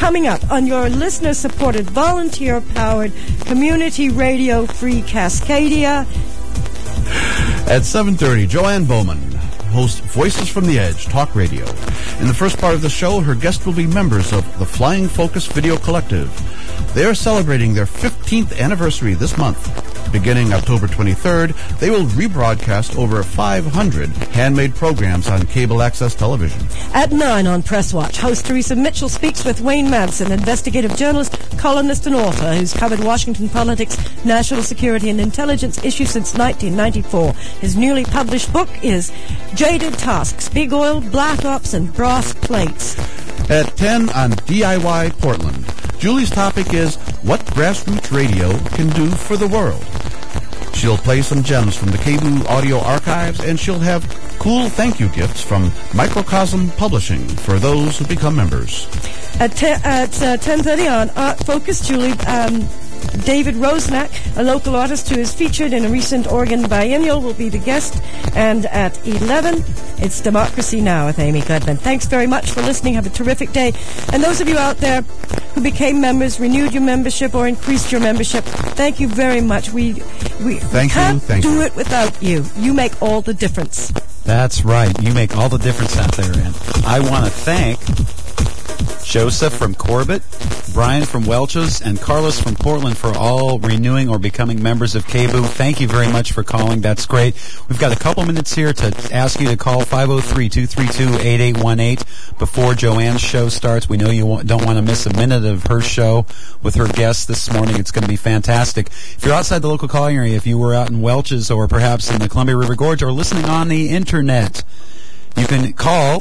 coming up on your listener-supported, volunteer-powered, community radio-free Cascadia. At 7:30, Joanne Bowman hosts Voices from the Edge Talk Radio. In the first part of the show, her guests will be members of the Flying Focus Video Collective. They are celebrating their 15th anniversary this month. Beginning October 23rd, they will rebroadcast over 500 handmade programs on cable access television. At 9 on Press Watch, host Teresa Mitchell speaks with Wayne Madsen, investigative journalist, columnist, and author who's covered Washington politics, national security, and intelligence issues since 1994. His newly published book is Jaded Tasks, Big Oil, Black Ops, and Brass Plates. At 10 on DIY Portland, Julie's topic is what grassroots radio can do for the world. She'll play some gems from the KBOO audio archives, and she'll have cool thank you gifts from Microcosm Publishing for those who become members. At 10:30 on Art Focus, Julie, David Rosnack, a local artist who is featured in a recent Oregon biennial, will be the guest. And at 11, it's Democracy Now! With Amy Goodman. Thanks very much for listening. Have a terrific day. And those of you out there who became members, renewed your membership, or increased your membership, thank you very much. We can't do it without you. You make all the difference. That's right. You make all the difference out there. And I want to thank Joseph from Corbett, Brian from Welch's, and Carlos from Portland for all renewing or becoming members of KBOO. Thank you very much for calling. That's great. We've got a couple minutes here to ask you to call 503-232-8818 before Joanne's show starts. We know you don't want to miss a minute of her show with her guests this morning. It's going to be fantastic. If you're outside the local calling area, if you were out in Welch's or perhaps in the Columbia River Gorge or listening on the Internet, you can call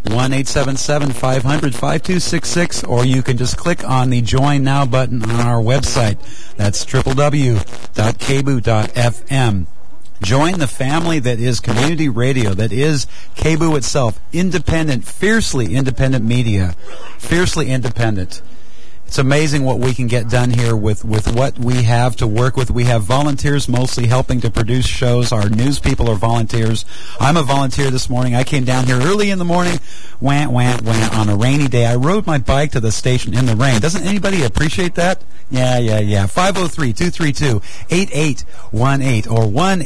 1-877-500-5266, or you can just click on the Join Now button on our website. That's www.kboo.fm. Join the family that is community radio, that is KBOO itself. Independent, fiercely independent media. Fiercely independent. It's amazing what we can get done here with what we have to work with. We have volunteers mostly helping to produce shows. Our news people are volunteers. I'm a volunteer this morning. I came down here early in the morning, went on a rainy day. I rode my bike to the station in the rain. Doesn't anybody appreciate that? Yeah. 503-232-8818 or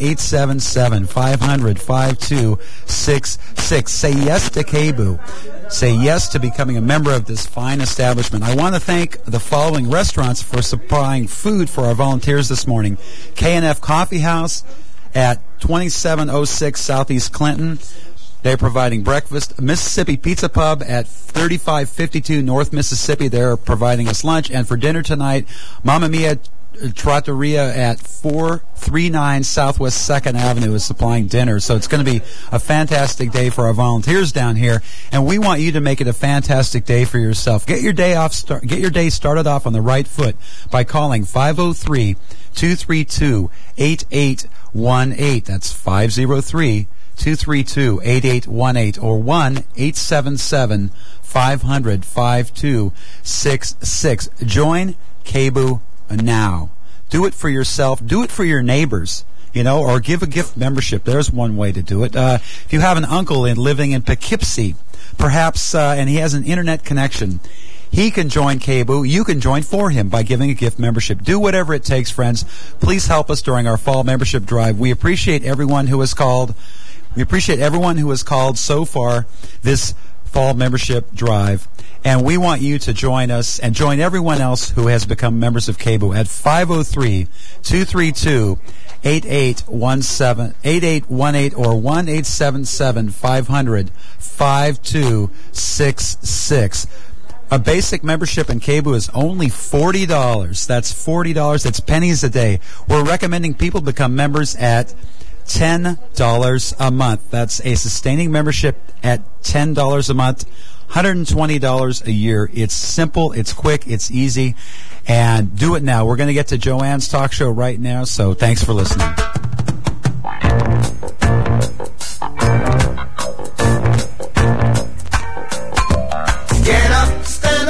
1-877-500-5266. Say yes to KBOO. Say yes to becoming a member of this fine establishment. I want to thank the following restaurants for supplying food for our volunteers this morning. K&F Coffee House at 2706 Southeast Clinton. They're providing breakfast. Mississippi Pizza Pub at 3552 North Mississippi. They're providing us lunch. And for dinner tonight, Mamma Mia Trattoria at 439 Southwest 2nd Avenue is supplying dinner. So it's going to be a fantastic day for our volunteers down here, and we want you to make it a fantastic day for yourself. Get your day started off on the right foot by calling 503-232-8818. That's 503-232-8818 or 1-877-500-5266. Join KBOO now. Do it for yourself. Do it for your neighbors, or give a gift membership. There's one way to do it. If you have an uncle living in Poughkeepsie, perhaps, and he has an internet connection, he can join KBOO. You can join for him by giving a gift membership. Do whatever it takes, friends. Please help us during our fall membership drive. We appreciate everyone who has called. We appreciate everyone who has called so far this fall membership drive. And we want you to join us and join everyone else who has become members of KBOO at 503-232-8818 or 1-877-500-5266. A basic membership in KBOO is only $40. That's $40. That's pennies a day. We're recommending people become members at $10 a month. That's a sustaining membership at $10 a month. $120 a year. It's simple, it's quick, it's easy, and do it now. We're going to get to Joanne's talk show right now, so thanks for listening. Get up, stand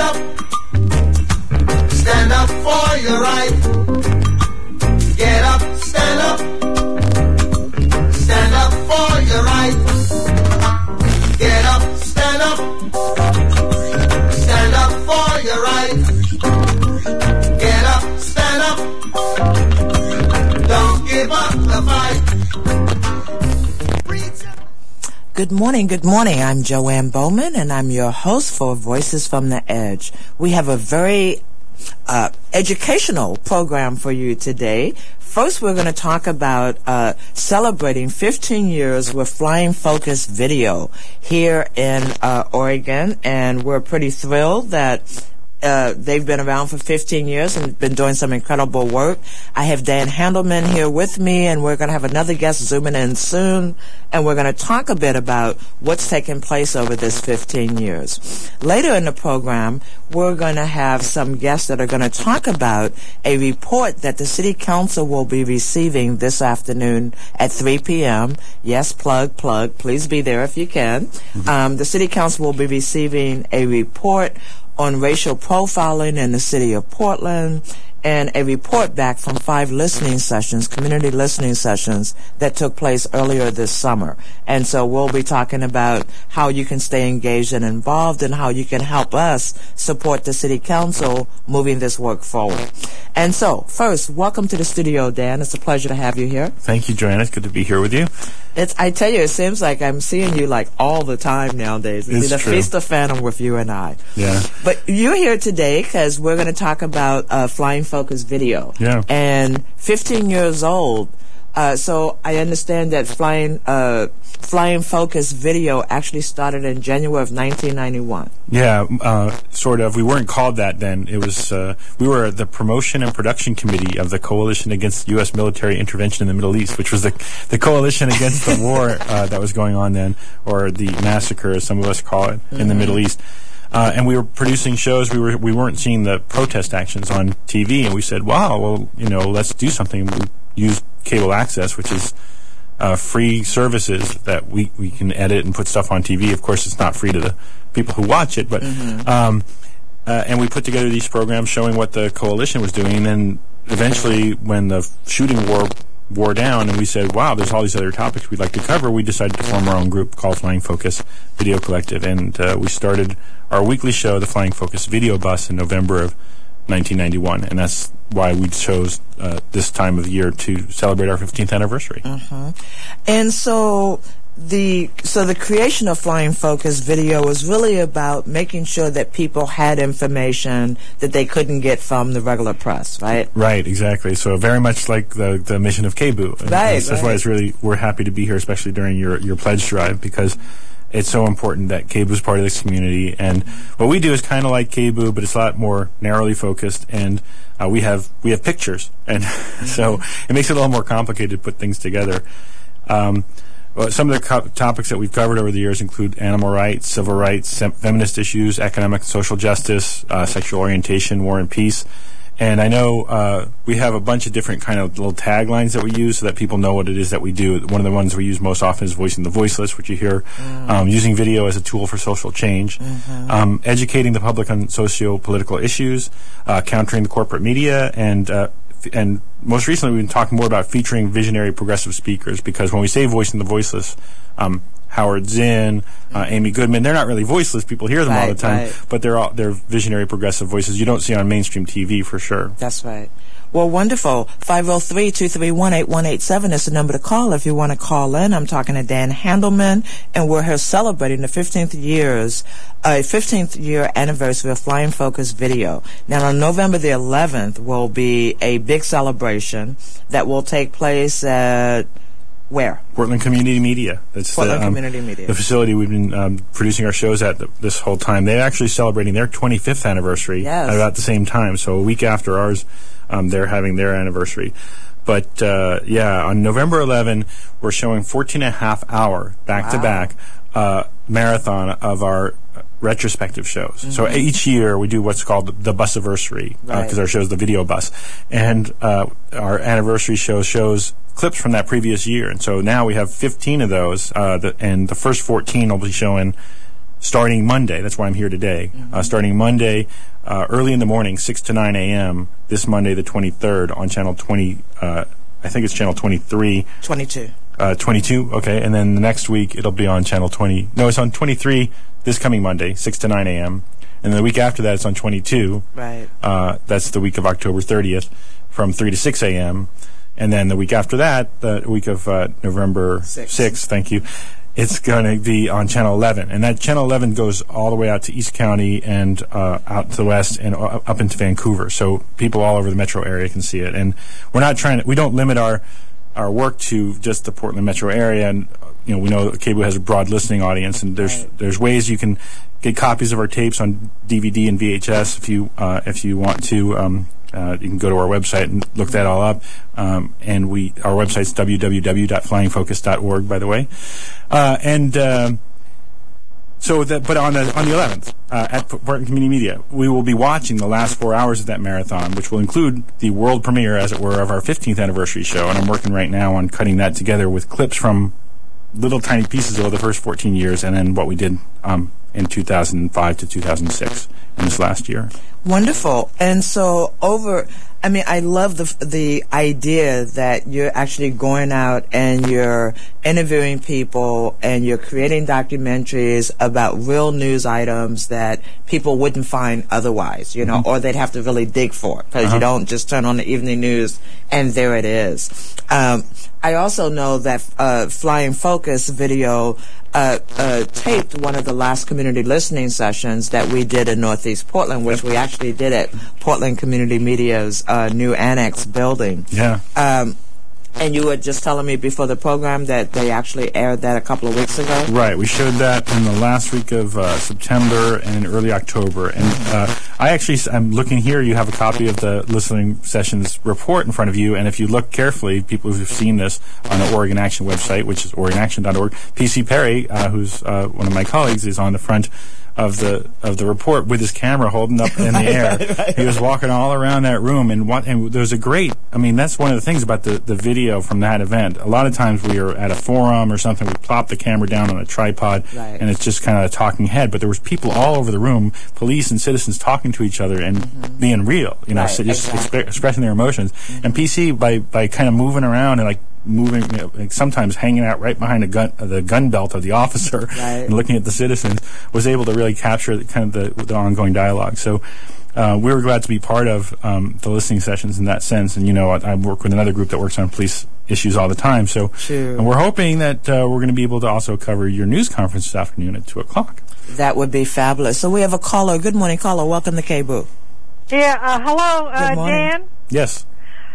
up for your right. Get up, stand up for your right. Get up, stand up for your right. Get up, stand up. Don't give up the fight. Good morning, good morning. I'm Joanne Bowman, and I'm your host for Voices from the Edge. We have a very educational program for you today. First, we're going to talk about celebrating 15 years with Flying Focus Video here in Oregon, and we're pretty thrilled that they've been around for 15 years and been doing some incredible work. I have Dan Handelman here with me, and we're going to have another guest zooming in soon, and we're going to talk a bit about what's taken place over this 15 years. Later in the program, we're going to have some guests that are going to talk about a report that the City Council will be receiving this afternoon at 3 p.m. Yes, plug. Please be there if you can. The City Council will be receiving a report on racial profiling in the city of Portland, and a report back from 5 listening sessions, community listening sessions, that took place earlier this summer. And so we'll be talking about how you can stay engaged and involved and how you can help us support the City Council moving this work forward. And so, first, welcome to the studio, Dan. It's a pleasure to have you here. Thank you, Joanna. It's good to be here with you. I tell you, it seems like I'm seeing you like all the time nowadays. It's the Feast of Phantom with you and I. Yeah. But you're here today because we're going to talk about Flying Focus Video. Yeah. And 15 years old. So I understand that Flying Focus Video actually started in January of 1991. Yeah, sort of. We weren't called that then. It was we were the promotion and production committee of the Coalition Against U.S. Military Intervention in the Middle East, which was the coalition against the war that was going on then, or the massacre, as some of us call it, in the Middle East. And we were producing shows. We weren't seeing the protest actions on TV, and we said, "Wow, well, let's do something." We used cable access, which is free services that we can edit and put stuff on TV. Of course, it's not free to the people who watch it, but and we put together these programs showing what the coalition was doing. And then eventually, when the shooting wore down, and we said, "Wow, there's all these other topics we'd like to cover," we decided to form our own group called Flying Focus Video Collective, and we started our weekly show, the Flying Focus Video Bus, in November of 1991, and that's why we chose this time of year to celebrate our 15th anniversary. And so the creation of Flying Focus Video was really about making sure that people had information that they couldn't get from the regular press, right? Right, exactly. So very much like the mission of KBOO. Right. That's why we're happy to be here, especially during your pledge drive, because it's so important that KBOO is part of this community. And what we do is kind of like KBOO, but it's a lot more narrowly focused. And we have pictures, and so it makes it a little more complicated to put things together. Well, some of the topics that we've covered over the years include animal rights, civil rights, feminist issues, economic and social justice, sexual orientation, war and peace. And I know we have a bunch of different kind of little taglines that we use so that people know what it is that we do. One of the ones we use most often is Voicing the Voiceless, which you hear, using video as a tool for social change, educating the public on socio-political issues, countering the corporate media, and most recently we've been talking more about featuring visionary progressive speakers, because when we say Voicing the Voiceless, Howard Zinn, Amy Goodman, they're not really voiceless. People hear them all the time, but they're visionary progressive voices you don't see on mainstream TV for sure. That's right. Well, wonderful. 503-231-8187 is the number to call if you want to call in. I'm talking to Dan Handelman, and we're here celebrating the 15th year anniversary of Flying Focus Video. Now, on November the 11th will be a big celebration that will take place at where? Portland Community Media. That's Portland Community Media, the facility we've been producing our shows at this whole time. They're actually celebrating their 25th anniversary at about the same time. So a week after ours, they're having their anniversary. But on November 11, we're showing 14.5-hour back-to-back marathon of our retrospective shows. So each year we do what's called the Busiversary, because our show is the Video Bus, and our anniversary shows clips from that previous year. And so now we have 15 of those, and the first 14 will be showing starting Monday. That's why I'm here today. Starting Monday, early in the morning, 6 to 9 a.m., this Monday the 23rd on channel 20, I think it's channel 23. 22. 22, okay. And then the next week it'll be on channel 20. No, it's on 23 this coming Monday, 6 to 9 a.m. And the week after that, it's on 22. Right. That's the week of October 30th from 3 to 6 a.m. And then the week after that, the week of November 6th, thank you, it's going to be on Channel 11. And that Channel 11 goes all the way out to East County and out to the west and up into Vancouver. So people all over the metro area can see it. And we don't limit our work to just the Portland metro area. And, we know KBOO has a broad listening audience, and there's ways you can get copies of our tapes on DVD and VHS if you want to. You can go to our website and look that all up. And our website's www.flyingfocus.org, by the way. But on the 11th at Portland Community Media, we will be watching the last 4 hours of that marathon, which will include the world premiere, as it were, of our 15th anniversary show. And I'm working right now on cutting that together with clips from little tiny pieces of the first 14 years, and then what we did in 2005 to 2006 in this last year. Wonderful. And so I love the idea that you're actually going out and you're interviewing people and you're creating documentaries about real news items that people wouldn't find otherwise, or they'd have to really dig for, because you don't just turn on the evening news and there it is. I also know that Flying Focus video taped one of the last community listening sessions that we did in Northeast Portland, which we actually did at Portland Community Media's new annex building. Yeah. And you were just telling me before the program that they actually aired that a couple of weeks ago? Right. We showed that in the last week of September and early October. And I'm looking here, you have a copy of the listening sessions report in front of you. And if you look carefully, people who've seen this on the Oregon Action website, which is OregonAction.org, P.C. Perry, who's one of my colleagues, is on the front of the report with his camera holding up in the air. Right. He was walking all around that room, and there's a great. That's one of the things about the video from that event. A lot of times we are at a forum or something, we plop the camera down on a tripod, and it's just kind of a talking head. But there was people all over the room, police and citizens, talking to each other and being real, so just expressing their emotions. And PC, by kind of moving around and moving, sometimes hanging out right behind the gun belt of the officer and looking at the citizens, was able to really capture the ongoing dialogue. So we were glad to be part of the listening sessions in that sense. And I work with another group that works on police issues all the time. So and we're hoping that we're going to be able to also cover your news conference this afternoon at 2:00. That would be fabulous. So we have a caller. Good morning, caller. Welcome to KBOO. Yeah. Hello, Dan. Yes.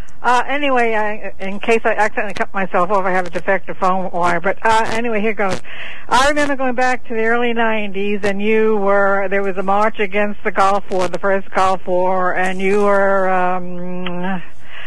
Anyway, in case I accidentally cut myself off, I have a defective phone wire. But anyway, here goes. I remember going back to the early 90s, and there was a march against the Gulf War, the first Gulf War, and you were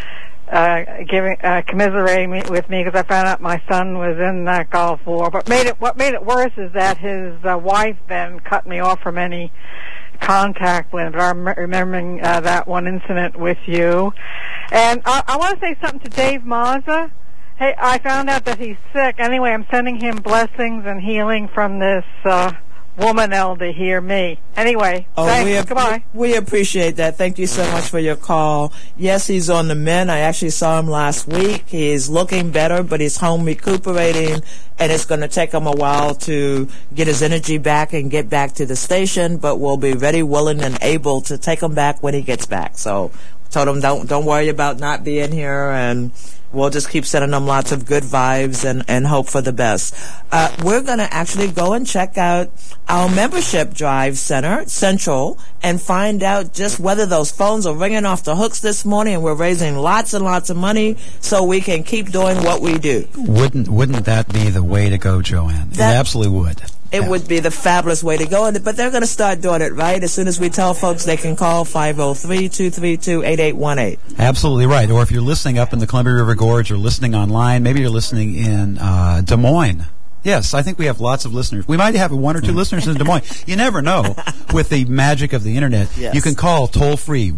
commiserating with me because I found out my son was in that Gulf War. But what made it worse is that his wife then cut me off from any contact with. But I'm remembering that one incident with you. And I want to say something to Dave Mazza. Hey, I found out that he's sick. Anyway, I'm sending him blessings and healing from this woman elder here, me. Anyway, thanks. Goodbye. We appreciate that. Thank you so much for your call. Yes, he's on the mend. I actually saw him last week. He's looking better, but he's home recuperating, and it's going to take him a while to get his energy back and get back to the station, but we'll be ready, willing, and able to take him back when he gets back. So told him don't worry about not being here, and we'll just keep sending them lots of good vibes and hope for the best. We're going to actually go and check out our membership drive central and find out just whether those phones are ringing off the hooks this morning, and we're raising lots and lots of money so we can keep doing what we do. Wouldn't that be the way to go, Joanne? It absolutely would. It would be the fabulous way to go, but they're going to start doing it, right? As soon as we tell folks they can call 503-232-8818. Absolutely right. Or if you're listening up in the Columbia River Gorge or listening online, maybe you're listening in Des Moines. Yes, I think we have lots of listeners. We might have one or two listeners in Des Moines. You never know with the magic of the Internet. Yes. You can call toll-free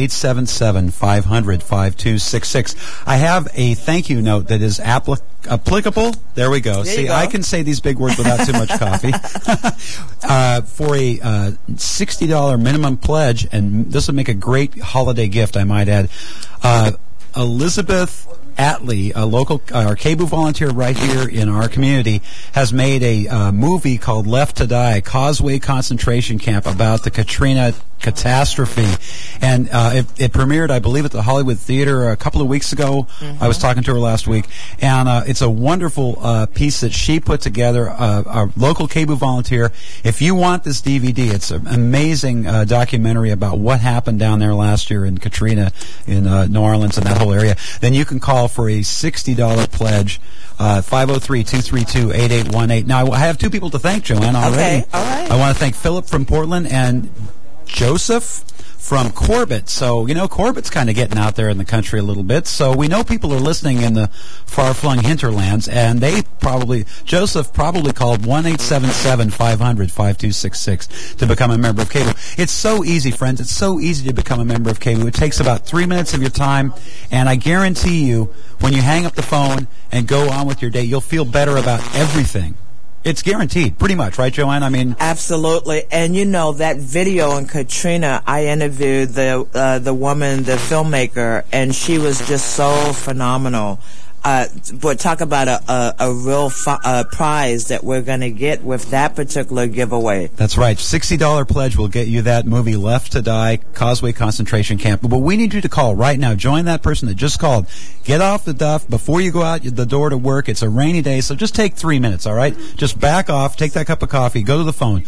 1-877-500-5266. I have a thank you note that is applicable. There we go. See, I can say these big words without too much coffee. For a $60 minimum pledge, and this would make a great holiday gift, I might add. Elizabeth Atlee, a local our KBOO volunteer right here in our community, has made a movie called Left to Die, Causeway Concentration Camp, about the Katrina catastrophe. And it premiered, I believe, at the Hollywood Theater a couple of weeks ago. I was talking to her last week. And it's a wonderful piece that she put together, a local KBOO volunteer. If you want this DVD, it's an amazing documentary about what happened down there last year in Katrina, in New Orleans and that whole area, then you can call for a $60 pledge, 503-232-8818. Now, I have two people to thank, Joanne, already. Okay, all right. I want to thank Philip from Portland and Joseph from Corbett. So, Corbett's kind of getting out there in the country a little bit. So we know people are listening in the far-flung hinterlands, and Joseph probably called 1-877-500-5266 to become a member of KBOO. It's so easy, friends. It's so easy to become a member of KBOO. It takes about 3 minutes of your time, and I guarantee you, when you hang up the phone and go on with your day, you'll feel better about everything. It's guaranteed, pretty much, right, Joanne? I mean, absolutely. And that video in Katrina, I interviewed the woman, the filmmaker, and she was just so phenomenal. But talk about a real prize that we're going to get with that particular giveaway. That's right. $60 pledge will get you that movie, Left to Die, Causeway Concentration Camp. But we need you to call right now. Join that person that just called. Get off the duff before you go out the door to work. It's a rainy day, so just take 3 minutes, all right? Just back off, take that cup of coffee, go to the phone,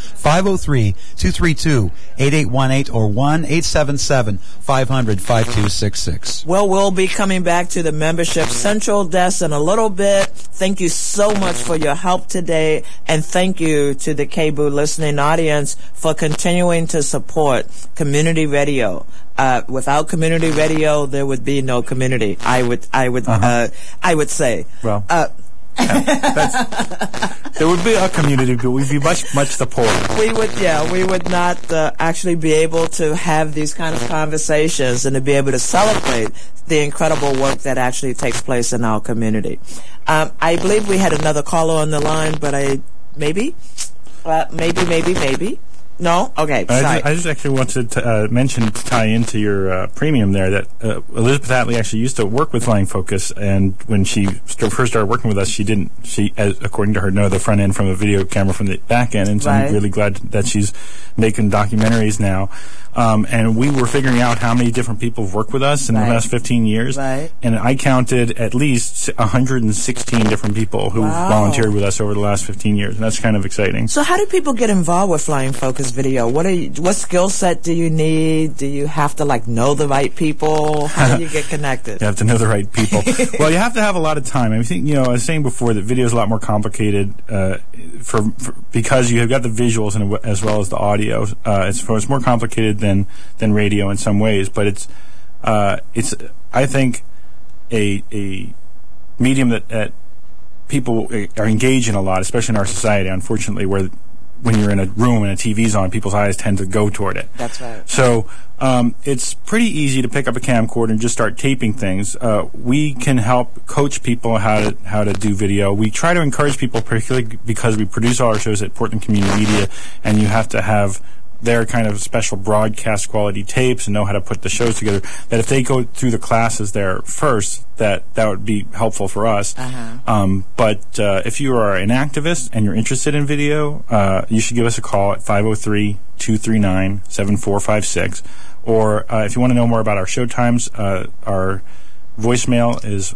503-232-8818 or 1-877-500-5266. Well, we'll be coming back to the Membership Central desk in a little bit. Thank you so much for your help today, and thank you to the KBOO listening audience for continuing to support community radio. Without community radio, there would be no community. I would say. Well, there would be a community, but we'd be much the poorer. We would not actually be able to have these kind of conversations and to be able to celebrate the incredible work that actually takes place in our community. I believe we had another caller on the line, but maybe. No? Okay, sorry. I just actually wanted to mention, to tie into your premium there, that Elizabeth Atlee actually used to work with Flying Focus, and when she first started working with us, she, according to her, know the front end from a video camera from the back end, and so I'm really glad that she's making documentaries now. And we were figuring out how many different people have worked with us in the last 15 years, and I counted at least 116 different people who volunteered with us over the last 15 years, and that's kind of exciting. So how do people get involved with Flying Focus Video? What skill set do you need? Do you have to know the right people? How do you get connected? You have to know the right people. Well, you have to have a lot of time. I think, I was saying before that video is a lot more complicated because you have got the visuals as well as the audio. It's more complicated than radio in some ways, but it's I think a medium that people are engaged in a lot, especially in our society, unfortunately, where when you're in a room and a TV's on, people's eyes tend to go toward it. That's right. So it's pretty easy to pick up a camcorder and just start taping things. We can help coach people how to do video. We try to encourage people, particularly because we produce all our shows at Portland Community Media, and you have to have their kind of special broadcast quality tapes and know how to put the shows together, that if they go through the classes there first, that would be helpful for us. But if you are an activist and you're interested in video, you should give us a call at 503-239-7456. Or if you want to know more about our show times, our voicemail is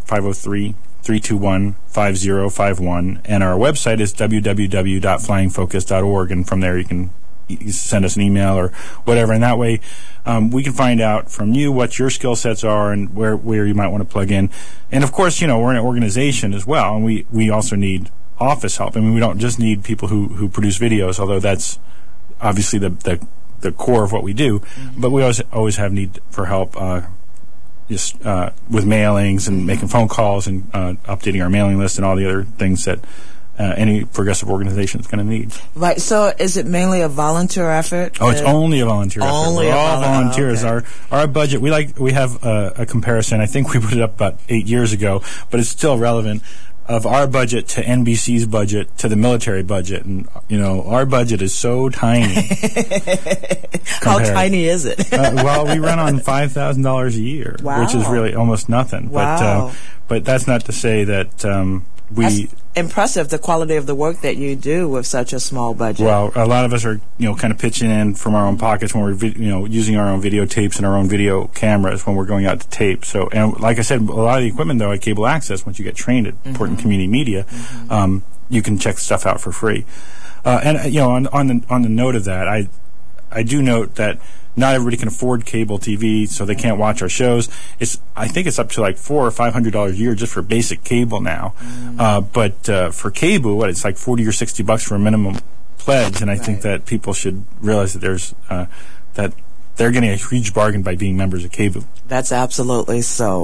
503-321-5051, and our website is www.flyingfocus.org, and from there you can send us an email or whatever, and that way we can find out from you what your skill sets are and where you might want to plug in. And of course, we're an organization as well, and we also need office help. I mean, we don't just need people who produce videos, although that's obviously the core of what we do, but we always have need for help just with mailings and making phone calls and updating our mailing list and all the other things that any progressive organization is going to need. Right. So is it mainly a volunteer effort? Oh, it's only a volunteer effort. We're all volunteers. Okay. Our budget, we have a comparison. I think we put it up about 8 years ago, but it's still relevant. of our budget to NBC's budget to the military budget, and our budget is so tiny. How tiny is it? Well, we run on $5,000 a year, wow. which is really almost nothing. Wow. But that's not to say that That's impressive, the quality of the work that you do with such a small budget. Well, a lot of us are, kind of pitching in from our own pockets when we're, using our own videotapes and our own video cameras when we're going out to tape. So, and like I said, a lot of the equipment, though, at Cable Access, once you get trained at Important Community Media, you can check stuff out for free. On the note of that, I do note that not everybody can afford cable TV, so they can't watch our shows. I think it's up to like $400 or $500 a year just for basic cable now. But for cable, it's like $40 or $60 for a minimum pledge, and I think that people should realize that there's that they're getting a huge bargain by being members of KBOO. That's absolutely so.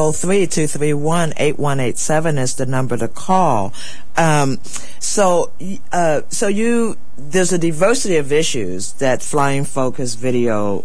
503-231-8187 is the number to call. So there's a diversity of issues that Flying Focus Video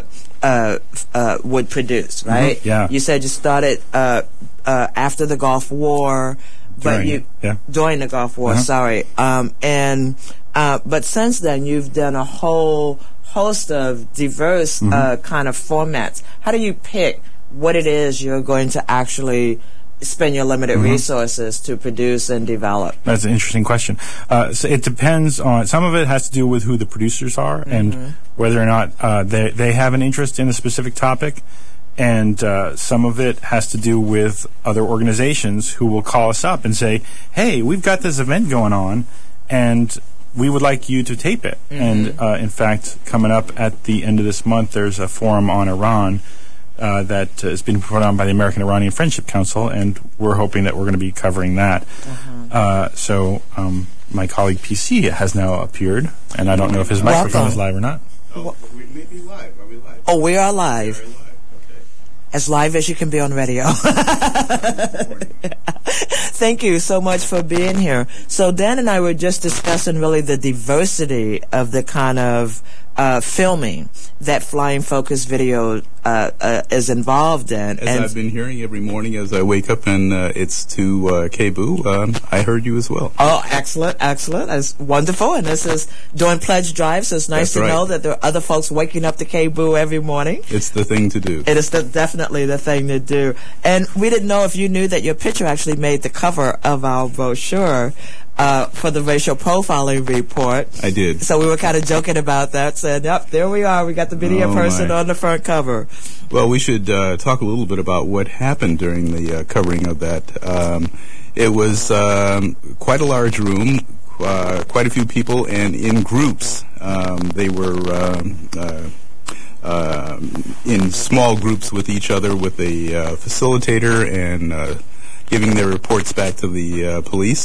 would produce, right? Mm-hmm. Yeah. You said you started after the Gulf War, during the Gulf War. Sorry. But since then, you've done a whole host of diverse kind of formats. How do you pick what it is you're going to actually spend your limited resources to produce and develop? That's an interesting question. So it depends on, some of it has to do with who the producers are and whether or not they have an interest in a specific topic. And some of it has to do with other organizations who will call us up and say, hey, we've got this event going on, and we would like you to tape it. And in fact, coming up at the end of this month, there's a forum on Iran that has been put on by the American Iranian Friendship Council, and we're hoping that we're going to be covering that. So my colleague PC has now appeared, and I don't know if his microphone is live or not. Oh, we may be live. Are we live? Oh, we are live. Very live. Okay. As live as you can be on radio. Thank you so much for being here. So Dan and I were just discussing really the diversity of the kind of filming that Flying Focus Video is involved in. As I've been hearing every morning as I wake up, and it's to KBOO, I heard you as well. Oh, excellent. That's wonderful. And this is doing pledge drive, so it's nice to know that there are other folks waking up to KBOO every morning. It's the thing to do. It is definitely the thing to do. And we didn't know if you knew that your picture actually made the cover of our brochure for the racial profiling report. I did. So we were kind of joking about that, saying, yep, there we are. We got the video person on the front cover. Well, we should talk a little bit about what happened during the covering of that. It was quite a large room, quite a few people, and in groups. They were in small groups with each other with a facilitator and giving their reports back to the police.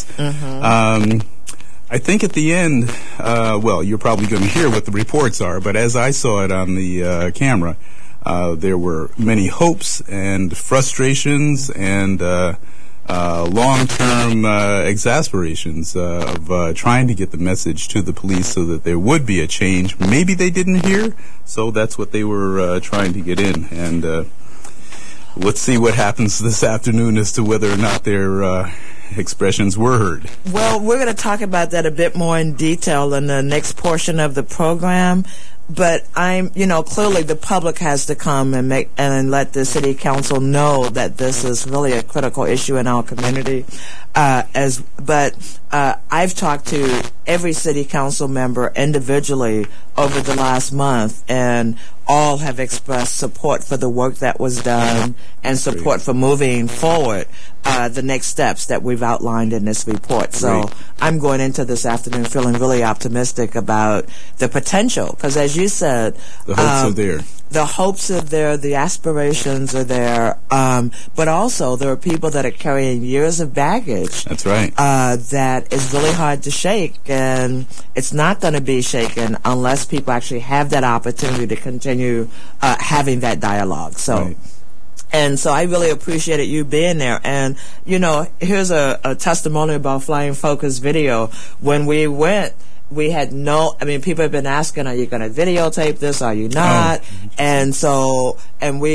I think at the end, well, you're probably going to hear what the reports are, but as I saw it on the camera, there were many hopes and frustrations and long-term exasperations of trying to get the message to the police so that there would be a change. Maybe they didn't hear, so that's what they were trying to get in. And let's see what happens this afternoon as to whether or not their expressions were heard. Well, we're going to talk about that a bit more in detail in the next portion of the program. But clearly the public has to come and let the city council know that this is really a critical issue in our community. But I've talked to every city council member individually over the last month, and all have expressed support for the work that was done and support for moving forward the next steps that we've outlined in this report. So I'm going into this afternoon feeling really optimistic about the potential, because as you said, the hopes are there. The hopes are there, the aspirations are there, but also there are people that are carrying years of baggage. That's right. That is really hard to shake, and it's not going to be shaken unless people actually have that opportunity to continue having that dialogue. So. And so I really appreciated you being there. And, here's a testimony about Flying Focus Video. When we went, we had people have been asking, are you going to videotape this? Are you not? And so, and we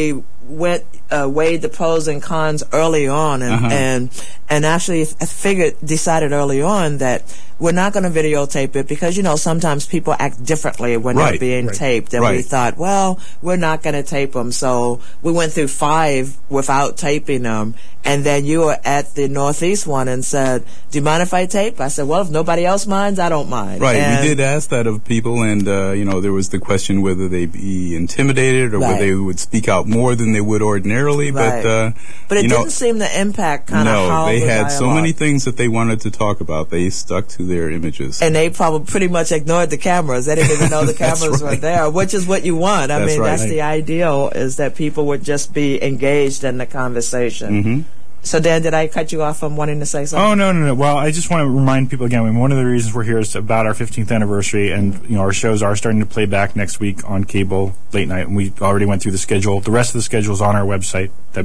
weighed the pros and cons early on, and actually decided early on that we're not going to videotape it because, sometimes people act differently when they're being taped. And we thought, well, we're not going to tape them. So we went through 5 without taping them. And then you were at the Northeast one and said, do you mind if I tape? I said, well, if nobody else minds, I don't mind. Right. And we did ask that of people, and, there was the question whether they be intimidated or whether they would speak out more than they would ordinarily. But it didn't seem to impact kind of how they the had dialogue. so many things that they wanted to talk about. They stuck to their images. And they probably pretty much ignored the cameras. They didn't even know the cameras were there, which is what you want. I mean, that's the ideal, is that people would just be engaged in the conversation. Mm-hmm. So, Dan, did I cut you off from wanting to say something? Oh, no. Well, I just want to remind people again, one of the reasons we're here is about our 15th anniversary, and our shows are starting to play back next week on cable late night, and we already went through the schedule. The rest of the schedule is on our website,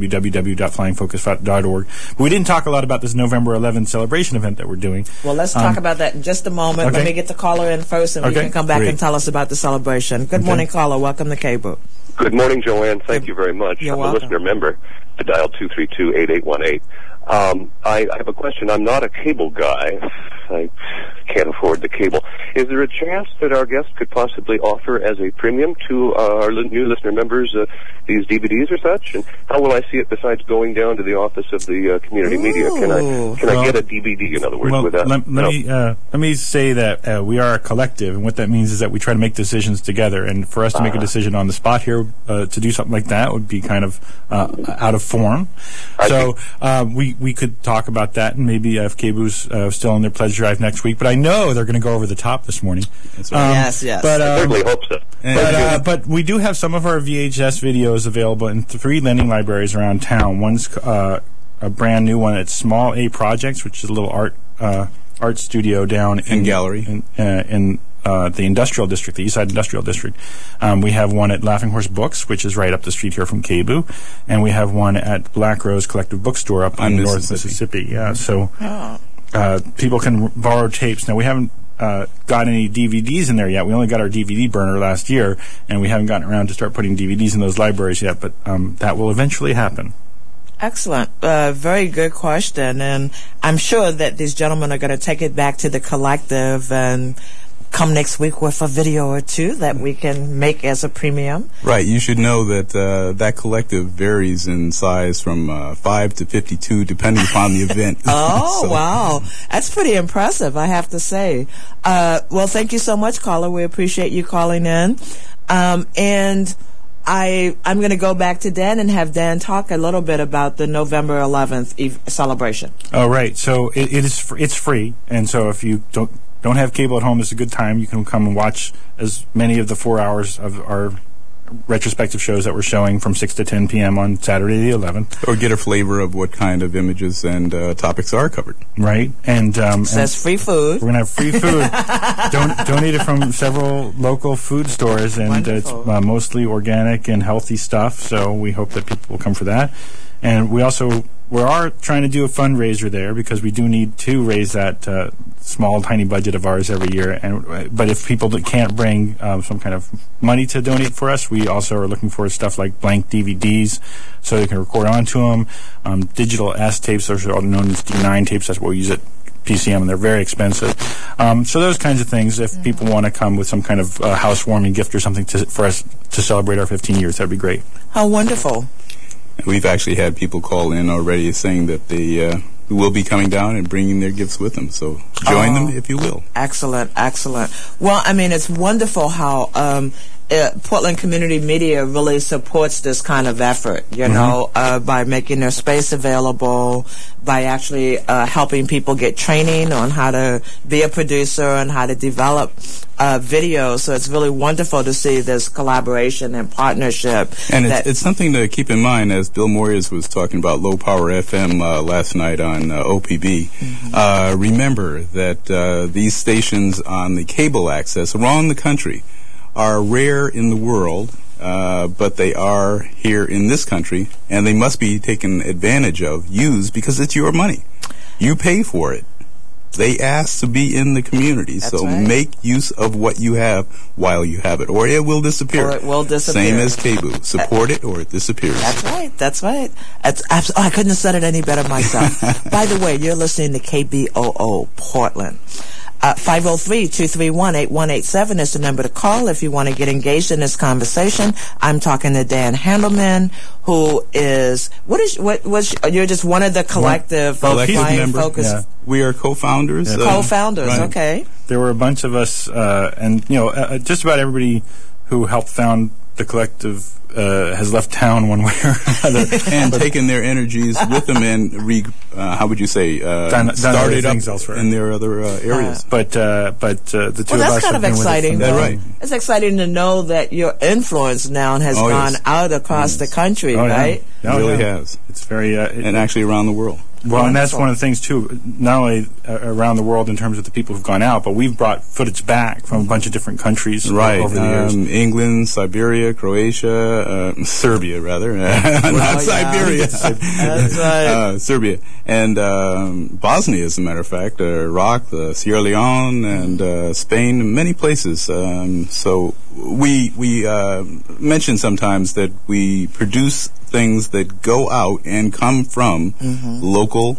www.flyingfocus.org. But we didn't talk a lot about this November 11th celebration event that we're doing. Well, let's talk about that in just a moment. Okay. Let me get the caller in first, and we can come back and tell us about the celebration. Good morning, caller. Welcome to Cable. Good morning, Joanne. Thank you very much. You're I'm welcome. a listener member. I dialed 232-8818. I have a question. I'm not a cable guy. I can't afford the cable. Is there a chance that our guest could possibly offer as a premium to our new listener members these DVDs or such? And how will I see it besides going down to the office of the community media? Can I get a DVD, in other words, with that? Let me say that we are a collective, and what that means is that we try to make decisions together. And for us to make a decision on the spot here to do something like that would be kind of out of form. So we could talk about that, and maybe if KBOO's still on their pledge drive next week. But I know they're going to go over the top this morning. That's right. Yes. But, I certainly hope so. But we do have some of our VHS videos available in 3 lending libraries around town. One's a brand new one at Small A Projects, which is a little art studio down in gallery in the industrial district, the Eastside Industrial District. We have one at Laughing Horse Books, which is right up the street here from KBOO, and we have one at Black Rose Collective Bookstore up in North Mississippi. Yeah, so people can borrow tapes. Now, we haven't got any DVDs in there yet. We only got our DVD burner last year, and we haven't gotten around to start putting DVDs in those libraries yet, but that will eventually happen. Excellent. Very good question. And I'm sure that these gentlemen are going to take it back to the collective and come next week with a video or two that we can make as a premium. Right. You should know that that collective varies in size from 5 to 52, depending upon the event. Wow. That's pretty impressive, I have to say. Well, thank you so much, caller. We appreciate you calling in. And I'm going to go back to Dan and have Dan talk a little bit about the November 11th celebration. Oh, right. So it's free, and so if you don't have cable at home, it's a good time. You can come and watch as many of the 4 hours of our retrospective shows that we're showing from 6 to 10 p.m. on Saturday the 11th. Or get a flavor of what kind of images and topics are covered. Right. And says free food. We're going to have free food. Donated from several local food stores, and it's mostly organic and healthy stuff, so we hope that people will come for that. And we are trying to do a fundraiser there because we do need to raise that small, tiny budget of ours every year. But if people can't bring some kind of money to donate for us, we also are looking for stuff like blank DVDs so they can record onto them. Digital S tapes, those are known as D9 tapes. That's what we use at PCM, and they're very expensive. So those kinds of things, if people want to come with some kind of housewarming gift or something for us to celebrate our 15 years, that'd be great. How wonderful. We've actually had people call in already saying that they will be coming down and bringing their gifts with them. So join them if you will. Excellent. Well, I mean, it's wonderful how Portland Community Media really supports this kind of effort, you know, by making their space available, by actually helping people get training on how to be a producer and how to develop videos. So it's really wonderful to see this collaboration and partnership. And it's something to keep in mind, as Bill Moyers was talking about Low Power FM last night on OPB. Remember that these stations on the cable access around the country are rare in the world, but they are here in this country, and they must be taken advantage of, used, because it's your money. You pay for it. They ask to be in the community, That's so right. make use of what you have while you have it, or it will disappear. Or it will disappear. Same as KBOO. Support it, or it disappears. That's right. That's right. I couldn't have said it any better myself. By the way, you're listening to KBOO Portland. 503-231-8187 is the number to call if you want to get engaged in this conversation. I'm talking to Dan Handelman, who is you're just one of the collective Flying member. Focus. Yeah. We are co-founders. Yeah. Co-founders, right. Okay. There were a bunch of us, and just about everybody who helped found the collective has left town one way or another, and taken their energies with them and how would you say started up elsewhere in their other areas. But the two of us. Well, that's kind have of been exciting. With it right. It's exciting to know that your influence now has gone out across the country, right? It really has. It's very and actually around the world. Well, and that's one of the things, too, not only around the world in terms of the people who've gone out, but we've brought footage back from a bunch of different countries over the years. England, Siberia, Croatia, Serbia, rather. Not Siberia. That's right. Serbia. And Bosnia, as a matter of fact, Iraq, Sierra Leone, and Spain, many places. So we mention sometimes that we produce things that go out and come from local,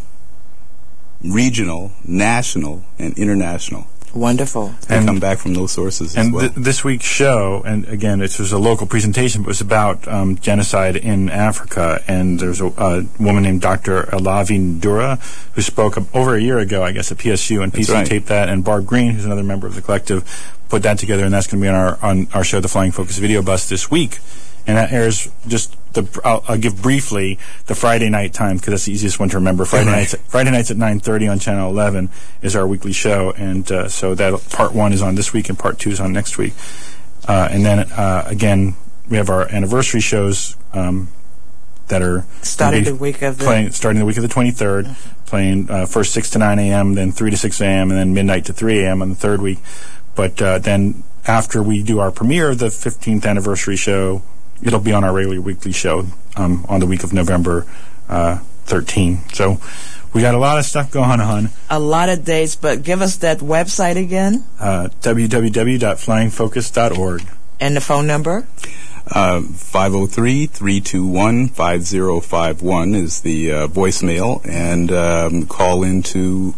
regional, national, and international. Wonderful. And come back from those sources as well. This week's show, and again, it was a local presentation, but it was about genocide in Africa. And there's a woman named Dr. Alavi Ndura who spoke over a year ago, I guess, at PSU, and PC taped that. And Barb Green, who's another member of the collective, put that together, and that's going to be on our show, The Flying Focus Video Bus, this week. And that airs I'll give briefly the Friday night time because that's the easiest one to remember. Friday nights at 9:30 on Channel 11 is our weekly show, and so that part 1 is on this week and part 2 is on next week. And then again, we have our anniversary shows that are starting the week of the 23rd, playing first 6 to 9 a.m., then 3 to 6 a.m., and then midnight to 3 a.m. on the third week. But then after we do our premiere of the 15th anniversary show, it'll be on our regular weekly show on the week of November 13. So we got a lot of stuff going on. A lot of dates, but give us that website again. www.flyingfocus.org. And the phone number? 503-321-5051 is the voicemail, and call into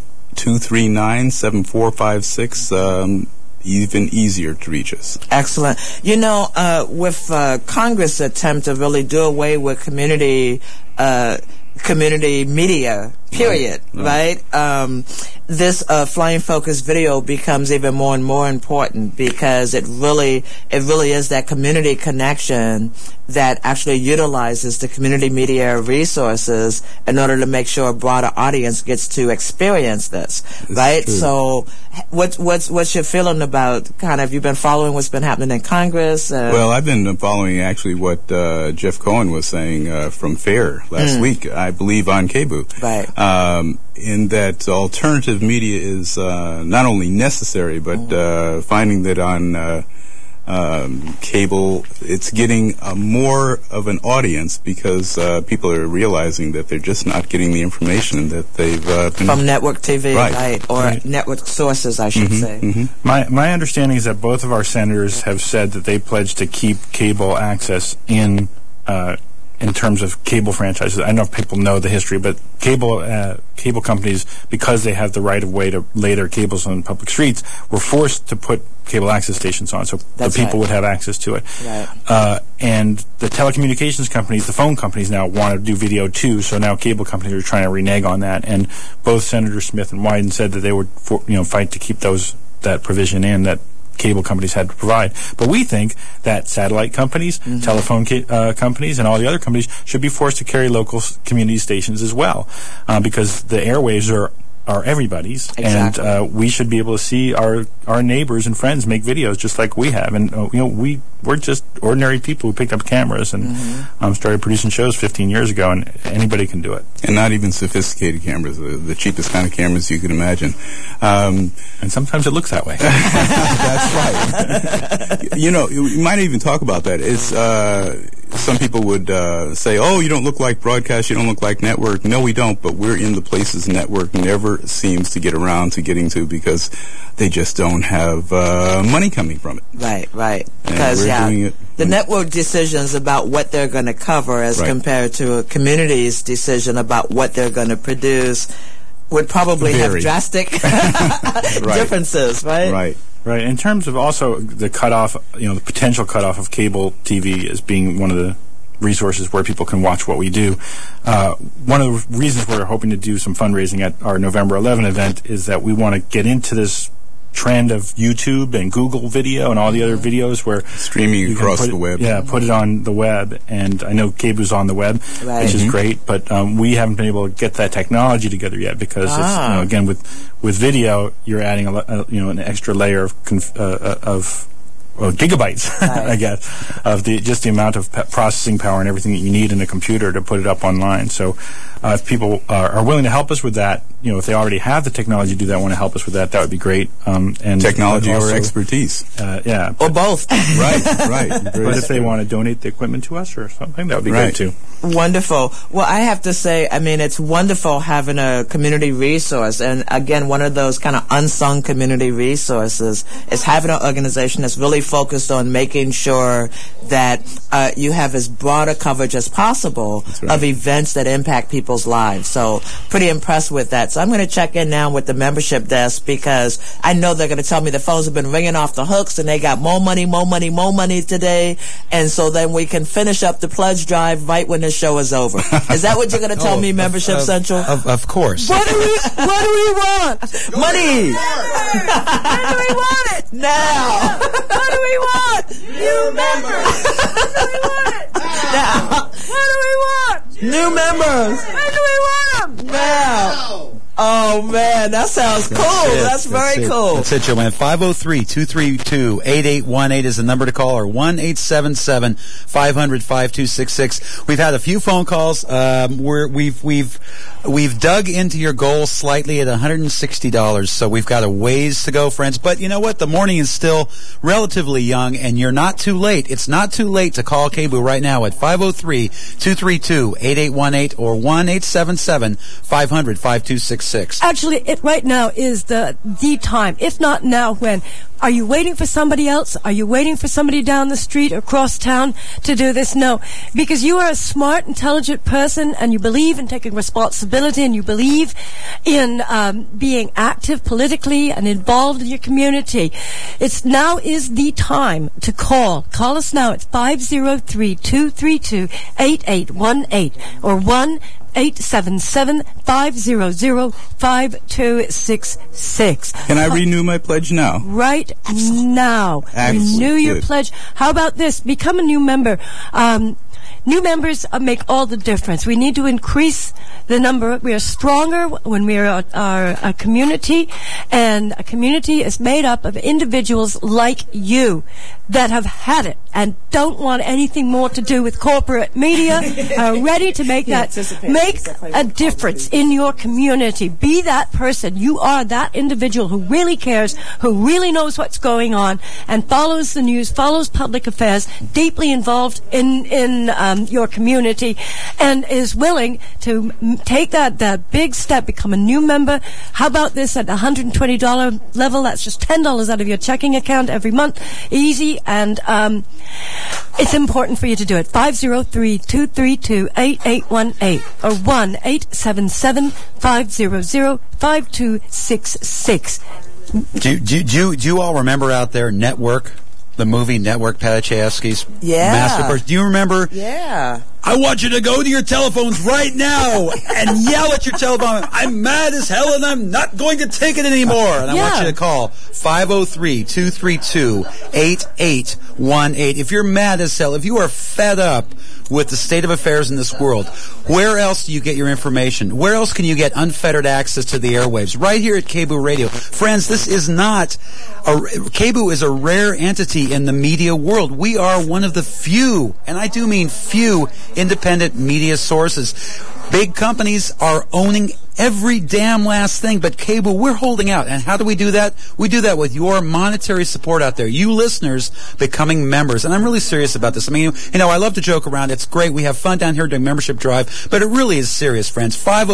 239-7456. Even easier to reach us. Excellent. With Congress' attempt to really do away with community media, period, right? This Flying Focus video becomes even more and more important because it really is that community connection that actually utilizes the community media resources in order to make sure a broader audience gets to experience this, right? True. So what's your feeling about you've been following what's been happening in Congress? Well, I've been following actually what Jeff Cohen was saying from FAIR last week, I believe on KBOO. Right. In that alternative media is not only necessary, but finding that on cable, it's getting more of an audience because people are realizing that they're just not getting the information that they've been from network TV, right? Or network sources, I should say. My understanding is that both of our senators have said that they pledge to keep cable access in terms of cable franchises. I don't know if people know the history, but cable companies, because they have the right of way to lay their cables on public streets, were forced to put cable access stations on, so the people would have access to it. Right. And the telecommunications companies, the phone companies now want to do video too, so now cable companies are trying to renege on that. And both Senator Smith and Wyden said that they would fight to keep that provision in that cable companies had to provide. But we think that satellite companies, telephone companies, and all the other companies should be forced to carry local community stations as well, because the airwaves are everybody's, exactly. And we should be able to see our neighbors and friends make videos just like we have. And we're just ordinary people who picked up cameras and started producing shows 15 years ago, and anybody can do it. And not even sophisticated cameras, the cheapest kind of cameras you can imagine. And sometimes it looks that way. That's right. You might even talk about that. It's some people would say, "Oh, you don't look like broadcast. You don't look like network." No, we don't. But we're in the places network never seems to get around to getting to because they just don't have money coming from it. Right. Because the network decisions about what they're going to cover as compared to a community's decision about what they're going to produce would probably have drastic differences, right? Right. In terms of also the cutoff, the potential cutoff of cable TV as being one of the resources where people can watch what we do. One of the reasons we're hoping to do some fundraising at our November 11 event is that we want to get into this trend of YouTube and Google Video and all the other videos where streaming across the web. Yeah, put it on the web. And I know KBOO's on the web, which is great, but we haven't been able to get that technology together yet because it's, again, with video, you're adding an extra layer of gigabytes, I guess, of the amount of processing power and everything that you need in a computer to put it up online. So if people are willing to help us with that, if they already have the technology to do that, want to help us with that, that would be great. And technology also, or expertise. Or both. Right. But if they want to donate the equipment to us or something, that would be great too. Wonderful. Well, I have to say, it's wonderful having a community resource. And again, one of those kind of unsung community resources is having an organization that's really focused on making sure that you have as broad a coverage as possible of events that impact people's lives. So pretty impressed with that. So I'm going to check in now with the membership desk because I know they're going to tell me the phones have been ringing off the hooks and they got more money today. And so then we can finish up the pledge drive right when the show is over. Is that what you're going to tell me, Membership Central? Of course. What do we want? Money. When do we want it? Now. What do we want? New members. When do we want it? Now. What do we want? New members. When do we want them? Now. Oh, man, that sounds cool. That's very cool. That's it, Joanne. 503-232-8818 is the number to call, or 1-877-500-5266. We've had a few phone calls. We've dug into your goal slightly at $160, so we've got a ways to go, friends. But you know what? The morning is still relatively young, and you're not too late. It's not too late to call KBOO right now at 503-232-8818 or 1-877-500-5266. Actually, it right now is the time. If not now, when? Are you waiting for somebody else? Are you waiting for somebody down the street or across town to do this? No. Because you are a smart, intelligent person and you believe in taking responsibility and you believe in being active politically and involved in your community. Now is the time to call. Call us now at 503-232-8818 or 1-877-500-5266. Can I renew my pledge now? Right now. Renew your pledge. How about this? Become a new member. New members make all the difference. We need to increase the number. We are stronger when we are a community, and a community is made up of individuals like you that have had it and don't want anything more to do with corporate media, are ready to make a difference in your community. Be that person. You are that individual who really cares, who really knows what's going on, and follows the news, follows public affairs, deeply involved in your community, and is willing to take that big step, become a new member. How about this at the $120 level? That's just $10 out of your checking account every month. Easy, and it's important for you to do it. 503-232-8818 or 1-877-500-5266. Do you all remember out there Network? The movie Network, Pat Chayefsky's masterpiece. Do you remember? Yeah. I want you to go to your telephones right now and yell at your telephone, I'm mad as hell and I'm not going to take it anymore. And I want you to call 503-232-8818. If you're mad as hell, if you are fed up with the state of affairs in this world, where else do you get your information? Where else can you get unfettered access to the airwaves? Right here at KBOO Radio. Friends, this is not KBOO is a rare entity in the media world. We are one of the few, and I do mean few, independent media sources. Big companies are owning every damn last thing, but cable, we're holding out. And how do we do that? We do that with your monetary support out there. You listeners becoming members. And I'm really serious about this. I mean, I love to joke around. It's great. We have fun down here doing membership drive, but it really is serious, friends.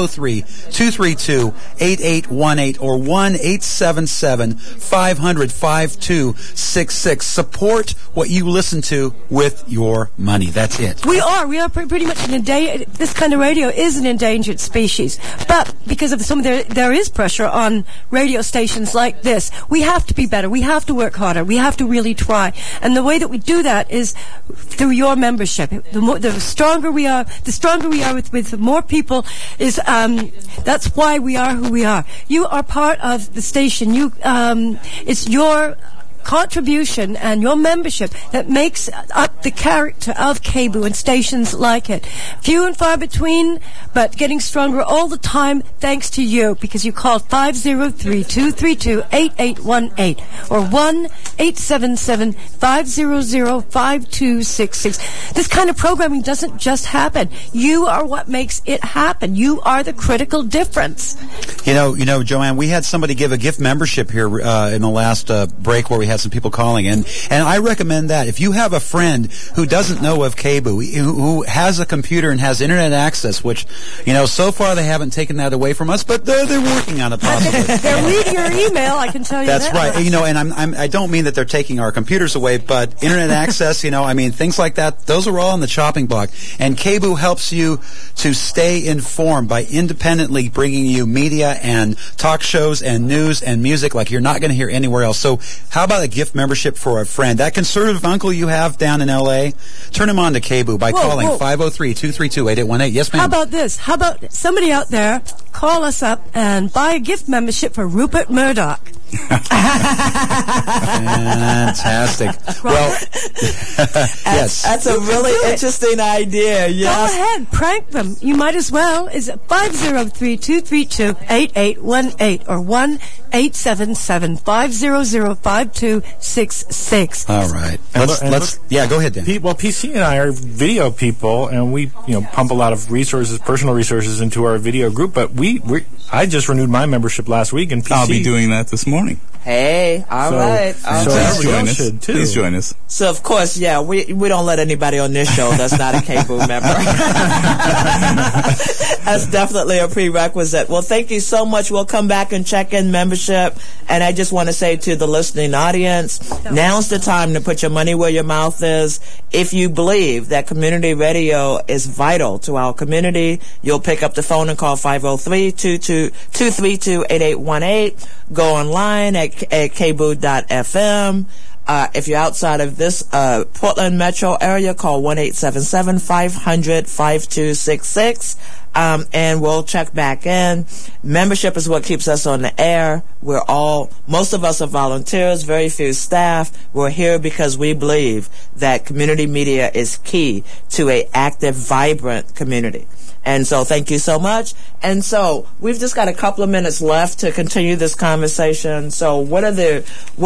503-232-8818 or 1-877-500-5266. Support what you listen to with your money. That's it. We are pretty much this kind of radio is an endangered species. But because of there is pressure on radio stations like this. We have to be better. We have to work harder. We have to really try. And the way that we do that is through your membership. The stronger we are with more people is, that's why we are who we are. You are part of the station. It's your contribution and your membership that makes up the character of KBOO and stations like it. Few and far between, but getting stronger all the time thanks to you, because you called 503-232-8818 or 1-877-500-5266. This kind of programming doesn't just happen. You are what makes it happen. You are the critical difference. You know, Joanne, we had somebody give a gift membership here in the last break where we had some people calling in, and I recommend that. If you have a friend who doesn't know of KBOO, who has a computer and has internet access, which, so far they haven't taken that away from us, but they're working on it possibly. They're reading your email, I can tell you That's that. That's right. And I don't mean that they're taking our computers away, but internet access, things like that, those are all on the chopping block. And KBOO helps you to stay informed by independently bringing you media and talk shows and news and music like you're not going to hear anywhere else. So how about a gift membership for a friend? That conservative uncle you have down in L.A., turn him on to KBOO by calling 503-232-8818. Yes, ma'am. How about this? How about somebody out there call us up and buy a gift membership for Rupert Murdoch? Fantastic. Well, yes. That's a really interesting idea. Yes. Go ahead, prank them. You might as well. Is 503-232-8818 or 1-877-500-5266. All right. Let's go ahead, Dan. Well, PC and I are video people, and we pump a lot of personal resources into our video group. But I just renewed my membership last week, and PC. I'll be doing that this morning. Hey, all right. Please join us. So, of course, we don't let anybody on this show that's not a KBOO member. That's definitely a prerequisite. Well, thank you so much. We'll come back and check in membership. And I just want to say to the listening audience, now's the time to put your money where your mouth is. If you believe that community radio is vital to our community, you'll pick up the phone and call 503-232-8818. Go online at kboo.fm. If you're outside of this Portland metro area, call 1-877-500-5266. And we'll check back in. Membership is what keeps us on the air. Most of us are volunteers, very few staff. We're here because we believe that community media is key to an active, vibrant community. And so thank you so much. And so we've just got a couple of minutes left to continue this conversation. So what are the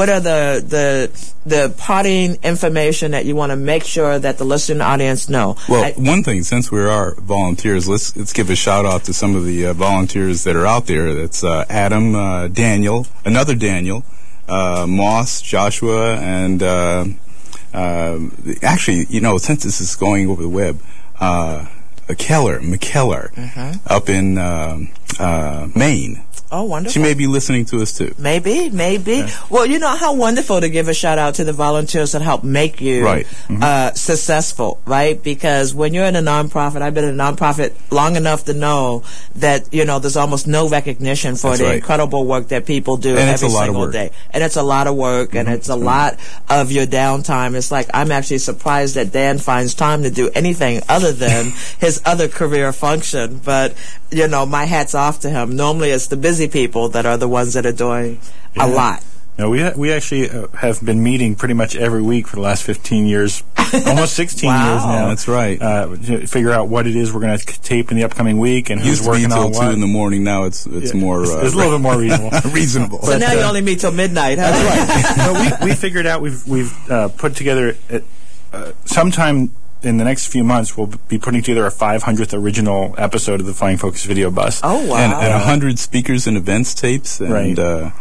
parting information that you want to make sure that the listening audience know? Well, one thing, since we are volunteers, let's give a shout out to some of the volunteers that are out there. That's Adam, Daniel, another Daniel, Moss, Joshua, and actually, since this is going over the web, McKellar, up in Maine. Oh, wonderful. She may be listening to us, too. Maybe. Yeah. Well, how wonderful to give a shout-out to the volunteers that help make you successful, right? Because when you're in a nonprofit, I've been in a nonprofit long enough to know that, there's almost no recognition for the incredible work that people do every single day. And it's a lot of work, and it's a lot of your downtime. It's like, I'm actually surprised that Dan finds time to do anything other than his other career function. But, my hat's off to him. Normally it's the busy people that are the ones that are doing a lot. No, we actually have been meeting pretty much every week for the last 15 years, almost 16 years now. That's right. To figure out what it is we're going to tape in the upcoming week and who's working on what. Used to be until 2 in the morning. Now it's more... it's a little bit more reasonable. reasonable. So now you only meet till midnight, huh? That's right. We figured out we've put together sometime in the next few months, we'll be putting together a 500th original episode of the Flying Focus Video Bus. Oh, wow. And 100 speakers and events tapes, and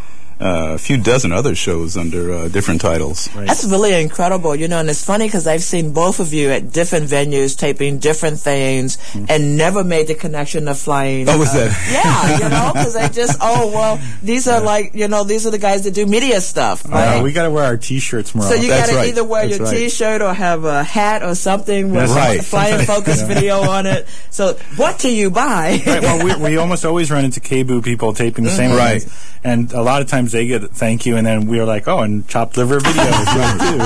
a few dozen other shows under different titles. Right. That's really incredible, and it's funny because I've seen both of you at different venues taping different things and never made the connection of flying. Oh, was that? Yeah, because I just, these are these are the guys that do media stuff. Right? We got to wear our T-shirts more So often. you got to either wear your T-shirt or have a hat or something with Flying Focus video on it. So what do you buy? Right, well, we almost always run into KBOO people taping the same events. And a lot of times they get thank you, and then we're like, and chopped liver video is good too.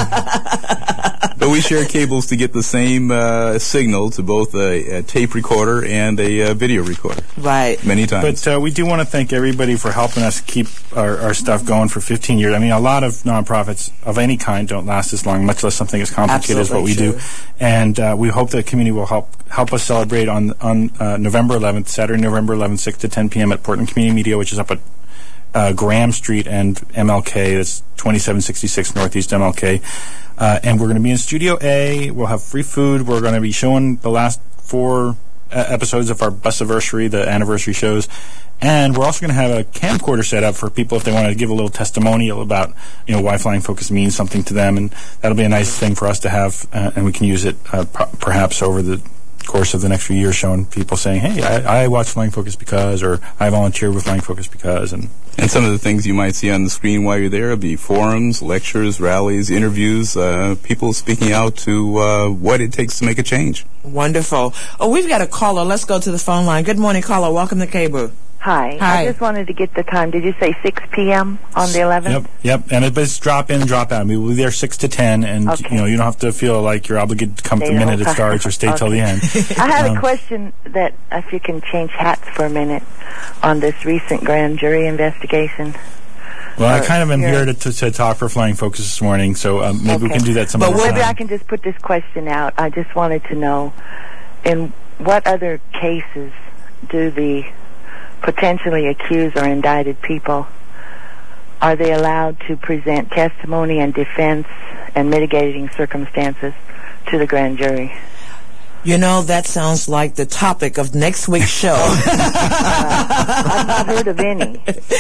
But we share cables to get the same signal to both a tape recorder and a video recorder. Right. Many times. But we do want to thank everybody for helping us keep our stuff going for 15 years. I mean, a lot of nonprofits of any kind don't last as long, much less something as complicated as what we do. And we hope the community will help us celebrate on November 11th, Saturday, November 11th, 6 to 10 p.m. at Portland Community Media, which is up at Graham Street and MLK. That's 2766 Northeast MLK. And we're going to be in Studio A. We'll have free food. We're going to be showing the last 4 episodes of our Busiversary, the anniversary shows. And we're also going to have a camcorder set up for people if they want to give a little testimonial about, why Flying Focus means something to them. And that'll be a nice thing for us to have, and we can use it perhaps over the course of the next few years, showing people saying, hey, I watched Flying Focus because, or I volunteered with Flying Focus because. And some of the things you might see on the screen while you're there will be forums, lectures, rallies, interviews, people speaking out to what it takes to make a change. Wonderful. Oh, we've got a caller. Let's go to the phone line. Good morning, caller. Welcome to KBOO. Hi. I just wanted to get the time. Did you say 6 p.m. on the 11th? Yep. And it's drop in, drop out. We'll be there 6 to 10, and you don't have to feel like you're obligated to come the minute it starts or stay till the end. I had a question that if you can change hats for a minute on this recent grand jury investigation. Well, I kind of am here to talk for Flying Focus this morning, so maybe we can do that some other time. Maybe I can just put this question out. I just wanted to know, in what other cases do the potentially accused or indicted people, are they allowed to present testimony and defense and mitigating circumstances to the grand jury? That sounds like the topic of next week's show. I've not heard of any.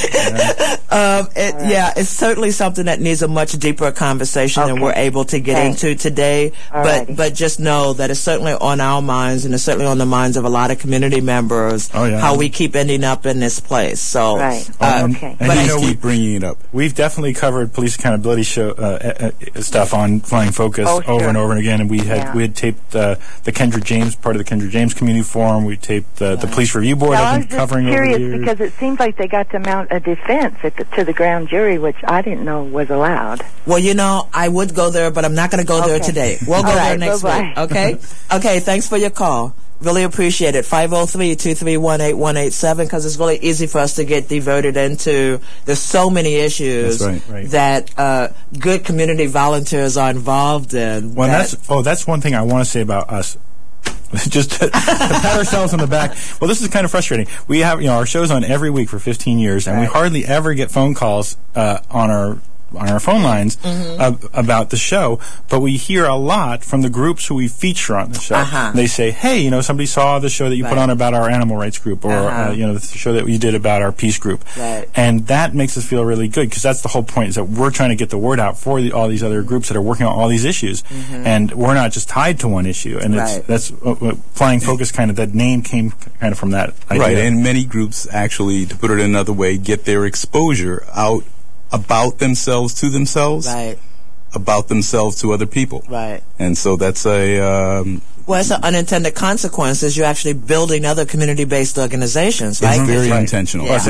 It's certainly something that needs a much deeper conversation than we're able to get into today. But just know that it's certainly on our minds, and it's certainly on the minds of a lot of community members how we keep ending up in this place. So, and keep bringing it up. We've definitely covered police accountability show stuff on Flying Focus over and over and again, and we had taped the Kendra James, part of the Kendra James Community Forum. We taped the Police Review Board. Now, I've been covering over the years. I was just curious because it seems like they got to mount a defense to the grand jury, which I didn't know was allowed. Well, I would go there, but I'm not going to go there today. We'll go there next week. Okay? Okay, thanks for your call. Really appreciate it. 503-231-8187, because it's really easy for us to get diverted into. There's so many issues that good community volunteers are involved in. Well, that's one thing I want to say about us. Just to pat ourselves on the back. Well, this is kind of frustrating. We have, our show's on every week for 15 years, and we hardly ever get phone calls on our phone lines about the show, but we hear a lot from the groups who we feature on the show. They say, hey, somebody saw the show that you put on about our animal rights group, or the show that we did about our peace group. And that makes us feel really good, because that's the whole point, is that we're trying to get the word out for all these other groups that are working on all these issues. And we're not just tied to one issue. And that's Flying Focus, kind of, that name came kind of from that idea. Right, and many groups actually, to put it another way, get their exposure out about themselves to themselves, about themselves to other people. And so that's it's an unintended consequence, is you're actually building other community-based organizations, right? It's very intentional. We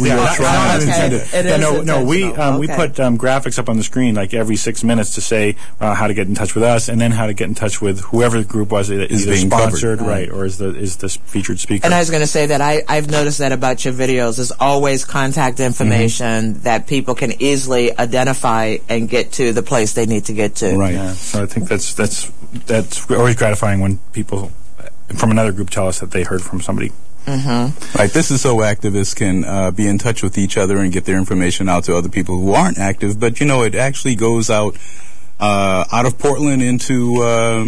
put graphics up on the screen like every 6 minutes to say how to get in touch with us, and then how to get in touch with whoever the group was that is either sponsored, or is the featured speaker. And I was going to say that I've noticed that about your videos. There's always contact information that people can easily identify and get to the place they need to get to. So I think that's always gratifying when people from another group tell us that they heard from somebody. Right. This is so activists can be in touch with each other and get their information out to other people who aren't active. But, it actually goes out out of Portland into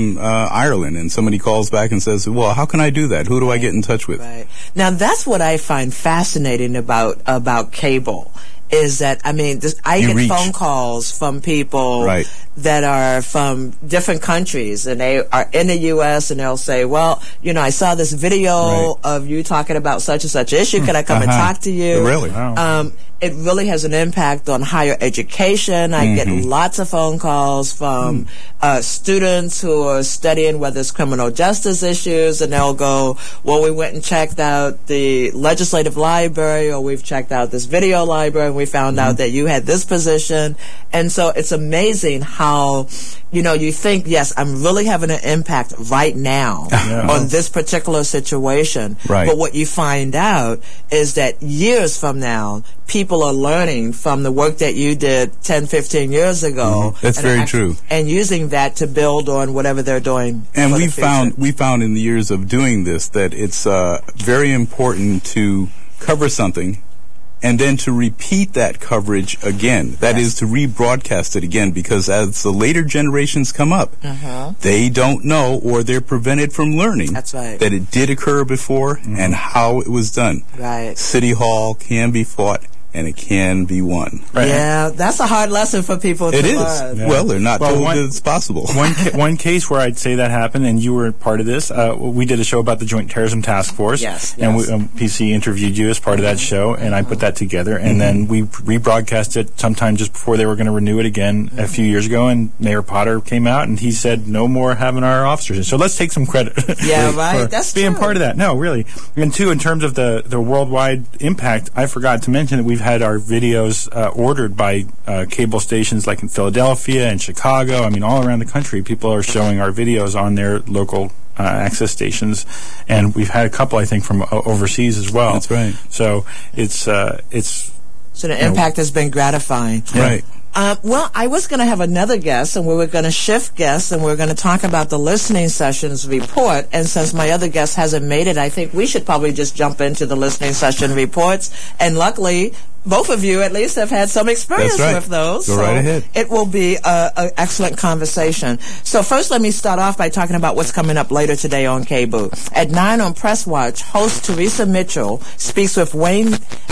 Ireland, and somebody calls back and says, well, how can I do that? Who do I get in touch with? Right. Now, that's what I find fascinating about cable. Is that, I mean, I get phone calls from people that are from different countries, and they are in the U.S., and they'll say, well, you know, I saw this video of you talking about such and such issue. Can I come and talk to you? Really? Wow. It really has an impact on higher education. I get lots of phone calls from students who are studying whether it's criminal justice issues, and they'll go, well, we went and checked out the legislative library, or we've checked out this video library, and we found out that you had this position. And so it's amazing how, you know, you think, yes, I'm really having an impact right now on this particular situation. Right. But what you find out is that years from now, people are learning from the work that you did 10, 15 years ago. That's very true. And using that to build on whatever they're doing. And we found in the years of doing this that it's very important to cover something and then to repeat that coverage again. That is to rebroadcast it again, because as the later generations come up, they don't know, or they're prevented from learning that it did occur before and how it was done. Right. City Hall can be fought, and it can be won. Right. Yeah, that's a hard lesson for people to learn. It is. Well, they're not told that it's possible. One case where I'd say that happened, and you were part of this, we did a show about the Joint Terrorism Task Force. And PC interviewed you as part of that show, and I put that together, and then we rebroadcast it sometime just before they were going to renew it again a few years ago, and Mayor Potter came out, and he said, no more having our officers. So let's take some credit for that's being part of that. No, really. And two, in terms of the worldwide impact, I forgot to mention that we've had our videos ordered by cable stations like in Philadelphia and Chicago. I mean, all around the country, people are showing our videos on their local access stations, and we've had a couple, I think, from overseas as well. That's right. So so the impact has been gratifying. Right. Well, I was going to have another guest, and we were going to shift guests, and we were going to talk about the listening sessions report. And since my other guest hasn't made it, I think we should probably just jump into the listening session reports. And luckily, both of you at least have had some experience with those. Go right ahead. It will be an excellent conversation. So first, let me start off by talking about what's coming up later today on KBOO. At 9 on Press Watch, host Teresa Mitchell speaks with Wayne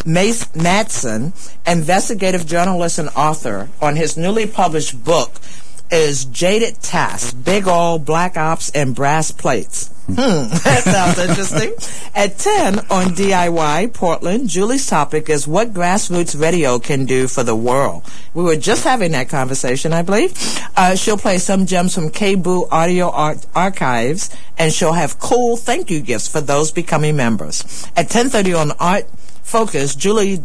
Madsen, investigative journalist and author, on his newly published book, is Jaded Task, Big Oil, Black Ops, and Brass Plates. That sounds interesting. At 10 on DIY Portland, Julie's topic is what grassroots radio can do for the world. We were just having that conversation, I believe. She'll play some gems from KBOO audio archives, and she'll have cool thank you gifts for those becoming members. At 10:30 on Art Focus, Julie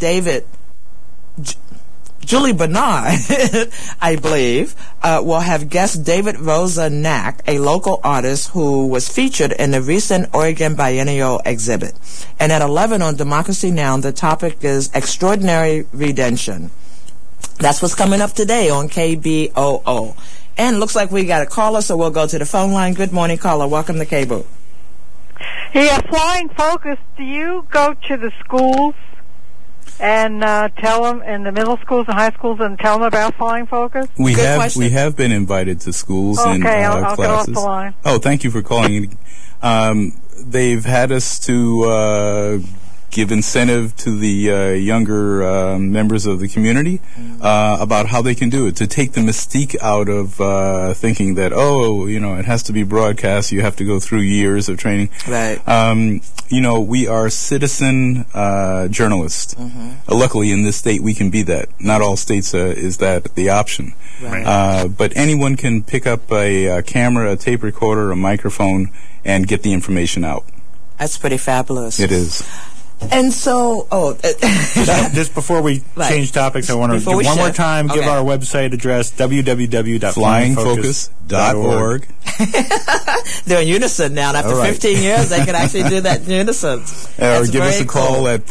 Bernard, I believe, will have guest David Rosa Knack, a local artist who was featured in the recent Oregon Biennial exhibit. And at 11 on Democracy Now!, the topic is Extraordinary Redemption. That's what's coming up today on KBOO. And looks like we got a caller, so we'll go to the phone line. Good morning, caller. Welcome to KBOO. Yeah, Flying Focus, do you go to the schools and tell them, in the middle schools and high schools, and tell them about Flying Focus? We have been invited to schools and I'll classes. get off the line. Oh, thank you for calling. They've had us to give incentive to the younger members of the community about how they can do it, to take the mystique out of thinking that, it has to be broadcast, you have to go through years of training. Right. We are citizen journalists. Luckily, in this state, we can be that. Not all states is that the option. Right. But anyone can pick up a camera, a tape recorder, a microphone, and get the information out. That's pretty fabulous. It is. And so, just before we change topics, I want to one more time give our website address, www.flyingfocus.org. They're in unison now. After 15 years, they can actually do that in unison. Or give us a call at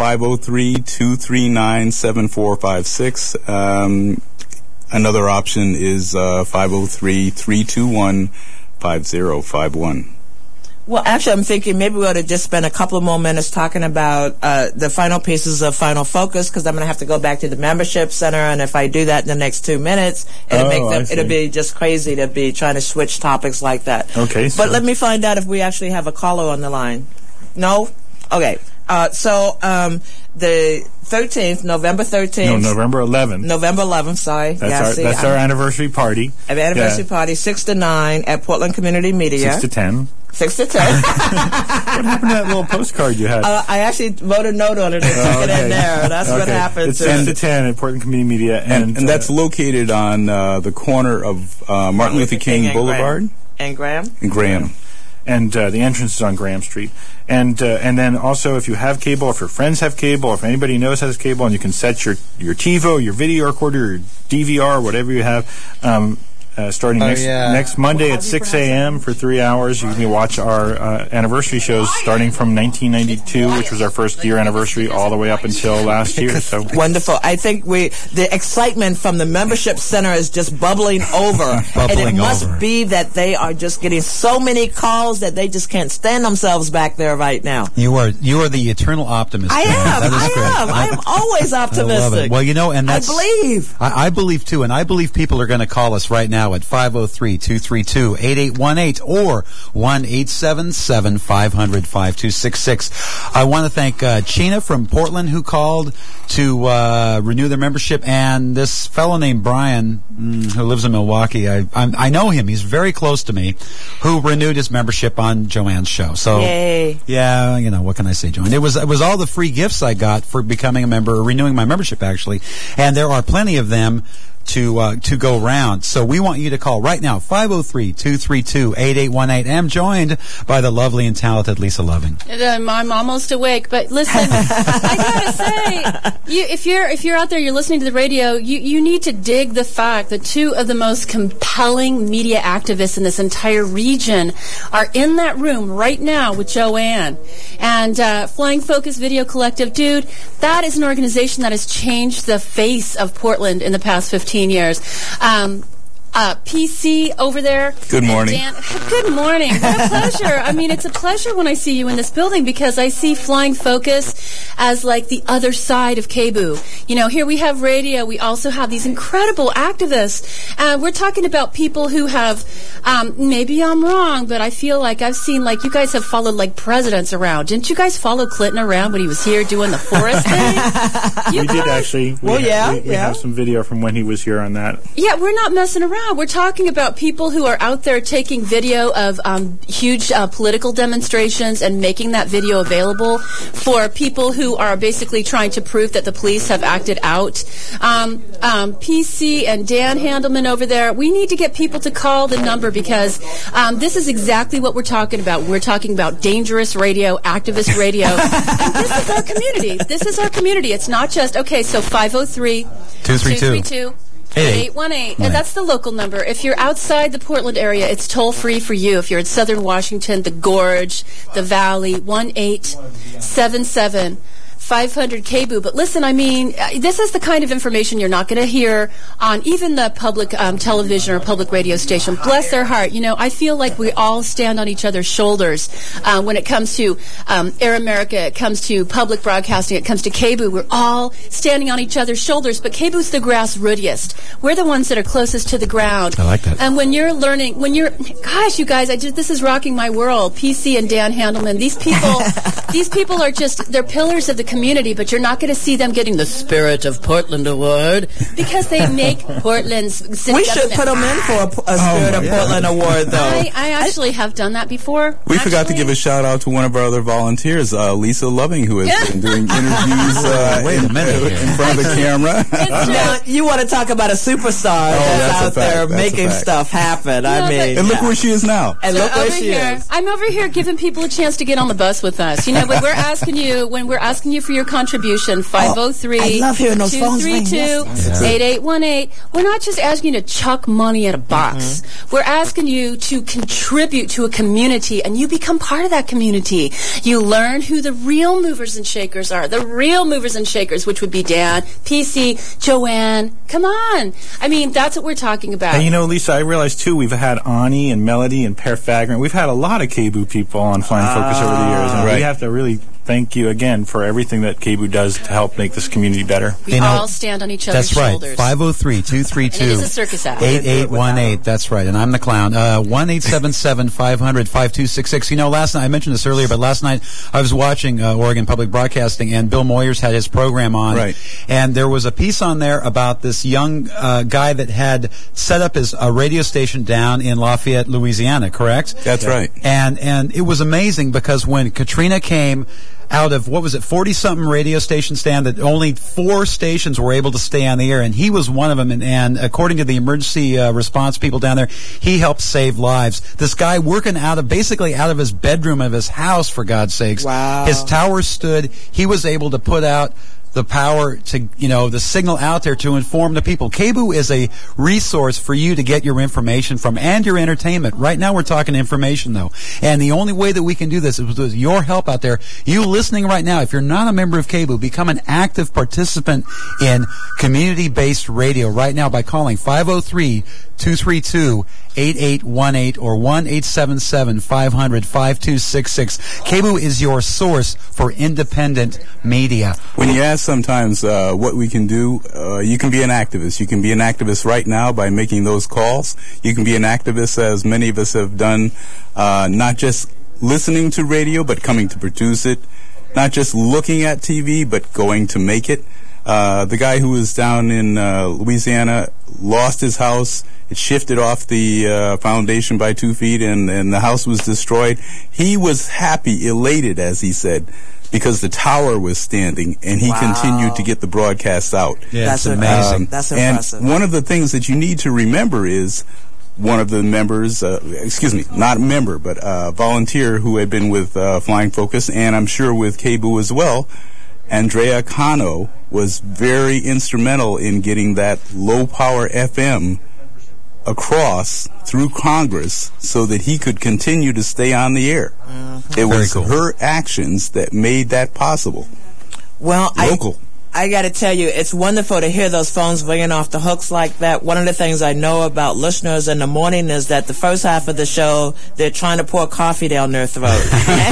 503-239-7456. Another option is 503-321-5051. Well, actually, I'm thinking maybe we ought to just spend a couple of more minutes talking about the final pieces of Final Focus, because I'm going to have to go back to the membership center, and if I do that in the next 2 minutes, it'll be just crazy to be trying to switch topics like that. Okay. But let me find out if we actually have a caller on the line. No? Okay. The 13th, November 13th. No, November 11th. November 11th, sorry. That's our anniversary party. An anniversary party, 6 to 9 at Portland Community Media. 6 to 10. 6 to 10. What happened to that little postcard you had? I actually wrote a note on it and stuck it in there. That's what happened. It's 6 to 10 at Portland Community Media. And that's located on the corner of Martin Luther King Boulevard. And Graham? And Graham. And the entrance is on Graham Street. And then also, if you have cable, if your friends have cable, if anybody knows has cable, and you can set your TiVo, your video recorder, your DVR, whatever you have, starting next Monday at 6 a.m. for 3 hours. You can watch our anniversary shows starting from 1992, which was our first year anniversary, all the way up until last year. So wonderful. I think the excitement from the membership center is just bubbling over. And it must be that they are just getting so many calls that they just can't stand themselves back there right now. You are the eternal optimist. I am. I am always optimistic. I love it. Well, and that's... I believe. I believe, too, and I believe people are going to call us right now at 503-232-8818 or 1-877-500-5266. I want to thank Chena from Portland, who called to renew their membership, and this fellow named Brian, who lives in Milwaukee. I know him. He's very close to me, who renewed his membership on Joanne's show. So, yay. Yeah, what can I say, Joanne? It was all the free gifts I got for becoming a member, or renewing my membership, actually, and there are plenty of them to go around. So we want you to call right now, 503-232-8818. I'm joined by the lovely and talented Lisa Loving. I'm almost awake, but listen, I gotta say, if you're out there, you're listening to the radio, you need to dig the fact that two of the most compelling media activists in this entire region are in that room right now with Joanne. And Flying Focus Video Collective, dude, that is an organization that has changed the face of Portland in the past 15 years. PC over there. Good morning. Dan, good morning. What a pleasure. I mean, it's a pleasure when I see you in this building, because I see Flying Focus as like the other side of KBOO. Here we have radio. We also have these incredible activists. We're talking about people who have, maybe I'm wrong, but I feel like I've seen, like, you guys have followed, like, presidents around. Didn't you guys follow Clinton around when he was here doing the forest thing? We did, actually. We have some video from when he was here on that. Yeah, we're not messing around. We're talking about people who are out there taking video of huge political demonstrations and making that video available for people who are basically trying to prove that the police have acted out. PC and Dan Handelman over there, we need to get people to call the number, because this is exactly what we're talking about. We're talking about dangerous radio, activist radio. And this is our community. This is our community. It's not just, okay, so 503-232. 8818. And that's the local number. If you're outside the Portland area, it's toll-free for you. If you're in Southern Washington, the Gorge, the Valley, 1-877 500 KBOO. But listen, I mean, this is the kind of information you're not going to hear on even the public television or public radio station. Bless their heart. I feel like we all stand on each other's shoulders when it comes to Air America, it comes to public broadcasting, it comes to KBOO. We're all standing on each other's shoulders, but KBOO's the grassrootiest. We're the ones that are closest to the ground. I like that. And when you're learning, gosh, you guys, this is rocking my world. PC and Dan Handelman, these people are just, they're pillars of the community, but you're not going to see them getting the Spirit of Portland Award, because they make Portland's city We should put them in for a Spirit of Portland Award, though. I actually have done that before. We forgot to give a shout out to one of our other volunteers, Lisa Loving, who has been doing interviews in front of the camera. Now, you want to talk about a superstar that's out there making stuff happen. And look where she is now. And look where she is. I'm over here giving people a chance to get on the bus with us. When we're asking you for for your contribution. 503 I love hearing those phones ring. 232-8818. We're not just asking you to chuck money at a box. We're asking you to contribute to a community, and you become part of that community. You learn who the real movers and shakers are. The real movers and shakers, which would be Dan, PC, Joanne. Come on. I mean, that's what we're talking about. And you know, Lisa, I realized too, we've had Ani and Melody and Per Fagrin. We've had a lot of KBOO people on Flying Focus over the years, and we have to really thank you again for everything that KBOO does to help make this community better. We all stand on each other's shoulders. That's right. 503-232-8818. That's right. And I'm the clown. 1-877-500-5266. You know, last night, I mentioned this earlier, but last night I was watching Oregon Public Broadcasting, and Bill Moyers had his program on. Right. And there was a piece on there about this young guy that had set up his radio station down in Lafayette, Louisiana, correct? That's right. And it was amazing because when Katrina came, out of, 40-something radio station stand, that only 4 stations were able to stay on the air, and he was one of them, and according to the emergency response people down there, he helped save lives. This guy working basically out of his bedroom of his house, for God's sakes. Wow. His tower stood. He was able to put out the power to, the signal out there to inform the people. KBOO is a resource for you to get your information from and your entertainment. Right now we're talking information, though. And the only way that we can do this is with your help out there. You listening right now, if you're not a member of KBOO, become an active participant in community-based radio right now by calling 503-232-8818 or 1-877-500-5266. KBOO is your source for independent media. When you ask sometimes what we can do, you can be an activist. You can be an activist right now by making those calls. You can be an activist, as many of us have done, not just listening to radio, but coming to produce it. Not just looking at TV, but going to make it. The guy who was down in Louisiana lost his house. It shifted off the foundation by 2 feet, and the house was destroyed. He was happy, elated, as he said, because the tower was standing, and he continued to get the broadcast out. Yeah, that's amazing. That's impressive. And one of the things that you need to remember is one of the members, not a member, but a volunteer who had been with Flying Focus, and I'm sure with KBOO as well, Andrea Cano, was very instrumental in getting that low-power FM across through Congress so that he could continue to stay on the air. It was her actions that made that possible. Well, local. I got to tell you, it's wonderful to hear those phones ringing off the hooks like that. One of the things I know about listeners in the morning is that the first half of the show, they're trying to pour coffee down their throat.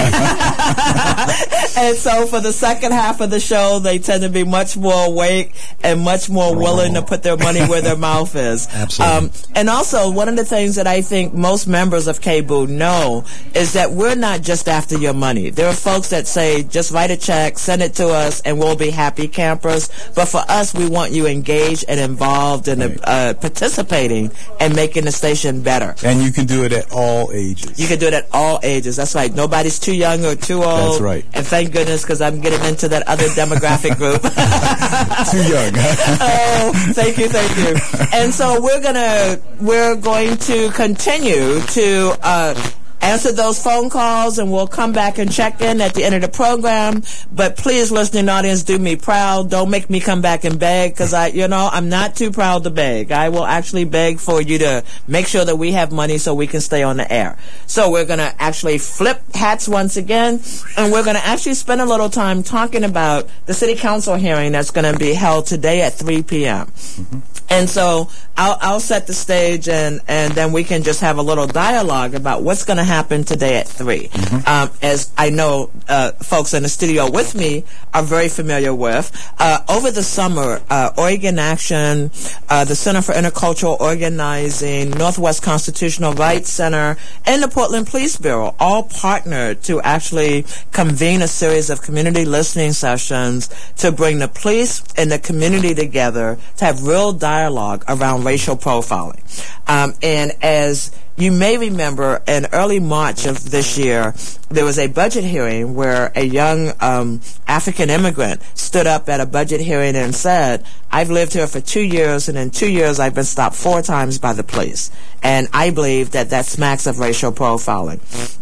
And so for the second half of the show, they tend to be much more awake and much more willing to put their money where their mouth is. Absolutely. And also, one of the things that I think most members of KBOO know is that we're not just after your money. There are folks that say, just write a check, send it to us, and we'll be happy campers. But for us, we want you engaged and involved and participating and making the station better. And you can do it at all ages. You can do it at all ages. That's right. Nobody's too young or too old. That's right. And thank goodness, because I'm getting into that other demographic group. Too young. Oh, thank you. And so we're going to continue to answer those phone calls, and we'll come back and check in at the end of the program. But please, listening audience, do me proud. Don't make me come back and beg, because I'm not too proud to beg. I will actually beg for you to make sure that we have money so we can stay on the air. So we're going to actually flip hats once again, and we're going to actually spend a little time talking about the city council hearing that's going to be held today at 3 p.m. Mm-hmm. And so I'll set the stage, and then we can just have a little dialogue about what's going to happen today at 3. Mm-hmm. As I know folks in the studio with me are very familiar with. Over the summer, Oregon Action, the Center for Intercultural Organizing, Northwest Constitutional Rights Center, and the Portland Police Bureau all partnered to actually convene a series of community listening sessions to bring the police and the community together to have real dialogue around racial profiling. And as you may remember, in early March of this year, there was a budget hearing where a young African immigrant stood up at a budget hearing and said, I've lived here for 2 years, and in 2 years I've been stopped 4 times by the police. And I believe that smacks of racial profiling.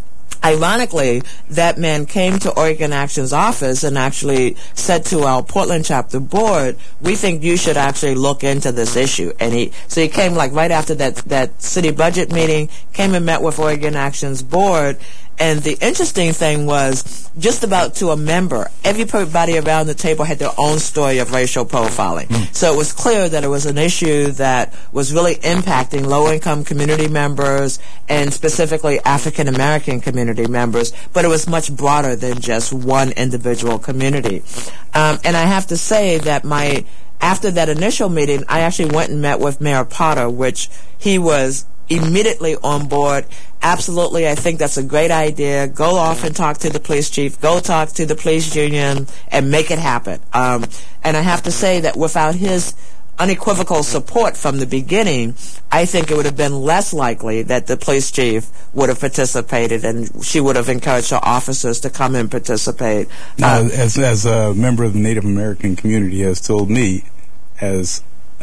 Ironically, that man came to Oregon Action's office and actually said to our Portland chapter board, we think you should actually look into this issue. And he came like right after that city budget meeting, came and met with Oregon Action's board. And the interesting thing was, just about to a member, everybody around the table had their own story of racial profiling. So it was clear that it was an issue that was really impacting low-income community members and specifically African-American community members, but it was much broader than just one individual community. And I have to say that after that initial meeting, I actually went and met with Mayor Potter, which he was immediately on board. Absolutely, I think that's a great idea. Go off and talk to the police chief. Go talk to the police union and make it happen. And I have to say that without his unequivocal support from the beginning, I think it would have been less likely that the police chief would have participated and she would have encouraged her officers to come and participate. Now, as a member of the Native American community has told me, as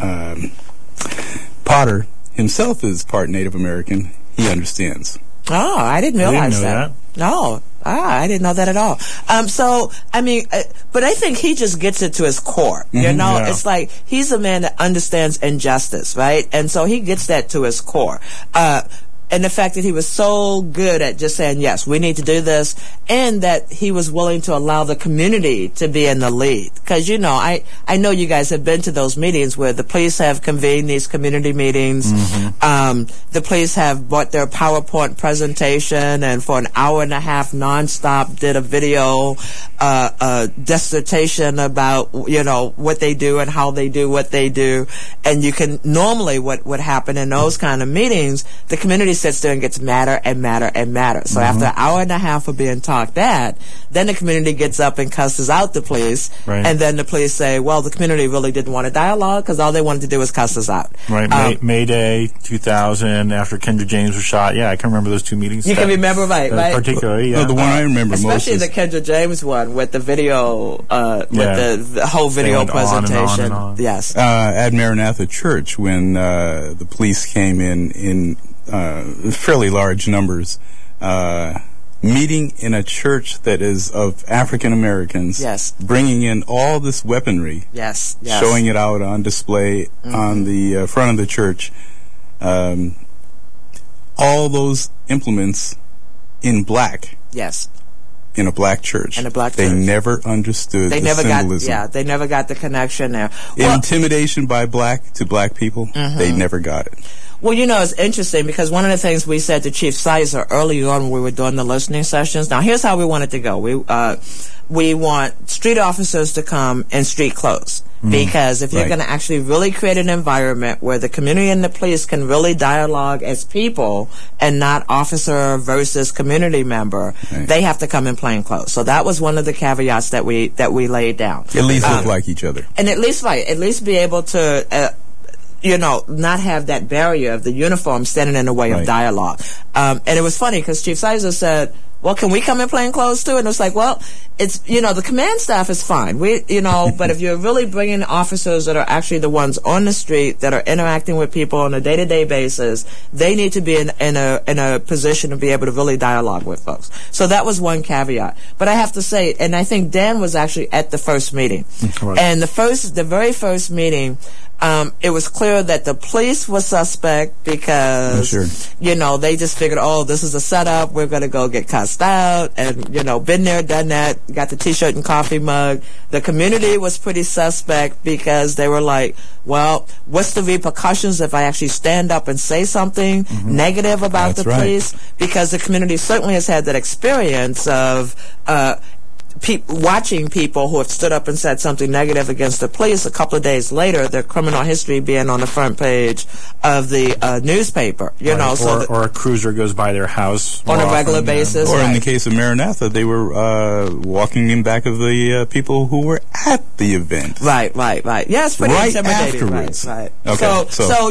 Potter himself is part Native American, he understands. Oh, I didn't realize that. No. I didn't know that at all. But I think he just gets it to his core. You know, it's like he's a man that understands injustice, right? And so he gets that to his core. And the fact that he was so good at just saying, yes, we need to do this, and that he was willing to allow the community to be in the lead. Because, you know, I know you guys have been to those meetings where the police have convened these community meetings. The police have brought their PowerPoint presentation and for an hour and a half nonstop did a video dissertation about, you know, what they do and how they do what they do. And you can normally what would happen in those kind of meetings, the community sits there and gets madder and madder and madder. So after an hour and a half of being talked at, then the community gets up and cusses out the police. Right. And then the police say, well, the community really didn't want a dialogue because all they wanted to do was cuss us out. Right. May Day 2000, after Kendra James was shot. Yeah, I can remember those two meetings. You can remember, right? Particularly, yeah. No, the one I remember especially most the Kendra James one with the video, with the whole video presentation. On. Yes. At Maranatha Church, when the police came in fairly large numbers, meeting in a church that is of African Americans, bringing in all this weaponry, showing it out on display on the front of the church, all those implements in black. Yes. In a black church. In a black they church. Never understood the symbolism. They never got the connection there. Intimidation by black people, they never got it. Well, you know, it's interesting because one of the things we said to Chief Sizer early on when we were doing the listening sessions, now here's how we want it to go. We want street officers to come in street clothes. Because if you're going to actually really create an environment where the community and the police can really dialogue as people and not officer versus community member, they have to come in plain clothes. So that was one of the caveats that we laid down. At least look like each other. And at least be able to not have that barrier of the uniform standing in the way of dialogue. And it was funny because Chief Sizer said, well, can we come in plain clothes too? And it was like, well, it's, the command staff is fine. But if you're really bringing officers that are actually the ones on the street that are interacting with people on a day-to-day basis, they need to be in a position to be able to really dialogue with folks. So that was one caveat. But I have to say, and I think Dan was actually at the first meeting. And the very first meeting, it was clear that the police was suspect because, they just figured, this is a setup. We're going to go get cussed out. And, been there, done that, got the T-shirt and coffee mug. The community was pretty suspect because they were like, well, what's the repercussions if I actually stand up and say something negative about the police? Because the community certainly has had that experience of, watching people who have stood up and said something negative against the police, a couple of days later, their criminal history being on the front page of the newspaper. Or a cruiser goes by their house on a regular basis. Or in the case of Maranatha, they were walking in back of the people who were at the event. Right. Yeah, it's pretty intimidating. Afterwards. Right. Okay.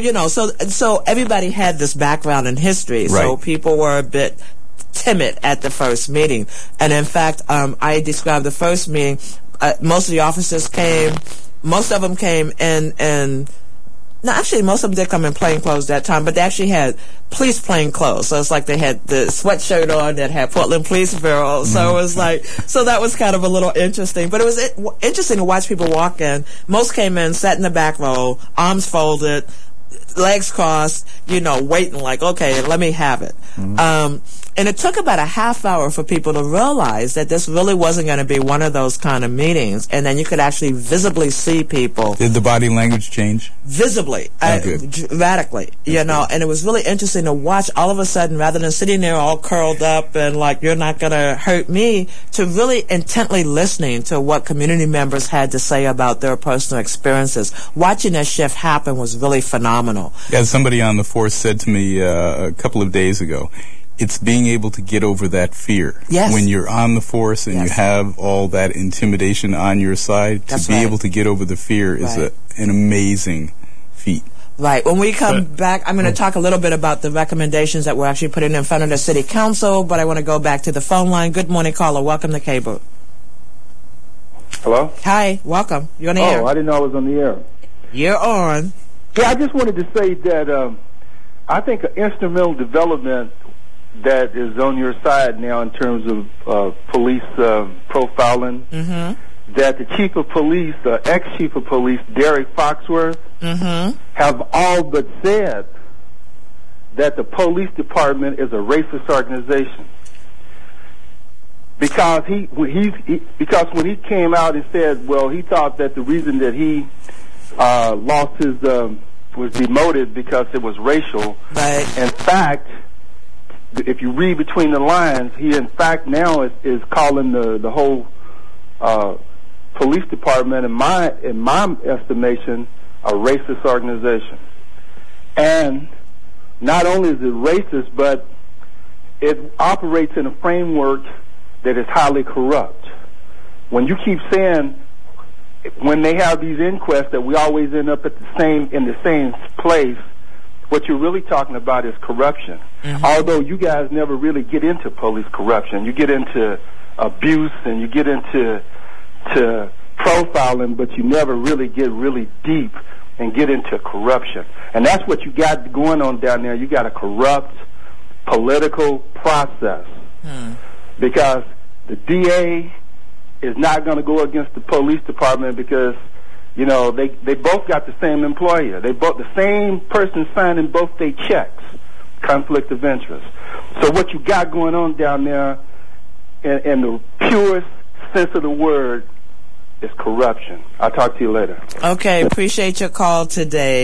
So everybody had this background in history. Right. So people were a bit timid at the first meeting. And in fact, I described the first meeting, most of the officers came, most of them came in No, actually, most of them did come in plain clothes that time, but they actually had police plain clothes. So it's like they had the sweatshirt on that had Portland Police Bureau. So it was like, so that was kind of a little interesting. But it was interesting to watch people walk in. Most came in, sat in the back row, arms folded, legs crossed, waiting like, okay, let me have it. And it took about a half hour for people to realize that this really wasn't going to be one of those kind of meetings. And then you could actually visibly see people. Did the body language change? Visibly. Radically. And it was really interesting to watch all of a sudden, rather than sitting there all curled up and like, you're not going to hurt me, to really intently listening to what community members had to say about their personal experiences. Watching that shift happen was really phenomenal. Yeah, somebody on the force said to me a couple of days ago, it's being able to get over that fear. Yes. When you're on the force and you have all that intimidation on your side, to be able to get over the fear is an amazing feat. Right. When we come back, I'm going to talk a little bit about the recommendations that we're actually putting in front of the City Council, but I want to go back to the phone line. Good morning, caller. Welcome to K-Booth. Hello? Hi. Welcome. You're on the air. Oh, I didn't know I was on the air. You're on. Yeah, I just wanted to say that I think an instrumental development that is on your side now in terms of police profiling, that the chief of police, the ex-chief of police, Derek Foxworth, have all but said that the police department is a racist organization. Because because when he came out and said, well, he thought that the reason that he lost his was demoted because it was racial. Right. In fact, if you read between the lines, he in fact now is calling the whole police department, in my estimation, a racist organization. And not only is it racist, but it operates in a framework that is highly corrupt. When you keep saying, when they have these inquests, that we always end up in the same place, what you're really talking about is corruption. Although you guys never really get into police corruption. You get into abuse and you get into profiling, but you never really get really deep and get into corruption. And that's what you got going on down there. You got a corrupt political process. Because the DA is not going to go against the police department because they both got the same employer. The same person signing both their checks. Conflict of interest. So what you got going on down there, in the purest sense of the word, is corruption. I'll talk to you later. Okay, appreciate your call today.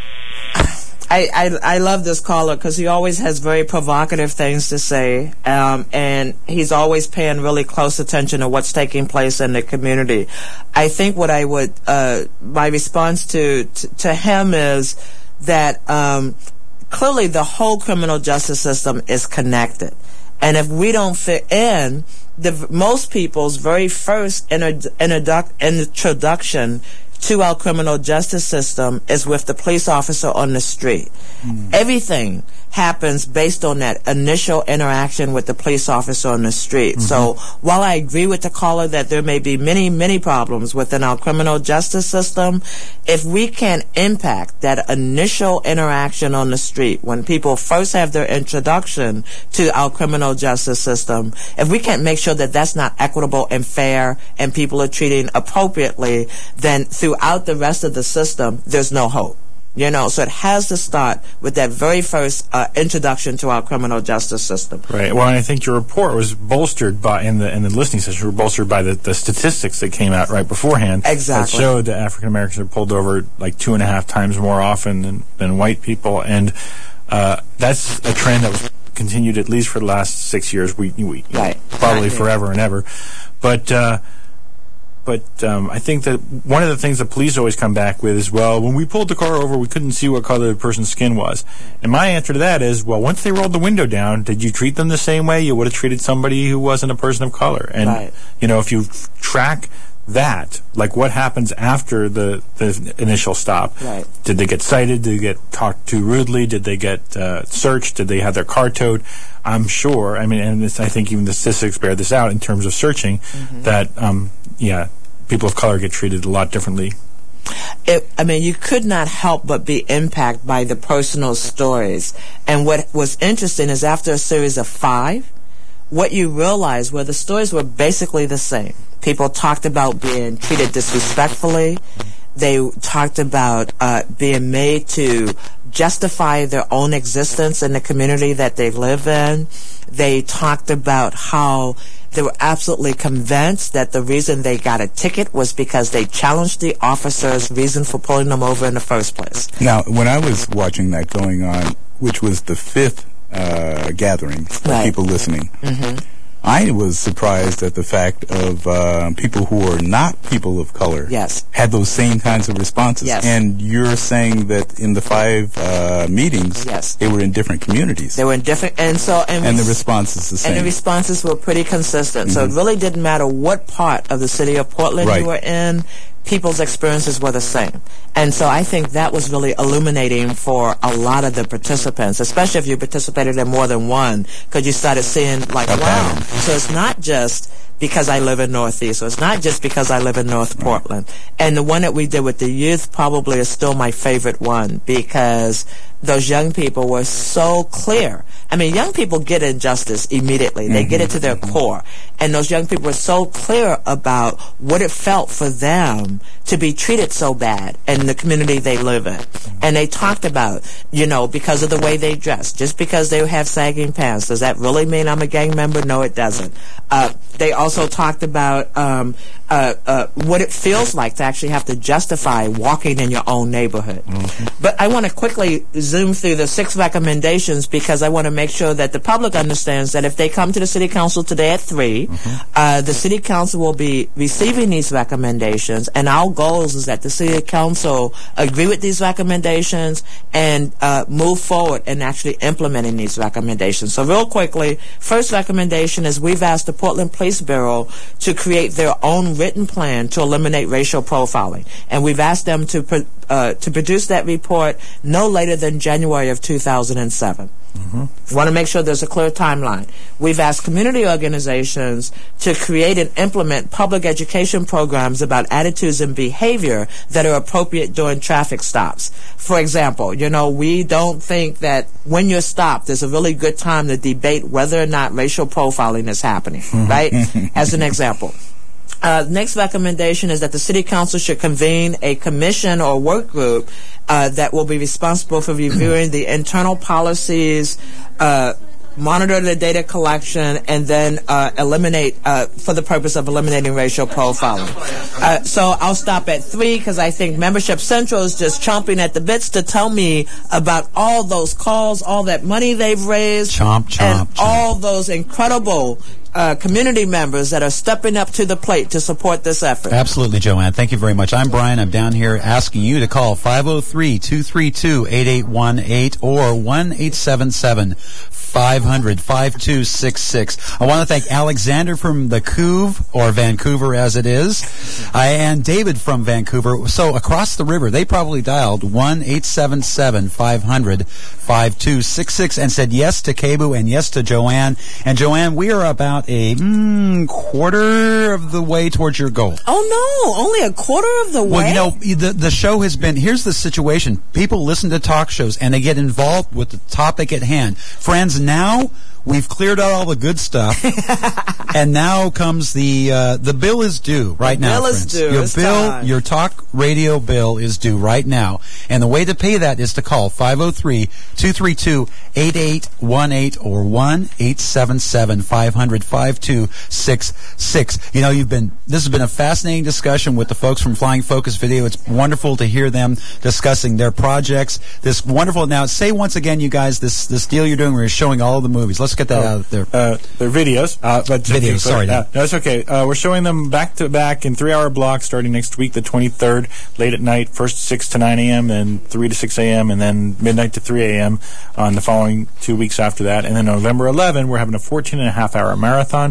I love this caller because he always has very provocative things to say, and he's always paying really close attention to what's taking place in the community. I think what I would, my response to him is that clearly the whole criminal justice system is connected, and if we don't fit in, most people's very first introduction to our criminal justice system is with the police officer on the street. Everything happens based on that initial interaction with the police officer on the street. So while I agree with the caller that there may be many, many problems within our criminal justice system, if we can impact that initial interaction on the street when people first have their introduction to our criminal justice system, if we can't make sure that that's not equitable and fair and people are treated appropriately, then throughout the rest of the system, there's no hope. So it has to start with that very first introduction to our criminal justice system. Right. Well, and I think your report was bolstered by, in the listening session, were bolstered by the statistics that came out right beforehand. Exactly. That showed that African Americans are pulled over like 2.5 times more often than white people, and that's a trend that was continued at least for the last 6 years. Probably forever and ever, but I think that one of the things that police always come back with is, well, when we pulled the car over, we couldn't see what color the person's skin was. And my answer to that is, well, once they rolled the window down, did you treat them the same way you would have treated somebody who wasn't a person of color? And, if you track that, like what happens after the initial stop, did they get cited? Did they get talked to rudely? Did they get searched? Did they have their car towed? I'm sure, I think even the statistics bear this out in terms of searching, that, people of color get treated a lot differently. you could not help but be impacted by the personal stories. And what was interesting is after a series of 5, what you realized were the stories were basically the same. People talked about being treated disrespectfully. They talked about being made to justify their own existence in the community that they live in. They talked about how they were absolutely convinced that the reason they got a ticket was because they challenged the officer's reason for pulling them over in the first place. Now, when I was watching that going on, which was the 5th gathering of people listening, I was surprised at the fact of people who are not people of color had those same kinds of responses. And you're saying that in the 5 meetings, they were in different communities. They were in different, and the response is the same. And the responses were pretty consistent. So it really didn't matter what part of the city of Portland you were in. People's experiences were the same. And so I think that was really illuminating for a lot of the participants, especially if you participated in more than one, because you started seeing, like, wow. So it's not just because I live in Northeast, so it's not just because I live in North Portland. And the one that we did with the youth probably is still my favorite one, because those young people were so clear. I mean, young people get injustice immediately. They get it to their core. And those young people were so clear about what it felt for them to be treated so bad in the community they live in. And they talked about, because of the way they dress, just because they have sagging pants, does that really mean I'm a gang member? No, it doesn't. They also talked about what it feels like to actually have to justify walking in your own neighborhood. But I want to quickly zoom through the 6 recommendations, because I want to make sure that the public understands that if they come to the City Council today at 3, the City Council will be receiving these recommendations, and our goals is that the City Council agree with these recommendations and move forward in actually implementing these recommendations. So real quickly, first recommendation is we've asked the Portland Police Bureau to create their own written plan to eliminate racial profiling, and we've asked them to produce that report no later than January of 2007. Want to make sure there's a clear timeline. We've asked community organizations to create and implement public education programs about attitudes and behavior that are appropriate during traffic stops. For example, we don't think that when you're stopped, there's a really good time to debate whether or not racial profiling is happening, right? As an example. Next recommendation is that the City Council should convene a commission or work group that will be responsible for reviewing the internal policies, monitor the data collection, and then eliminate, for the purpose of eliminating racial profiling. So I'll stop at 3, because I think Membership Central is just chomping at the bits to tell me about all those calls, all that money they've raised, and all those incredible community members that are stepping up to the plate to support this effort. Absolutely, Joanne. Thank you very much. I'm Brian. I'm down here asking you to call 503-232-8818 or 1-877-500-5266. I want to thank Alexander from the Couve, or Vancouver as it is, and David from Vancouver. So across the river, they probably dialed 1-877-500-5266 and said yes to KBOO and yes to Joanne. And Joanne, we are about a quarter of the way towards your goal. Oh, no, only a quarter of the way? Well, the show has been, here's the situation. People listen to talk shows and they get involved with the topic at hand. Friends, now we've cleared out all the good stuff, and now comes the bill is due right now. Bill is due. Your talk radio bill is due right now, and the way to pay that is to call 503-232-8818 or 1-877-500-5266. This has been a fascinating discussion with the folks from Flying Focus Video. It's wonderful to hear them discussing their projects. This wonderful. Now, say once again, you guys, this deal you're doing where you're showing all of the movies. Let's get that out there. They're videos. Videos, sorry. No, that's okay. We're showing them back-to-back in 3-hour blocks starting next week, the 23rd, late at night, first 6 to 9 a.m., then 3 to 6 a.m., and then midnight to 3 a.m. on the following 2 weeks after that. And then November 11, we're having a 14-and-a-half-hour marathon.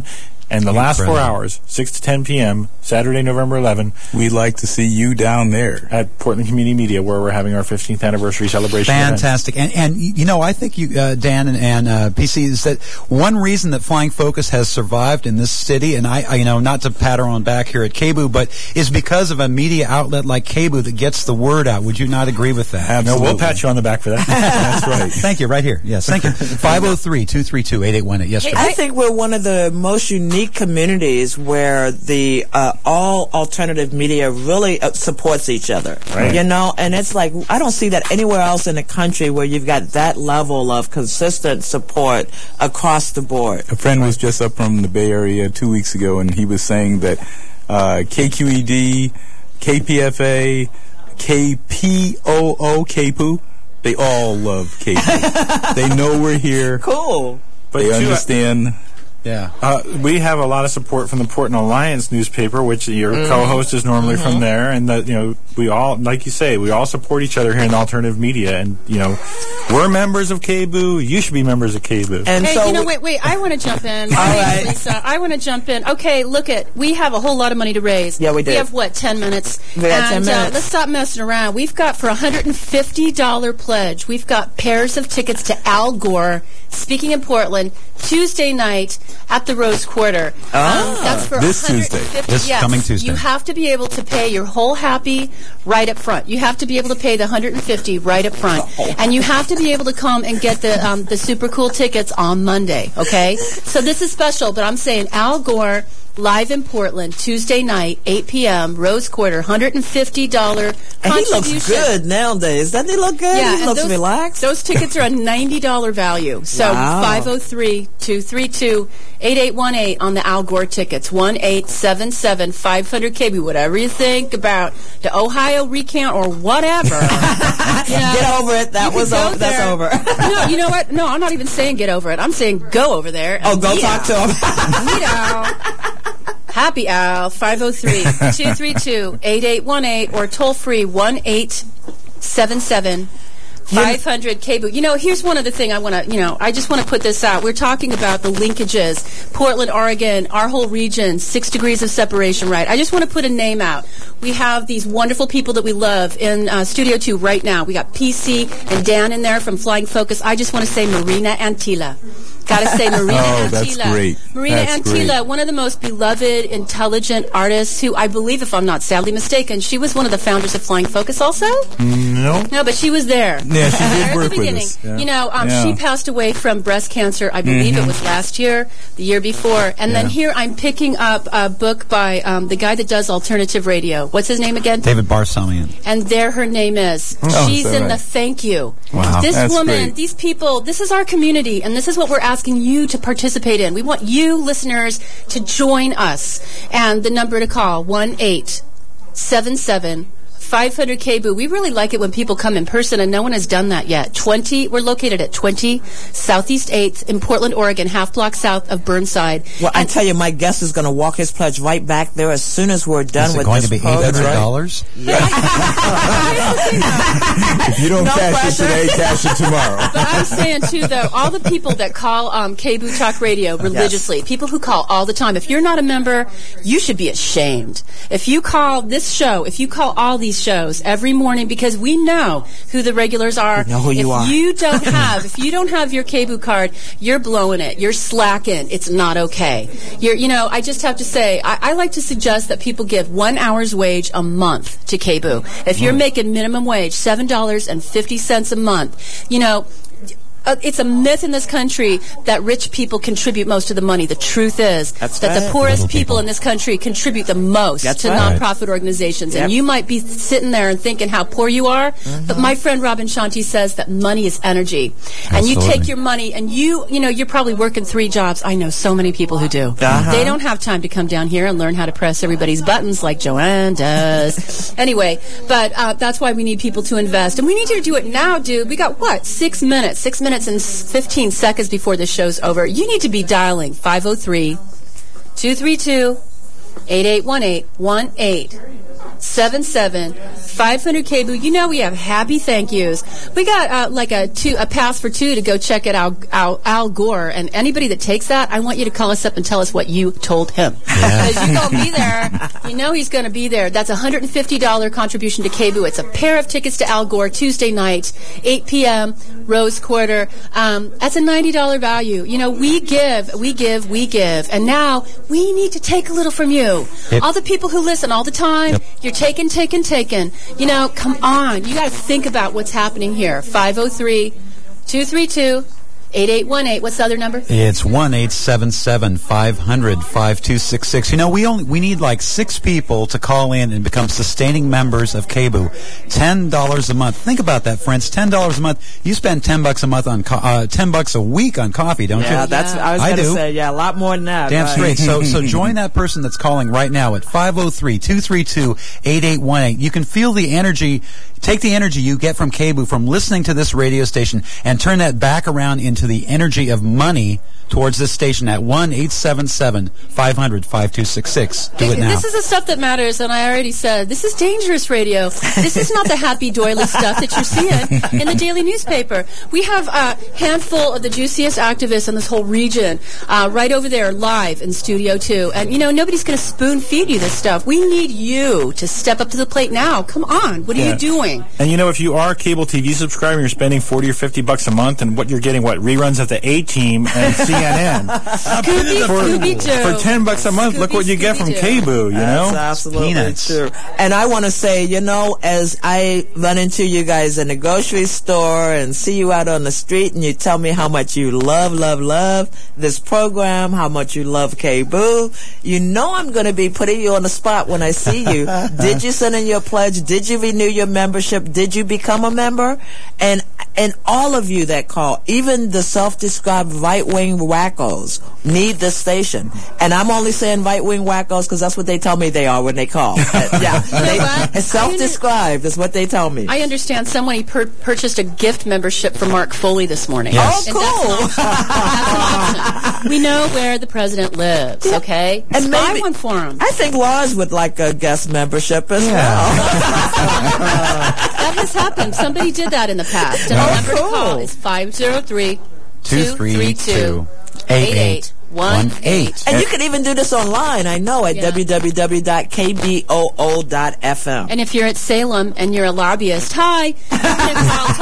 And the last 4 Incredible. hours, 6 to 10 p.m., Saturday, November 11, We'd like to see you down there at Portland Community Media, where we're having our 15th anniversary celebration. Fantastic. And you know, I think you, Dan and PC, is that one reason that Flying Focus has survived in this city, and I you know, not to pat her on back here at KBOO, but is because of a media outlet like KBOO that gets the word out. Would you not agree with that? Absolutely. No, we'll pat you on the back for that. That's right. Thank you. Right here. Yes. Thank you. 503-232-8818. Yes, sir. I think we're one of the most unique communities where the all alternative media really supports each other. Right. You know, and it's like I don't see that anywhere else in the country where you've got that level of consistent support across the board. A friend was just up from the Bay Area 2 weeks ago, and he was saying that KQED, KPFA, KPOO, KPOO, they all love KPOO. They know we're here. Cool. But they understand. Yeah. We have a lot of support from the Portland Alliance newspaper, which your co-host is normally from there, and you know, we all, like you say, we all support each other here in the alternative media, and you know, we're members of KBOO. You should be members of KBOO. And hey, so you know, wait, I want to jump in. All right. Lisa, I want to jump in. Okay, look we have a whole lot of money to raise. Yeah, we do. We have, 10 minutes? We got 10 minutes. Let's stop messing around. We've got, for $150 pledge, we've got pairs of tickets to Al Gore speaking in Portland Tuesday night at the Rose Quarter. That's for This Tuesday. This coming Tuesday. You have to be able to pay your whole happy right up front. You have to be able to pay the $150 right up front, and you have to be able to come and get the super cool tickets on Monday. Okay, so this is special, but I'm saying Al Gore live in Portland Tuesday night, 8 p.m. Rose Quarter, $150 contribution. And he looks good nowadays. Doesn't he look good? Yeah, he looks relaxed. Those tickets are a $90 value. So Wow. 503-232-8818 on the Al Gore tickets. 1-877-500-KB. Whatever you think about the Ohio recount or whatever. Get over it. That was over. That's over. No, you know what? No, I'm not even saying get over it. I'm saying go over there. Oh, go talk to him. Meet Al. Happy Al, 503-232-8818 or toll free 1-877-500-KBOO. You know, here's one other thing I want to, I just want to put this out. We're talking about the linkages. Portland, Oregon, our whole region, 6 degrees of separation, right? I just want to put a name out. We have these wonderful people that we love in Studio 2 right now. We got PC and Dan in there from Flying Focus. I just want to say Marina Antila. Gotta say, Marina Antila. That's great. Marina Antila, one of the most beloved, intelligent artists who I believe, if I'm not sadly mistaken, she was one of the founders of Flying Focus also? No. No, but she was there. Yeah, she did At work the beginning. with us. Yeah. You know, she passed away from breast cancer, I believe it was last year, the year before. And then here I'm picking up a book by the guy that does alternative radio. What's his name again? David Barsamian. And there her name is. She's is that in right? the thank you. Wow. This That's woman, great. these people, this is our community, and this is what we're asking you to participate in. We want you, listeners, to join us. And the number to call, 1-877-500-KBOO. We really like it when people come in person, and no one has done that yet. We're located at 20 Southeast 8th in Portland, Oregon, half block south of Burnside. Well, I tell you, my guest is going to walk his pledge right back there as soon as we're done Is with it going this to be program. $800? If you don't No cash pressure. it today, cash it tomorrow. But I'm saying, too, though, all the people that call KBOO Talk Radio religiously, people who call all the time, if you're not a member, you should be ashamed. If you call this show, if you call all these shows every morning, because we know who the regulars are. We know who you are. If you don't have your KBOO card, you're blowing it. You're slacking. It's not okay. I just have to say, I like to suggest that people give 1 hour's wage a month to KBOO. If you're making minimum wage, $7.50 a month, it's a myth in this country that rich people contribute most of the money. The truth is that the poorest people in this country contribute the most to nonprofit organizations. And you might be sitting there and thinking how poor you are, but my friend Robin Shanti says that money is energy. And you take your money and you're probably working 3 jobs. I know so many people who do. They don't have time to come down here and learn how to press everybody's buttons like Joanne does. Anyway, but that's why we need people to invest. And we need you to do it now, dude. We got, 6 minutes? 6 minutes and 15 seconds before the show's over. You need to be dialing 503-232-8818, 500 KBOO. You know we have happy thank yous. We got a pass for two to go check out Al Gore. And anybody that takes that, I want you to call us up and tell us what you told him. Because you're going to be there. You know he's going to be there. That's a $150 contribution to KBOO. It's a pair of tickets to Al Gore Tuesday night, 8 p.m., Rose Quarter. That's a $90 value. You know, we give. And now we need to take a little from you. Yep. All the people who listen all the time, you're taking. You know, come on. You got to think about what's happening here. 503-232-8818. What's the other number? It's 1-877-500-5266. You know, we need like 6 people to call in and become sustaining members of KBOO. $10 a month. Think about that, friends. $10 a month. You spend $10 a month on $10 a week on coffee, don't you? Yeah, that's. I was going to say, yeah, a lot more than that. Damn right? straight. So join that person that's calling right now at 503-232-8818. You can feel the energy. Take the energy you get from KBOO, from listening to this radio station, and turn that back around into the energy of money towards this station at 1-877-500-5266. Do it now. This is the stuff that matters, and I already said, this is dangerous radio. This is not the happy doily stuff that you're seeing in the daily newspaper. We have a handful of the juiciest activists in this whole region right over there live in Studio 2. And, you know, nobody's going to spoon-feed you this stuff. We need you to step up to the plate now. Come on. What are you doing? And, you know, if you are a cable TV subscriber, you're spending $40 or $50 a month, and what you're getting, reruns of the A-Team and CNN. For $10 a month, look what you get from KBOO, you know? That's absolutely Peanuts. true. And I want to say, you know, as I run into you guys in the grocery store and see you out on the street and you tell me how much you love this program, how much you love KBOO, you know I'm going to be putting you on the spot when I see you. Did you send in your pledge? Did you renew your membership? Did you become a member? And all of you that call, even the self-described right-wing wackos, need this station. And I'm only saying right-wing wackos because that's what they tell me they are when they call. It's self-described is what they tell me. I understand someone purchased a gift membership for Mark Foley this morning. Yes. And that's an option. We know where the president lives, okay? And buy maybe, one for him. I think Lars would like a guest membership as well. That has happened. Somebody did that in the past. And the number to call is 503-232-8818. And you can even do this online, I know, at www.kboo.fm. And if you're at Salem and you're a lobbyist, hi, you can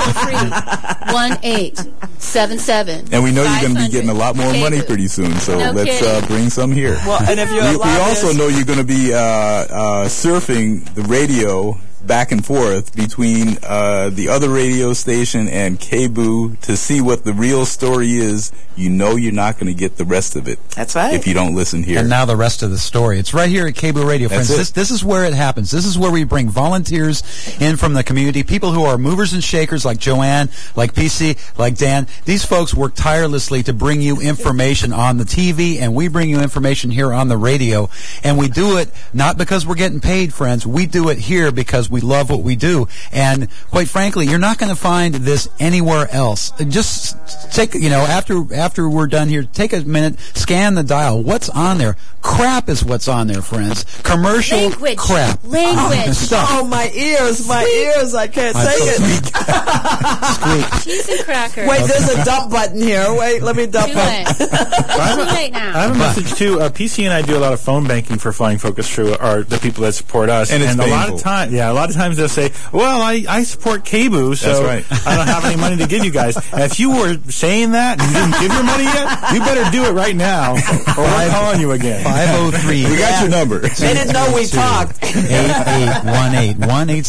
call toll-free 1-877. And we know you're going to be getting a lot more money pretty soon, so let's bring some here. Well, and if you're a we also know you're going to be surfing the radio back and forth between the other radio station and KBOO to see what the real story is. You know you're not going to get the rest of it. That's right. If you don't listen here. And now the rest of the story. It's right here at KBOO Radio, friends. This is where it happens. This is where we bring volunteers in from the community, people who are movers and shakers like Joanne, like PC, like Dan. These folks work tirelessly to bring you information on the TV, and we bring you information here on the radio. And we do it not because we're getting paid, friends. We do it here because we love what we do. And quite frankly, you're not going to find this anywhere else. Just take, after we're done here, take a minute, scan the dial. What's on there? Crap is what's on there, friends. Commercial crap. Language. Oh, my ears, I can't say it. Squeak. Cheese and crackers. Wait, there's a dump button here. Wait, let me dump it. Too late now. I have a message too. PC and I do a lot of phone banking for Flying Focus True, are the people that support us. And it's a lot of times they'll say, "Well, I support KBOO, so I don't have any money to give you guys." And if you were saying that and you didn't give your money yet, you better do it right now, or we're calling you again. 503. We got your number. They didn't know we talked. 8818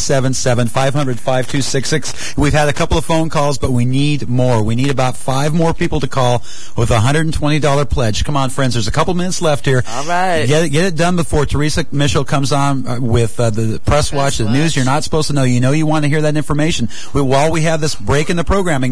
1-877-500-5266. We've had a couple of phone calls, but we need more. We need about 5 more people to call with a $120 pledge. Come on, friends. There's a couple minutes left here. All right. Get it done before Teresa Mitchell comes on with the Press Watch, the news you're not supposed to know. You know you want to hear that information. While we have this break in the programming,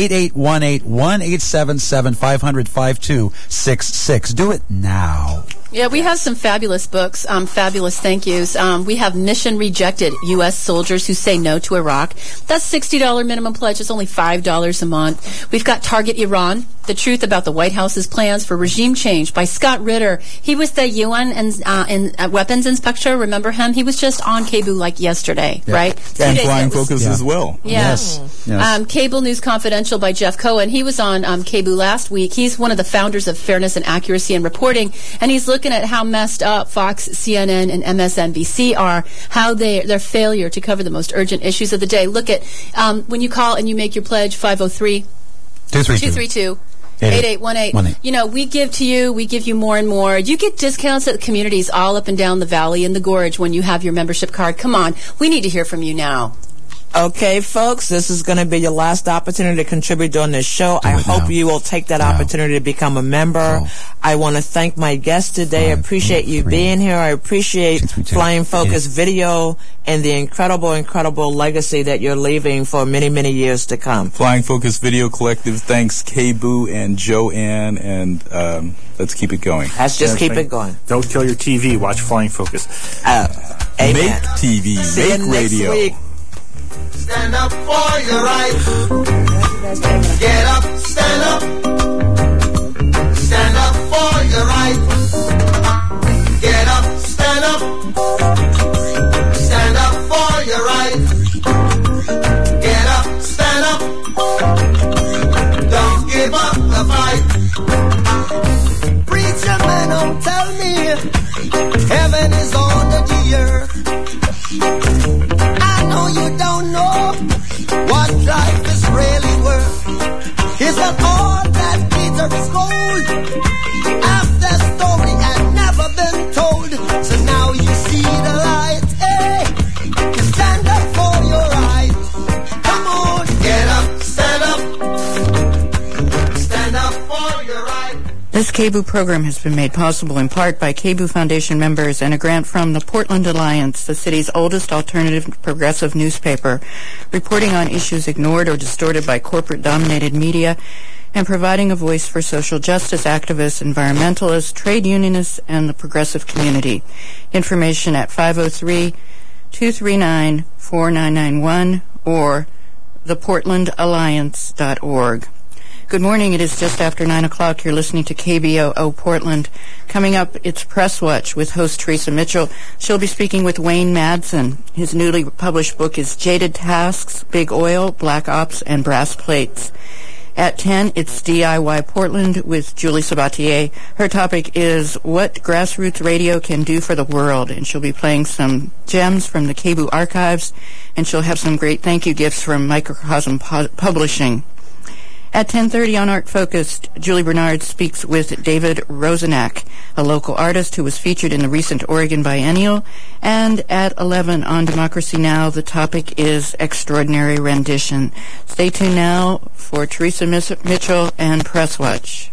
503-232-8818, 1-877-500-5266. Do it now. Yeah, we have some fabulous books, fabulous thank yous. We have Mission Rejected, U.S. Soldiers Who Say No to Iraq. That's $60 minimum pledge. It's only $5 a month. We've got Target Iran, The Truth About the White House's Plans for Regime Change by Scott Ritter. He was the UN weapons inspector. Remember him? He was just on KBOO like yesterday, right? And Flying Focus as well. Yes. Cable News Confidential by Jeff Cohen. He was on KBOO last week. He's one of the founders of Fairness and Accuracy in Reporting, and he's looking at how messed up Fox, CNN, and MSNBC are, how their failure to cover the most urgent issues of the day. Look at when you call and you make your pledge, 503-232. 8818. You know, we give to you, we give you more and more. You get discounts at the communities all up and down the valley and the gorge when you have your membership card. Come on, we need to hear from you now. Okay, folks, this is going to be your last opportunity to contribute during this show. I hope you will take that opportunity to become a member. I want to thank my guests today. I appreciate you being here. I appreciate Flying Focus Video and the incredible legacy that you're leaving for many, many years to come. Flying Focus Video Collective, thanks KBOO and Joanne, and let's keep it going. Let's just keep it going. Don't kill your TV. Watch Flying Focus. Amen. Make TV. See make you radio. Next week. Stand up for your rights. Get up, stand up. Stand up for your rights. Get up, stand up. Stand up for your rights. Get up, stand up. Don't give up the fight. Preacher man, don't tell me heaven is under the earth. I know you don't know what life is really worth. Is that all that glitter is gold? After story had never been told, so now you see the light. Hey, you stand up for your right. Come on, get up, stand up. Stand up for your right. This KBOO program has been made possible in part by KBOO Foundation members and a grant from the Portland Alliance, the city's oldest alternative progressive newspaper, reporting on issues ignored or distorted by corporate-dominated media and providing a voice for social justice activists, environmentalists, trade unionists, and the progressive community. Information at 503-239-4991 or theportlandalliance.org. Good morning. It is just after 9 o'clock. You're listening to KBOO Portland. Coming up, it's Press Watch with host Teresa Mitchell. She'll be speaking with Wayne Madsen. His newly published book is Jaded Tasks, Big Oil, Black Ops, and Brass Plates. At 10, it's DIY Portland with Julie Sabatier. Her topic is what grassroots radio can do for the world, and she'll be playing some gems from the KBOO archives, and she'll have some great thank you gifts from Microcosm Publishing. At 10:30 on Art Focused, Julie Bernard speaks with David Rosenak, a local artist who was featured in the recent Oregon Biennial. And at 11 on Democracy Now!, the topic is Extraordinary Rendition. Stay tuned now for Teresa Mitchell and Press Watch.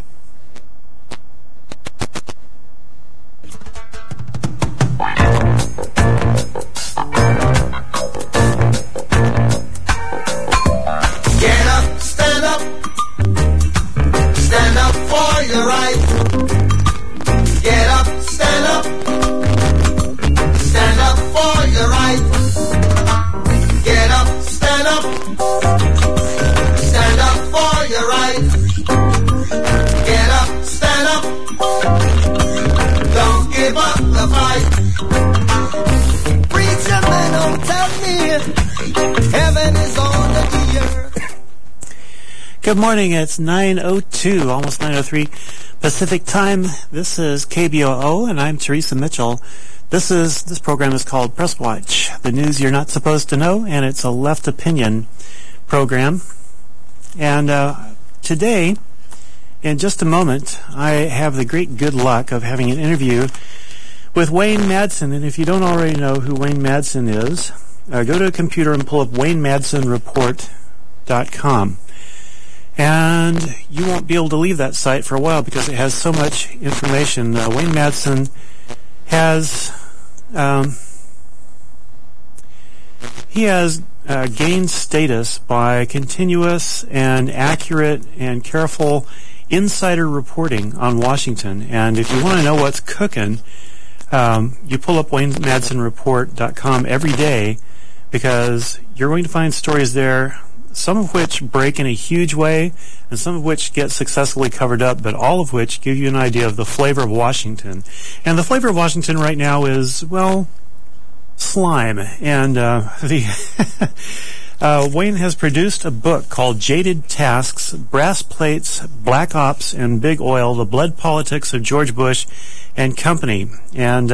Get up, stand up. Stand up for your right. Get up, stand up. Stand up for your right. Get up, stand up. Stand up for your right. Get up, stand up. Don't give up the fight. Preacher man, don't tell me heaven is on the earth. Good morning. It's 9:02, almost 9:03 Pacific time. This is KBOO, and I'm Teresa Mitchell. This program is called Press Watch, the news you're not supposed to know, and it's a left opinion program. And today, in just a moment, I have the great good luck of having an interview with Wayne Madsen. And if you don't already know who Wayne Madsen is, go to a computer and pull up WayneMadsenReport.com. And you won't be able to leave that site for a while because it has so much information. Wayne Madsen has gained status by continuous and accurate and careful insider reporting on Washington. And if you want to know what's cooking, you pull up WayneMadsonReport.com every day, because you're going to find stories there, some of which break in a huge way, and some of which get successfully covered up, but all of which give you an idea of the flavor of Washington. And the flavor of Washington right now is, well, slime. And Wayne has produced a book called Jaded Tasks, Brass Plates, Black Ops, and Big Oil, The Blood Politics of George Bush and Company. And,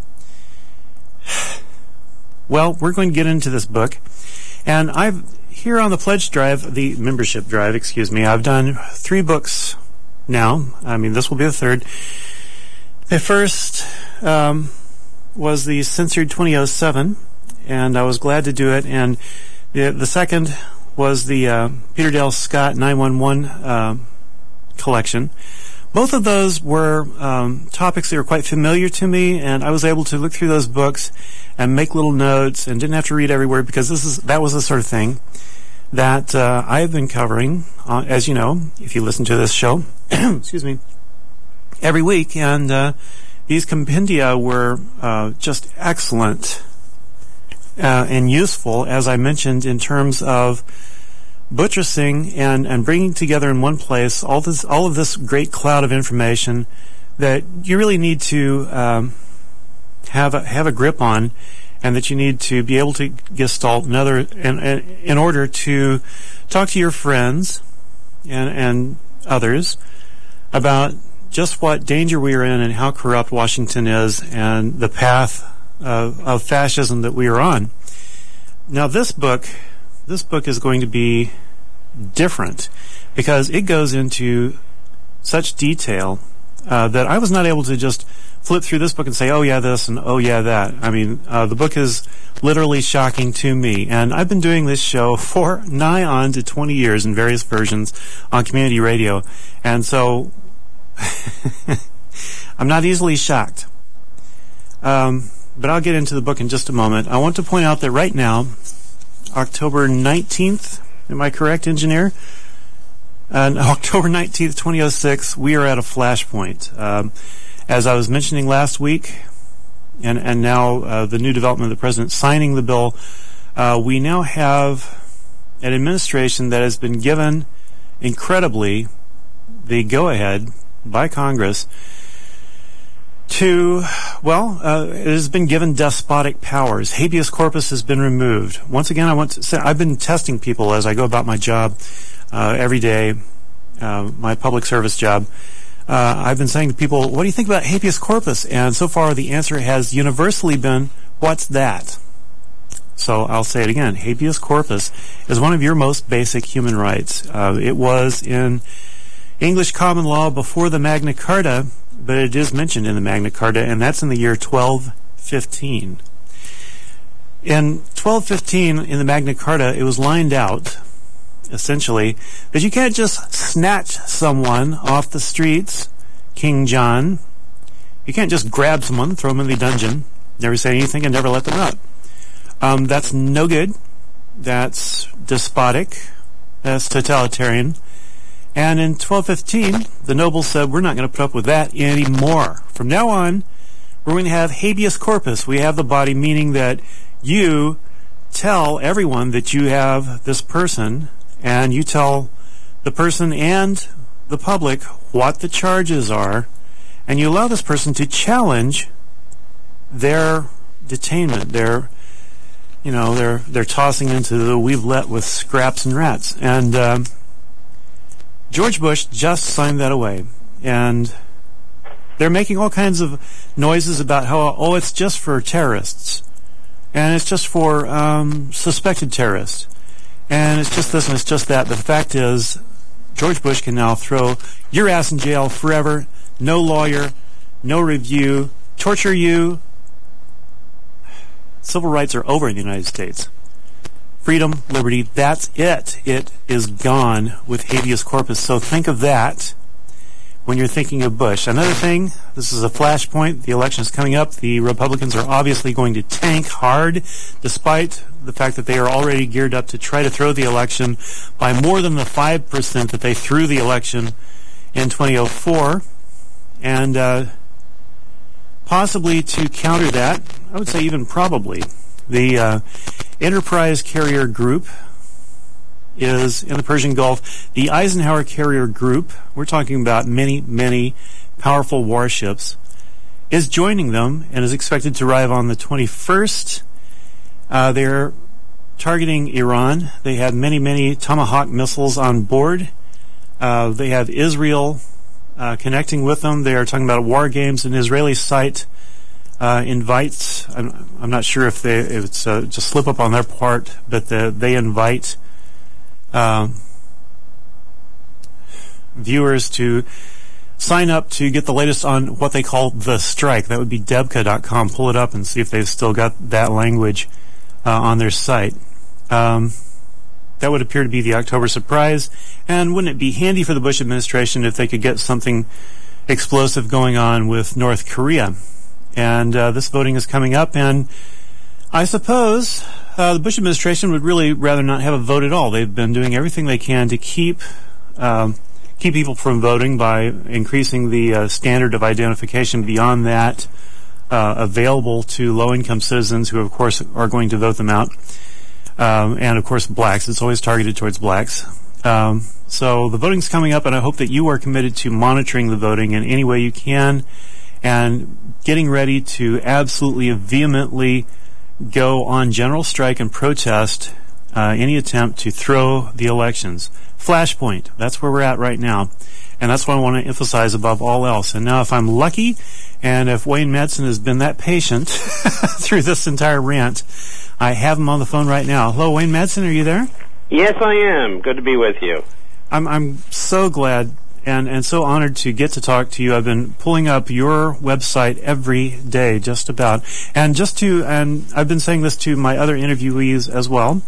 well, we're going to get into this book. And here on the pledge drive, the membership drive, I've done 3 books now. I mean, this will be the 3rd. The first was the Censored 2007, and I was glad to do it. And the second was the Peter Dale Scott 911 collection. Both of those were topics that were quite familiar to me, and I was able to look through those books and make little notes and didn't have to read every word, because that was the sort of thing that I have been covering, as you know, if you listen to this show, excuse me, every week. And these compendia were just excellent and useful, as I mentioned, in terms of buttressing and bringing together in one place all of this great cloud of information that you really need to have a grip on, and that you need to be able to gestalt in order to talk to your friends and others about just what danger we are in and how corrupt Washington is and the path of fascism that we are on. Now, this book is going to be different, because it goes into such detail that I was not able to just flip through this book and say, oh yeah, this and oh yeah, that. I mean, the book is literally shocking to me. And I've been doing this show for nigh on to 20 years in various versions on community radio. And so I'm not easily shocked. But I'll get into the book in just a moment. I want to point out that right now, October 19th, am I correct, engineer? October 19th, 2006, we are at a flashpoint. As I was mentioning last week, and now the new development of the president signing the bill, we now have an administration that has been given, incredibly, the go-ahead by Congress to, it has been given despotic powers. Habeas corpus has been removed. Once again, I want to say, I've been testing people as I go about my job every day, my public service job. I've been saying to people, what do you think about habeas corpus? And so far the answer has universally been, what's that? So I'll say it again. Habeas corpus is one of your most basic human rights. It was in English common law before the Magna Carta, but it is mentioned in the Magna Carta, and that's in the year 1215. In 1215, in the Magna Carta, it was lined out, essentially, that you can't just snatch someone off the streets, King John. You can't just grab someone, throw them in the dungeon, never say anything, and never let them out. That's no good. That's despotic. That's totalitarian. And in 1215, the nobles said, we're not going to put up with that anymore. From now on, we're going to have habeas corpus. We have the body, meaning that you tell everyone that you have this person, and you tell the person and the public what the charges are, and you allow this person to challenge their detainment, their tossing into the oubliette with scraps and rats. And George Bush just signed that away, and they're making all kinds of noises about how, it's just for terrorists, and it's just for suspected terrorists, and it's just this and it's just that. But the fact is, George Bush can now throw your ass in jail forever, no lawyer, no review, torture you. Civil rights are over in the United States. Freedom, liberty, that's it. It is gone with habeas corpus. So think of that when you're thinking of Bush. Another thing, this is a flashpoint. The election is coming up. The Republicans are obviously going to tank hard, despite the fact that they are already geared up to try to throw the election by more than the 5% that they threw the election in 2004. And possibly to counter that, I would say even probably, the Enterprise Carrier Group is in the Persian Gulf. The Eisenhower Carrier Group, we're talking about many, many powerful warships, is joining them and is expected to arrive on the 21st. They're targeting Iran. They have many, many Tomahawk missiles on board. They have Israel connecting with them. They are talking about war games. An Israeli site invites, I'm not sure if it's just slip up on their part, but they invite viewers to sign up to get the latest on what they call the strike. That would be Debka.com. Pull it up and see if they've still got that language on their site. That would appear to be the October surprise. And wouldn't it be handy for the Bush administration if they could get something explosive going on with North Korea? And this voting is coming up, and I suppose the Bush administration would really rather not have a vote at all. They've been doing everything they can to keep people from voting by increasing the standard of identification beyond that available to low-income citizens who, of course, are going to vote them out. And, of course, blacks. It's always targeted towards blacks. So the voting's coming up, and I hope that you are committed to monitoring the voting in any way you can and getting ready to absolutely vehemently go on general strike and protest any attempt to throw the elections. Flashpoint, that's where we're at right now. And that's what I want to emphasize above all else. And now if I'm lucky, and if Wayne Madsen has been that patient through this entire rant, I have him on the phone right now. Hello, Wayne Madsen, are you there? Yes, I am. Good to be with you. I'm so glad and so honored to get to talk to you. I've been pulling up your website every day, just about. And I've been saying this to my other interviewees as well.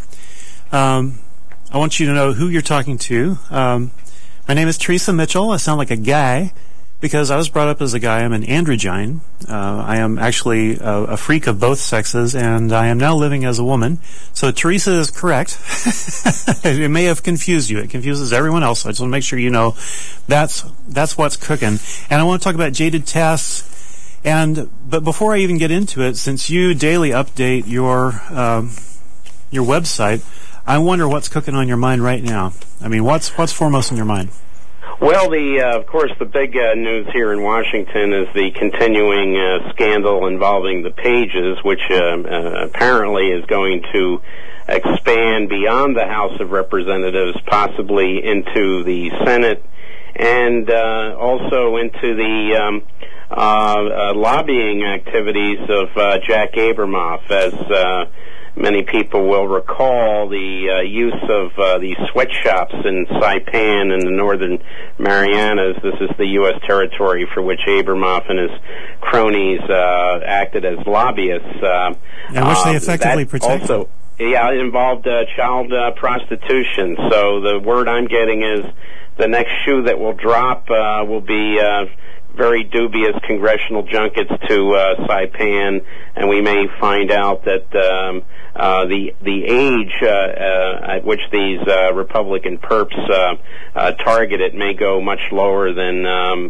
I want you to know who you're talking to. My name is Teresa Mitchell. I sound like a guy because I was brought up as a guy. I'm an androgyne. I am actually a freak of both sexes, and I am now living as a woman. So Teresa is correct. It may have confused you. It confuses everyone else. I just want to make sure you know that's what's cooking. And I want to talk about Jaded Tasks. But before I even get into it, since you daily update your website, I wonder what's cooking on your mind right now. I mean, what's foremost in your mind? Well, of course, the big news here in Washington is the continuing scandal involving the pages, which apparently is going to expand beyond the House of Representatives, possibly into the Senate, and also into the lobbying activities of Jack Abramoff, as many people will recall the use of the sweatshops in Saipan in the northern Marianas. This is the U.S. territory for which Abramoff and his cronies acted as lobbyists. And which they effectively protected. Also, yeah, it involved child prostitution. So the word I'm getting is the next shoe that will drop will be very dubious congressional junkets to Saipan, and we may find out that the age at which these Republican perps target it may go much lower than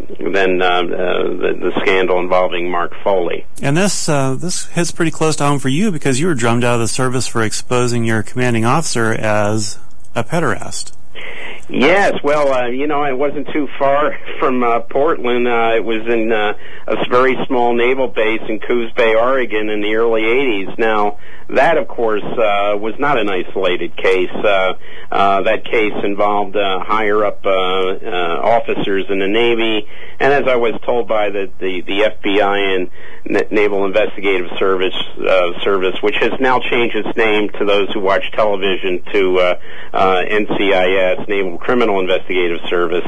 the scandal involving Mark Foley. And this hits pretty close to home for you because you were drummed out of the service for exposing your commanding officer as a pederast. Yes, well, it wasn't too far from Portland. It was in a very small naval base in Coos Bay, Oregon in the early 80s. Now, that, of course, was not an isolated case. That case involved higher-up officers in the Navy, and as I was told by the FBI and Naval Investigative Service, which has now changed its name to those who watch television to NCIS, Naval Criminal Investigative Service.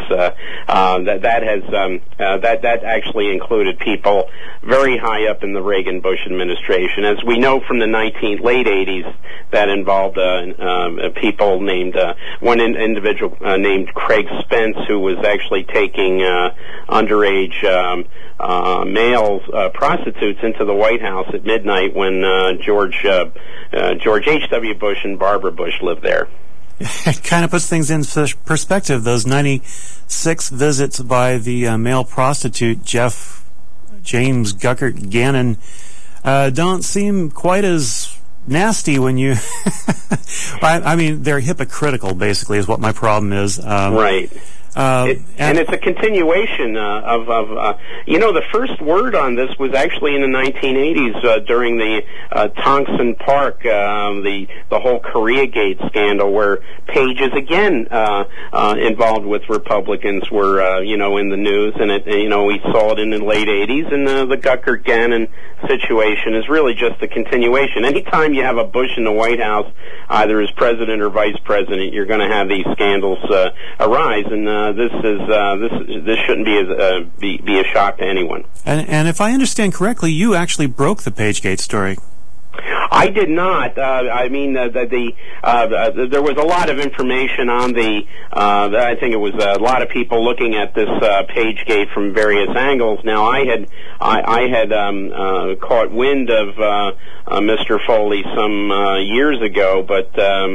That actually included people very high up in the Reagan-Bush administration. As we know from the late 80s, that involved people named one individual named Craig Spence, who was actually taking underage male prostitutes into the White House at midnight when George H.W. Bush and Barbara Bush lived there. it kind of puts things in perspective. Those 96 visits by the male prostitute Jeff James Guckert Gannon don't seem quite as nasty when you I mean, they're hypocritical, basically, is what my problem is. Right. And it's a continuation of the first word on this was actually in the 1980s during the Tongson Park, the whole Koreagate scandal, where pages again involved with Republicans were in the news, and we saw it in the late 80s, and the Guckert Gannon situation is really just a continuation. Anytime you have a Bush in the White House, either as president or vice president, you're going to have these scandals arise, and this shouldn't be a shock to anyone. And if I understand correctly, you actually broke the PageGate story. I did not. There was a lot of information on I think it was a lot of people looking at this PageGate from various angles. Now, I had caught wind of Mr. Foley some years ago, but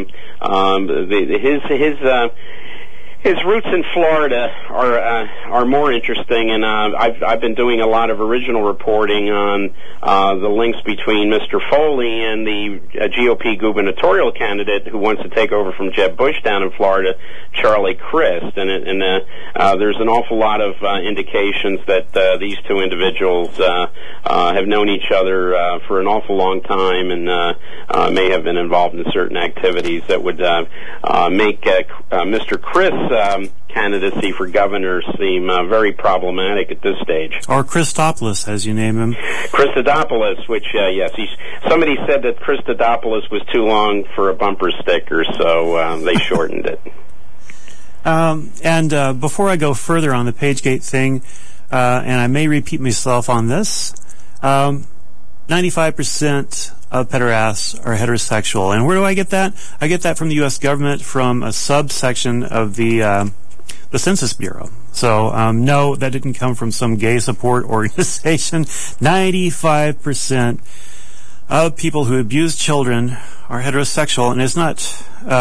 his roots in Florida are more interesting, and I've been doing a lot of original reporting on the links between Mr. Foley and the GOP gubernatorial candidate who wants to take over from Jeb Bush down in Florida, Charlie Crist, and there's an awful lot of indications that these two individuals have known each other for an awful long time, and may have been involved in certain activities that would make Mr. Crist's candidacy for governor seem very problematic at this stage. Or Christopoulos, as you name him. Christopoulos, which, yes, somebody said that Christopoulos was too long for a bumper sticker, so they shortened it. And before I go further on the PageGate thing, and I may repeat myself on this, 95% of pederasts are heterosexual. And where do I get that? I get that from the U.S. government, from a subsection of the Census Bureau. So, no, that didn't come from some gay support organization. 95% of people who abuse children are heterosexual, and it's not...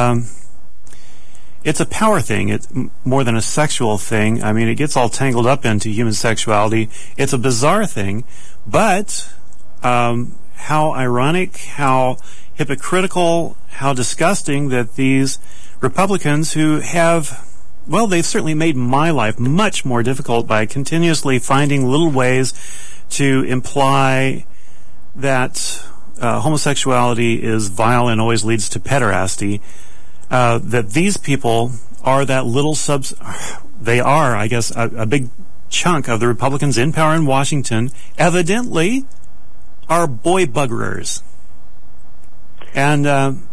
it's a power thing. It's more than a sexual thing. I mean, it gets all tangled up into human sexuality. It's a bizarre thing, but how ironic, how hypocritical, how disgusting that these Republicans who have, well, they've certainly made my life much more difficult by continuously finding little ways to imply that homosexuality is vile and always leads to pederasty. That these people are that little they are, I guess, a big chunk of the Republicans in power in Washington, evidently are boy buggerers. And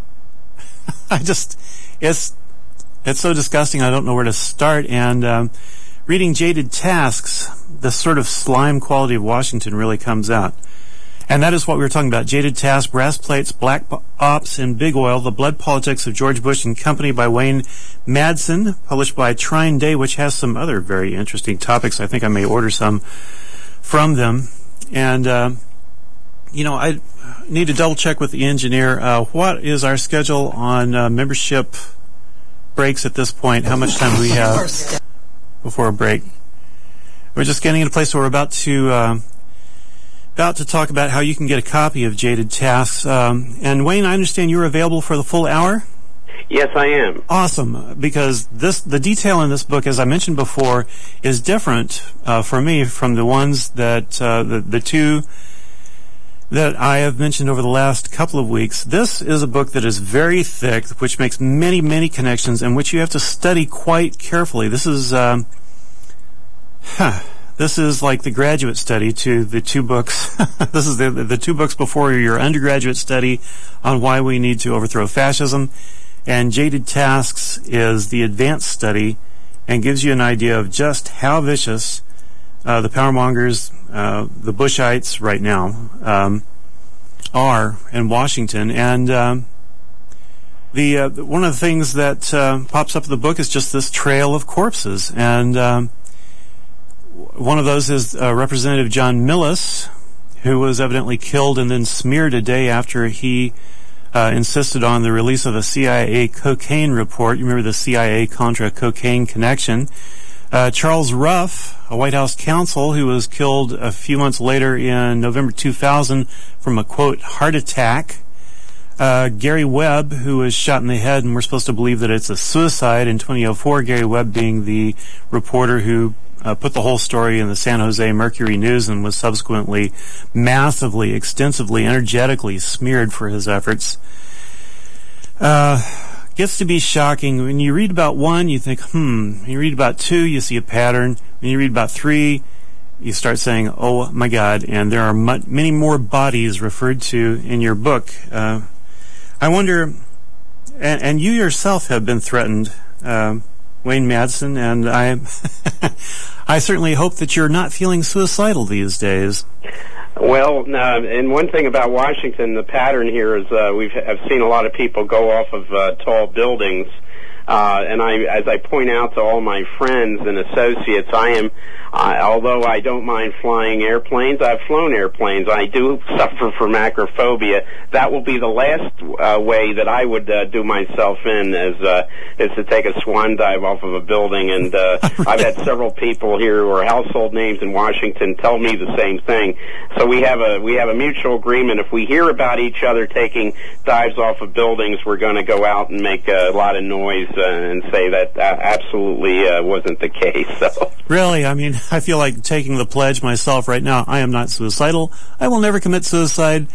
it's so disgusting, I don't know where to start. And reading Jaded Tasks, the sort of slime quality of Washington really comes out. And that is what we were talking about. Jaded Task, Brass Plates, Black Ops, and Big Oil, The Blood Politics of George Bush and Company by Wayne Madsen, published by Trine Day, which has some other very interesting topics. I think I may order some from them. And, I need to double check with the engineer. What is our schedule on membership breaks at this point? How much time do we have before a break? We're just getting in a place where we're about to talk about how you can get a copy of Jaded Tasks. And Wayne, I understand you're available for the full hour? Yes, I am. Awesome, because the detail in this book, as I mentioned before, is different for me from the ones that the two that I have mentioned over the last couple of weeks. This is a book that is very thick, which makes many, many connections, and which you have to study quite carefully. This is This is like the graduate study to the two books. This is the two books before your undergraduate study on why we need to overthrow fascism. And Jaded Tasks is the advanced study and gives you an idea of just how vicious the powermongers, the Bushites right now, are in Washington. And one of the things that pops up in the book is just this trail of corpses. And one of those is Representative John Millis, who was evidently killed and then smeared a day after he insisted on the release of a CIA cocaine report. You remember the CIA-Contra cocaine connection. Charles Ruff, a White House counsel who was killed a few months later in November 2000 from a, quote, heart attack. Gary Webb, who was shot in the head, and we're supposed to believe that it's a suicide in 2004, Gary Webb being the reporter who put the whole story in the San Jose Mercury News and was subsequently massively, extensively, energetically smeared for his efforts. Gets to be shocking. When you read about one, you think, When you read about two, you see a pattern. When you read about three, you start saying, oh my God, and there are many more bodies referred to in your book. I wonder, and you yourself have been threatened, Wayne Madsen, and I certainly hope that you're not feeling suicidal these days. Well, and one thing about Washington, the pattern here is I've seen a lot of people go off of tall buildings, and as I point out to all my friends and associates, although I don't mind flying airplanes, I've flown airplanes. I do suffer from acrophobia. That will be the last way that I would do myself in is to take a swan dive off of a building. And I've had several people here who are household names in Washington tell me the same thing. So we have a mutual agreement. If we hear about each other taking dives off of buildings, we're going to go out and make a lot of noise and say that absolutely wasn't the case. So. Really, I mean, I feel like taking the pledge myself right now. I am not suicidal. I will never commit suicide.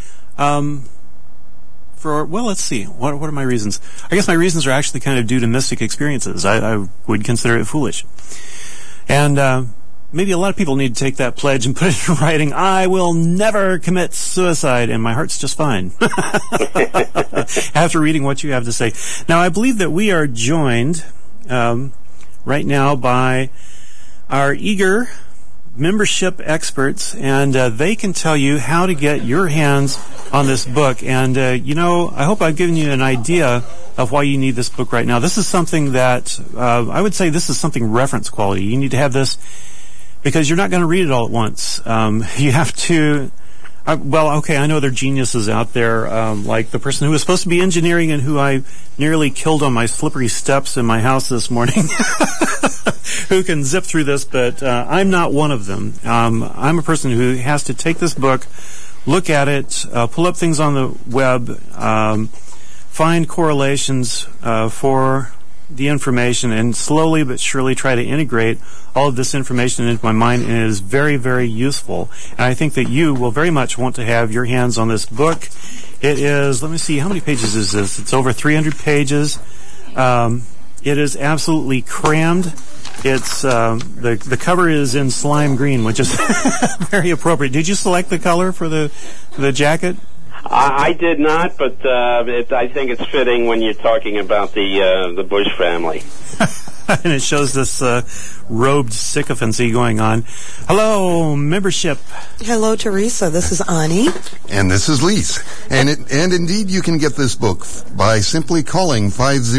Let's see. What are my reasons? I guess my reasons are actually kind of due to mystic experiences. I would consider it foolish. And maybe a lot of people need to take that pledge and put it in writing. I will never commit suicide, and my heart's just fine. After reading what you have to say. Now, I believe that we are joined right now by our eager membership experts, and they can tell you how to get your hands on this book. And, I hope I've given you an idea of why you need this book right now. This is something that, I would say this is something reference quality. You need to have this because you're not going to read it all at once. You have to... I know there are geniuses out there, like the person who was supposed to be engineering and who I nearly killed on my slippery steps in my house this morning, who can zip through this, but I'm not one of them. I'm a person who has to take this book, look at it, pull up things on the web, find correlations for the information, and slowly but surely try to integrate all of this information into my mind, and it is very, very useful. And I think that you will very much want to have your hands on this book. It is, let me see, how many pages is this? It's over 300 pages. It is absolutely crammed. It's the cover is in slime green, which is very appropriate. Did you select the color for the jacket? I did not, but I think it's fitting when you're talking about the Bush family. And it shows this robed sycophancy going on. Hello, membership. Hello, Teresa. This is Ani. And this is Lise. And indeed, you can get this book by simply calling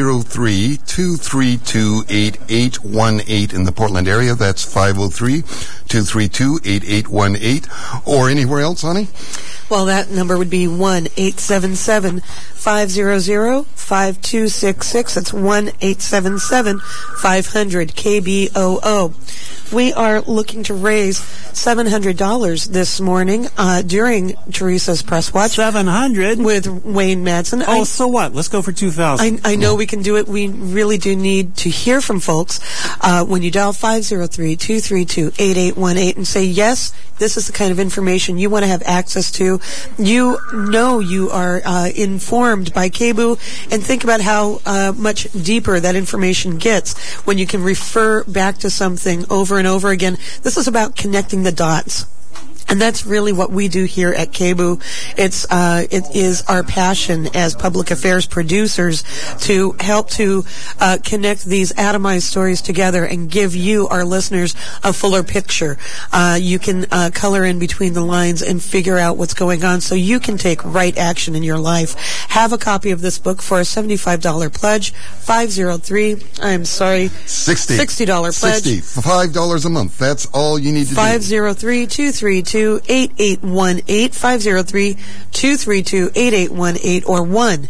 503-232-8818 in the Portland area. That's 503-232-8818. Or anywhere else, Ani? Well, that number would be 1-877-500-5266. That's 1-877-500-KBOO. We are looking to raise $700 this morning during Teresa's Press Watch. $700? With Wayne Madsen. Oh, so what? Let's go for $2,000. I know we can do it. We really do need to hear from folks. When you dial 503-232-8818 and say, yes, this is the kind of information you want to have access to. You know you are informed by KBOO, and think about how much deeper that information gets when you can refer back to something over and over again. This is about connecting the dots. And that's really what we do here at KBOO. It is our passion as public affairs producers to help to connect these atomized stories together and give you, our listeners, a fuller picture. You can color in between the lines and figure out what's going on so you can take right action in your life. Have a copy of this book for a $75 pledge. $60 pledge. $5 a month. That's all you need to do. 503-232 232-8818, 503-232-8818, or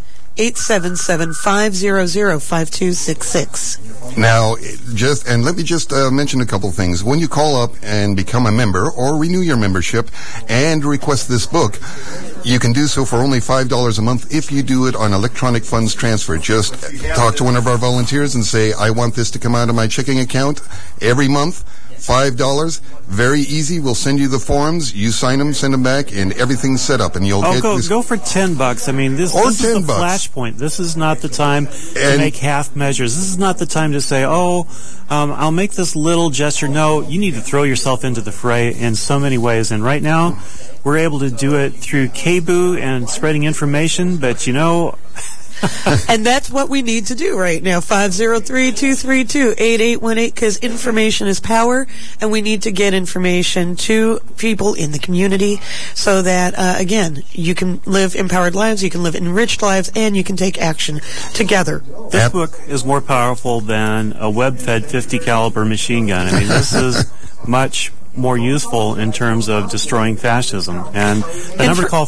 1-877-500-5266. Now, let me just mention a couple things. When you call up and become a member or renew your membership and request this book, you can do so for only $5 a month if you do it on electronic funds transfer. Just talk to one of our volunteers and say, I want this to come out of my checking account every month. $5, very easy. We'll send you the forms. You sign them, send them back, and everything's set up. And you'll get go for $10. I mean, this is a flashpoint. This is not the time to make half measures. This is not the time to say, I'll make this little gesture. No, you need to throw yourself into the fray in so many ways. And right now, we're able to do it through KBOO and spreading information. But and that's what we need to do right now. 503-232-8818, because information is power, and we need to get information to people in the community so that, again, you can live empowered lives, you can live enriched lives, and you can take action together. This book is more powerful than a web-fed 50 caliber machine gun. I mean, this is much more useful in terms of destroying fascism. And the number to call,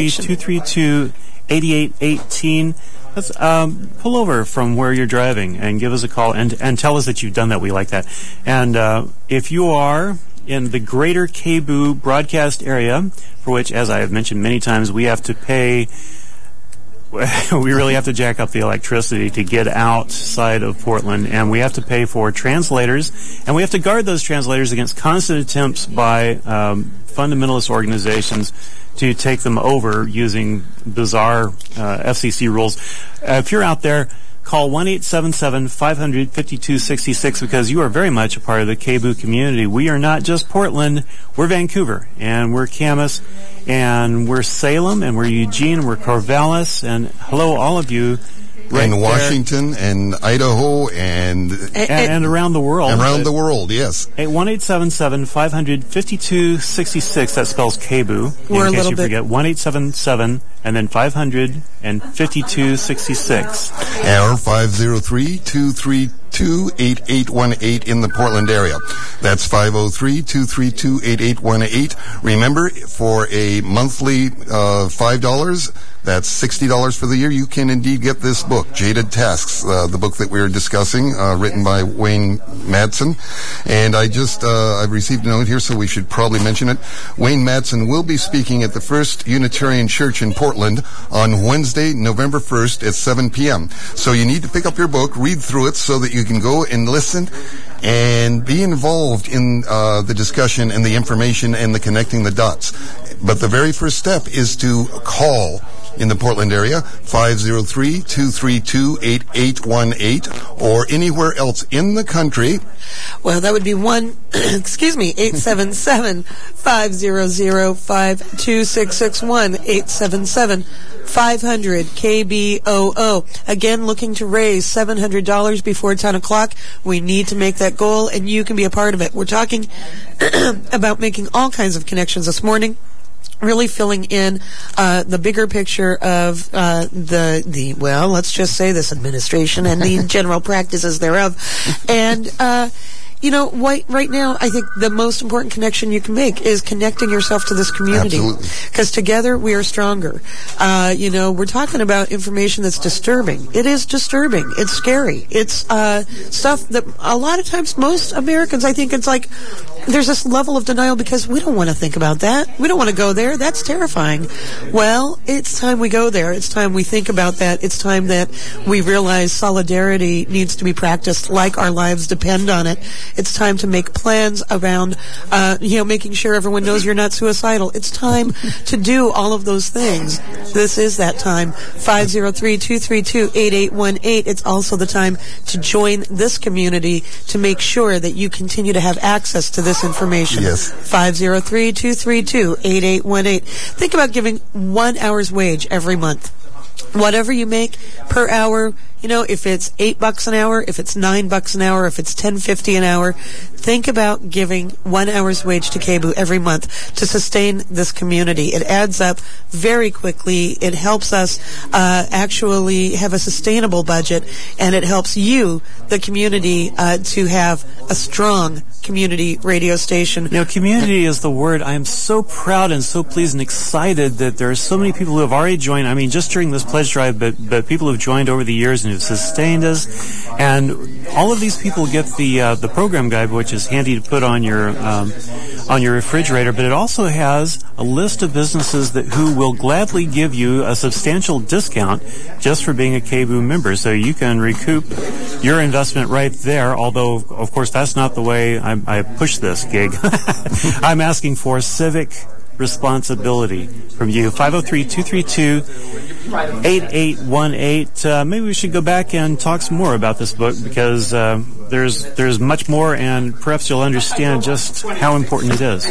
503-232-8818. Let's pull over from where you're driving and give us a call and tell us that you've done that. We like that. And if you are in the greater KBOO broadcast area, for which, as I have mentioned many times, we have to pay, we really have to jack up the electricity to get outside of Portland, and we have to pay for translators, and we have to guard those translators against constant attempts by fundamentalist organizations to take them over using bizarre FCC rules. If you're out there, call 1-877-500-5266, because you are very much a part of the KBOO community. We are not just Portland. We're Vancouver, and we're Camas, and we're Salem, and we're Eugene, and we're Corvallis, and hello, all of you. Right in Washington and Idaho and around the world. Around the world, yes. 1-877-500-5266. That spells KBOO. We're in a case little you bit. forget. 1-877 and then 500 and 5266. Or 503-232-8818 in the Portland area. That's 503-232-8818. Remember, for a monthly $5, that's $60 for the year. You can indeed get this book, Jaded Tasks, the book that we're discussing, written by Wayne Madsen. And I've received a note here, so we should probably mention it. Wayne Madsen will be speaking at the First Unitarian Church in Portland on Wednesday, November 1st at 7 p.m. So you need to pick up your book, read through it so that you can go and listen and be involved in the discussion and the information and the connecting the dots. But the very first step is to call in the Portland area, 503-232-8818, or anywhere else in the country. Well, that would be 877-500-5266, 877-500-KBOO. Again, looking to raise $700 before 10 o'clock. We need to make that goal, and you can be a part of it. We're talking about making all kinds of connections this morning. Really filling in the bigger picture of well, let's just say this administration and the general practices thereof. And right now, I think the most important connection you can make is connecting yourself to this community. Because together we are stronger. We're talking about information that's disturbing. It is disturbing. It's scary. It's stuff that a lot of times most Americans, I think it's like, there's this level of denial because we don't want to think about that. We don't want to go there. That's terrifying. Well, it's time we go there. It's time we think about that. It's time that we realize solidarity needs to be practiced like our lives depend on it. It's time to make plans around, making sure everyone knows you're not suicidal. It's time to do all of those things. This is that time. 503-232-8818. It's also the time to join this community to make sure that you continue to have access to this information. Yes. 503-232-8818. Think about giving 1 hour's wage every month. Whatever you make per hour, if it's $8 an hour, if it's $9 an hour, if it's $10.50 an hour, think about giving 1 hour's wage to KBOO every month to sustain this community. It adds up very quickly. It helps us actually have a sustainable budget, and it helps you, the community, to have a strong community radio station. You know, community is the word. I am so proud and so pleased and excited that there are so many people who have already joined. I mean, just during this pledge drive, but people who have joined over the years and who've sustained us. And all of these people get the program guide, which is handy to put on your refrigerator. But it also has a list of businesses who will gladly give you a substantial discount just for being a KBOO member. So you can recoup your investment right there, although, of course, that's not the way I push this gig. I'm asking for civic responsibility from you. 503-232-8818. Maybe we should go back and talk some more about this book, because there's much more, and perhaps you'll understand just how important it is.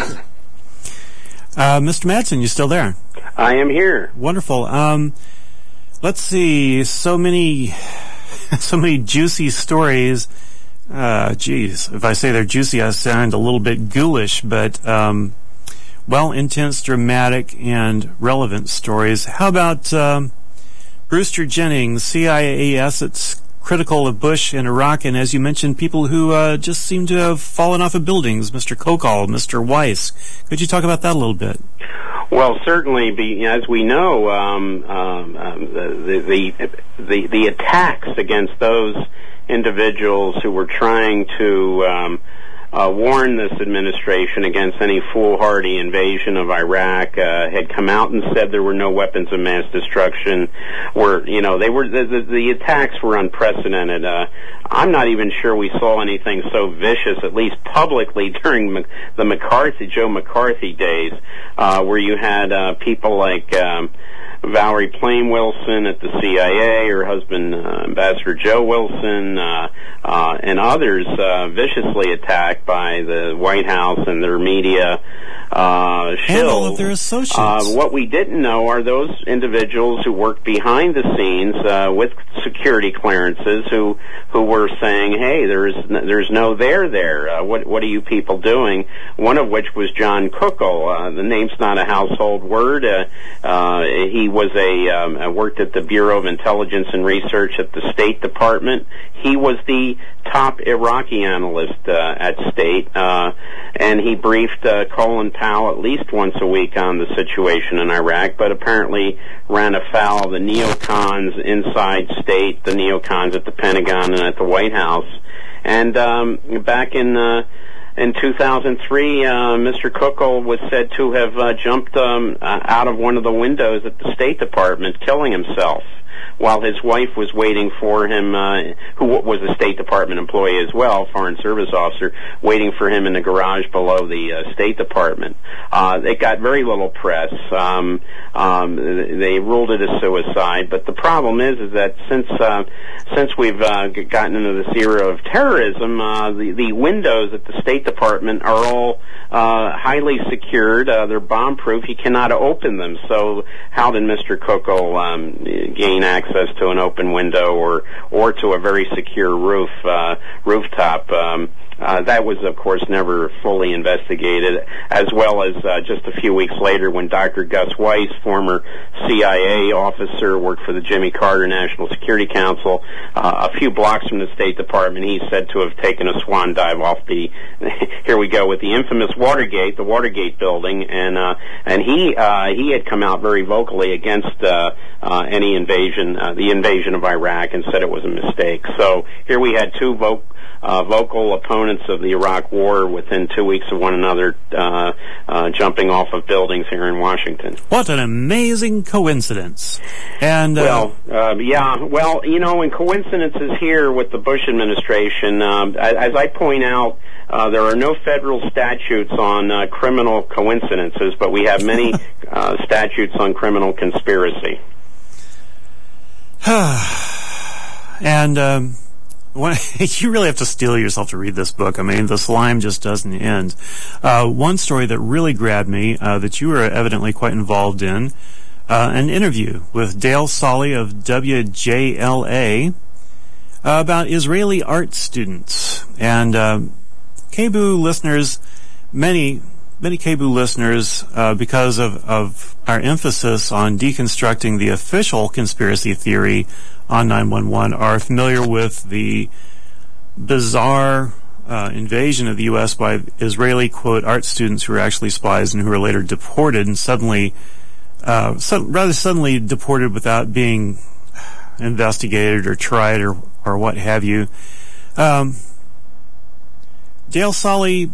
Mr. Madsen, you still there? I am here. Wonderful. Let's see. So many juicy stories. Geez, if I say they're juicy, I sound a little bit ghoulish, but intense, dramatic, and relevant stories. How about Brewster Jennings, CIA assets critical of Bush and Iraq, and as you mentioned, people who just seem to have fallen off of buildings, Mr. Kokol, Mr. Weiss. Could you talk about that a little bit? Well, certainly, as we know, the attacks against those individuals who were trying to warn this administration against any foolhardy invasion of Iraq had come out and said there were no weapons of mass destruction. The attacks were unprecedented. I'm not even sure we saw anything so vicious, at least publicly, during the Joe McCarthy days, where you had people like Valerie Plame Wilson at the CIA, her husband Ambassador Joe Wilson, and others viciously attacked by the White House and their media and all of their associates. What we didn't know are those individuals who worked behind the scenes with security clearances who were saying, "Hey, there's no there there. What are you people doing?" One of which was John Kuckel. The name's not a household word. He was worked at the Bureau of Intelligence and Research at the State Department. He was the top Iraqi analyst at State, and he briefed Colin Powell at least once a week on the situation in Iraq, but apparently ran afoul of the neocons inside State, the neocons at the Pentagon and at the White House. And back in 2003, Mr. Kuckel was said to have jumped out of one of the windows at the State Department, killing himself, while his wife was waiting for him, who was a State Department employee as well, Foreign Service officer, waiting for him in the garage below the State Department. It got very little press. They ruled it a suicide, but the problem is that since we've gotten into this era of terrorism, the windows at the State Department are all highly secured. They're bomb-proof. You cannot open them. So how did Mr. Kuckel gain access to an open window or to a very secure rooftop? That was, of course, never fully investigated, as well as just a few weeks later when Dr. Gus Weiss, former CIA officer, worked for the Jimmy Carter National Security Council, a few blocks from the State Department, he's said to have taken a swan dive off the, here we go, with the infamous Watergate, the Watergate building, and he had come out very vocally against any invasion, the invasion of Iraq, and said it was a mistake. So here we had two vocal opponents of the Iraq War within 2 weeks of one another jumping off of buildings here in Washington. What an amazing coincidence. And in coincidences here with the Bush administration, as I point out, there are no federal statutes on criminal coincidences, but we have many statutes on criminal conspiracy. And you really have to steel yourself to read this book. I mean, the slime just doesn't end. One story that really grabbed me, that you were evidently quite involved in, an interview with Dale Solly of WJLA about Israeli art students. And KBOO listeners, many KBOO listeners, because of our emphasis on deconstructing the official conspiracy theory on 9/11, are familiar with the bizarre invasion of the U.S. by Israeli, quote, art students who were actually spies and who were later deported and rather suddenly deported without being investigated or tried or what have you. Dale Solly,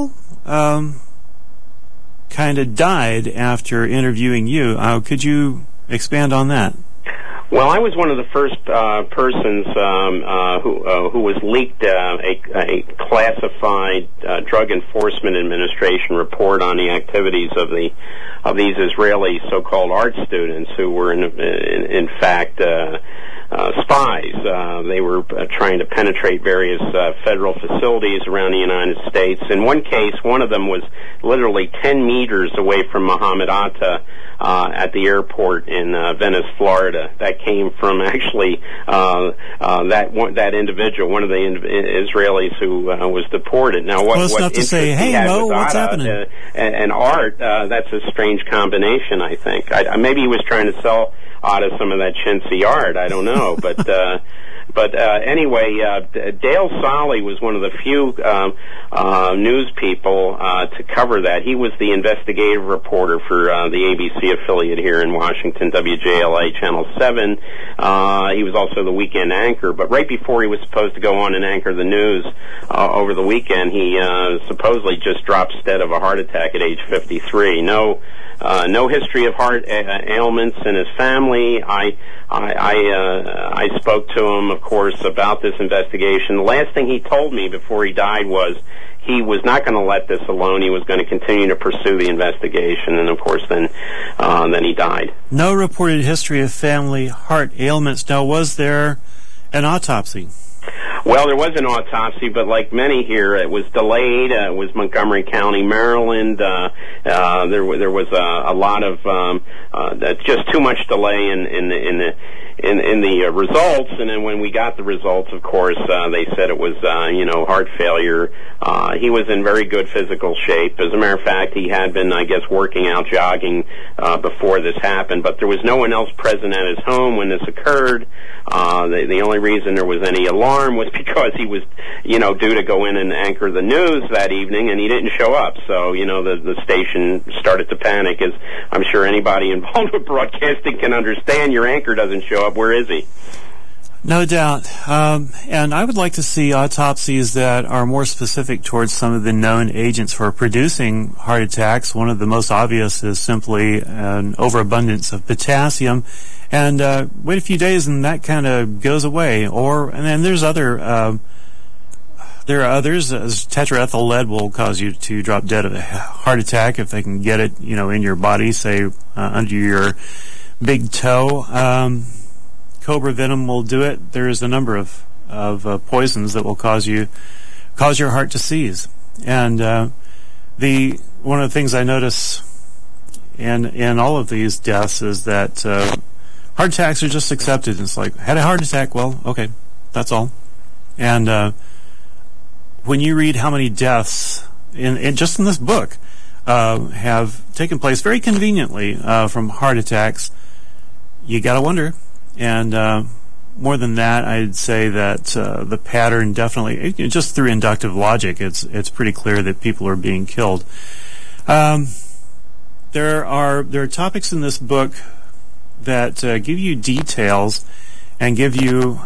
kind of died after interviewing you. Could you expand on that? Well, I was one of the first persons who was leaked a classified Drug Enforcement Administration report on the activities of these Israeli so-called art students who were in fact spies. They were trying to penetrate various federal facilities around the United States. In one case, one of them was literally 10 meters away from Mohammed Atta at the airport in Venice, Florida. That came from actually that individual, one of the Israelis who was deported. Now, what enough to say, hey, Mo, what's happening? And art, that's a strange combination, I think. Maybe he was trying to sell Atta some of that chintzy art. I don't know, but anyway, Dale Solly was one of the few news people to cover that. He was the investigative reporter for the ABC affiliate here in Washington, WJLA Channel 7. He was also the weekend anchor, but right before he was supposed to go on and anchor the news over the weekend, he supposedly just dropped dead of a heart attack at age 53. No history of heart ailments in his family. I spoke to him, of course, about this investigation. The last thing he told me before he died was he was not going to let this alone. He was going to continue to pursue the investigation, and of course, then he died. No reported history of family heart ailments. Now, was there an autopsy? Well, there was an autopsy, but like many here, it was delayed. It was Montgomery County, Maryland. There was a lot of just too much delay in the results. And then when we got the results, of course, they said it was heart failure. He was in very good physical shape. As a matter of fact, he had been, I guess, working out, jogging before this happened. But there was no one else present at his home when this occurred. The only reason there was any alarm was because he was, due to go in and anchor the news that evening, and he didn't show up. So, the station started to panic, as I'm sure anybody involved with broadcasting can understand. Your anchor doesn't show up. Where is he? No doubt. And I would like to see autopsies that are more specific towards some of the known agents for producing heart attacks. One of the most obvious is simply an overabundance of potassium. And wait a few days and that kind of goes away. And then there's there are others, as tetraethyl lead will cause you to drop dead of a heart attack if they can get it, in your body, say, under your big toe. Cobra venom will do it. There's a number of poisons that will cause your heart to seize. And one of the things I notice in all of these deaths is that heart attacks are just accepted. It's like, had a heart attack, well, okay, that's all. And when you read how many deaths just in this book have taken place very conveniently from heart attacks, you got to wonder. And more than that, I'd say that the pattern definitely, just through inductive logic, it's pretty clear that people are being killed. There are topics in this book that give you details and give you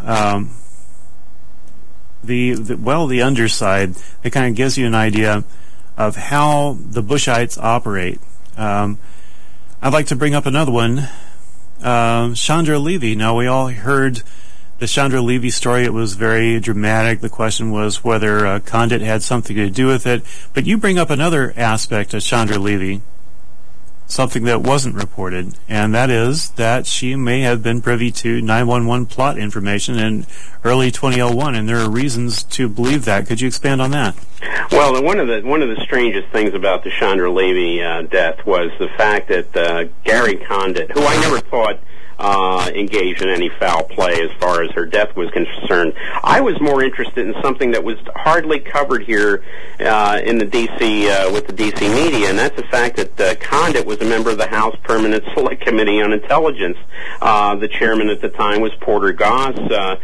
the underside. It kind of gives you an idea of how the Bushites operate. I'd like to bring up another one. Chandra Levy. Now, we all heard the Chandra Levy story. It was very dramatic. The question was whether Condit had something to do with it. But you bring up another aspect of Chandra Levy, something that wasn't reported, and that is that she may have been privy to 911 plot information in early 2001, and there are reasons to believe that. Could you expand on that? Well, one of the strangest things about the Chandra Levy death was the fact that Gary Condit, who I never thought engage in any foul play as far as her death was concerned. I was more interested in something that was hardly covered here in the D.C. With the D.C. media, and that's the fact that Condit was a member of the House Permanent Select Committee on Intelligence. The chairman at the time was Porter Goss.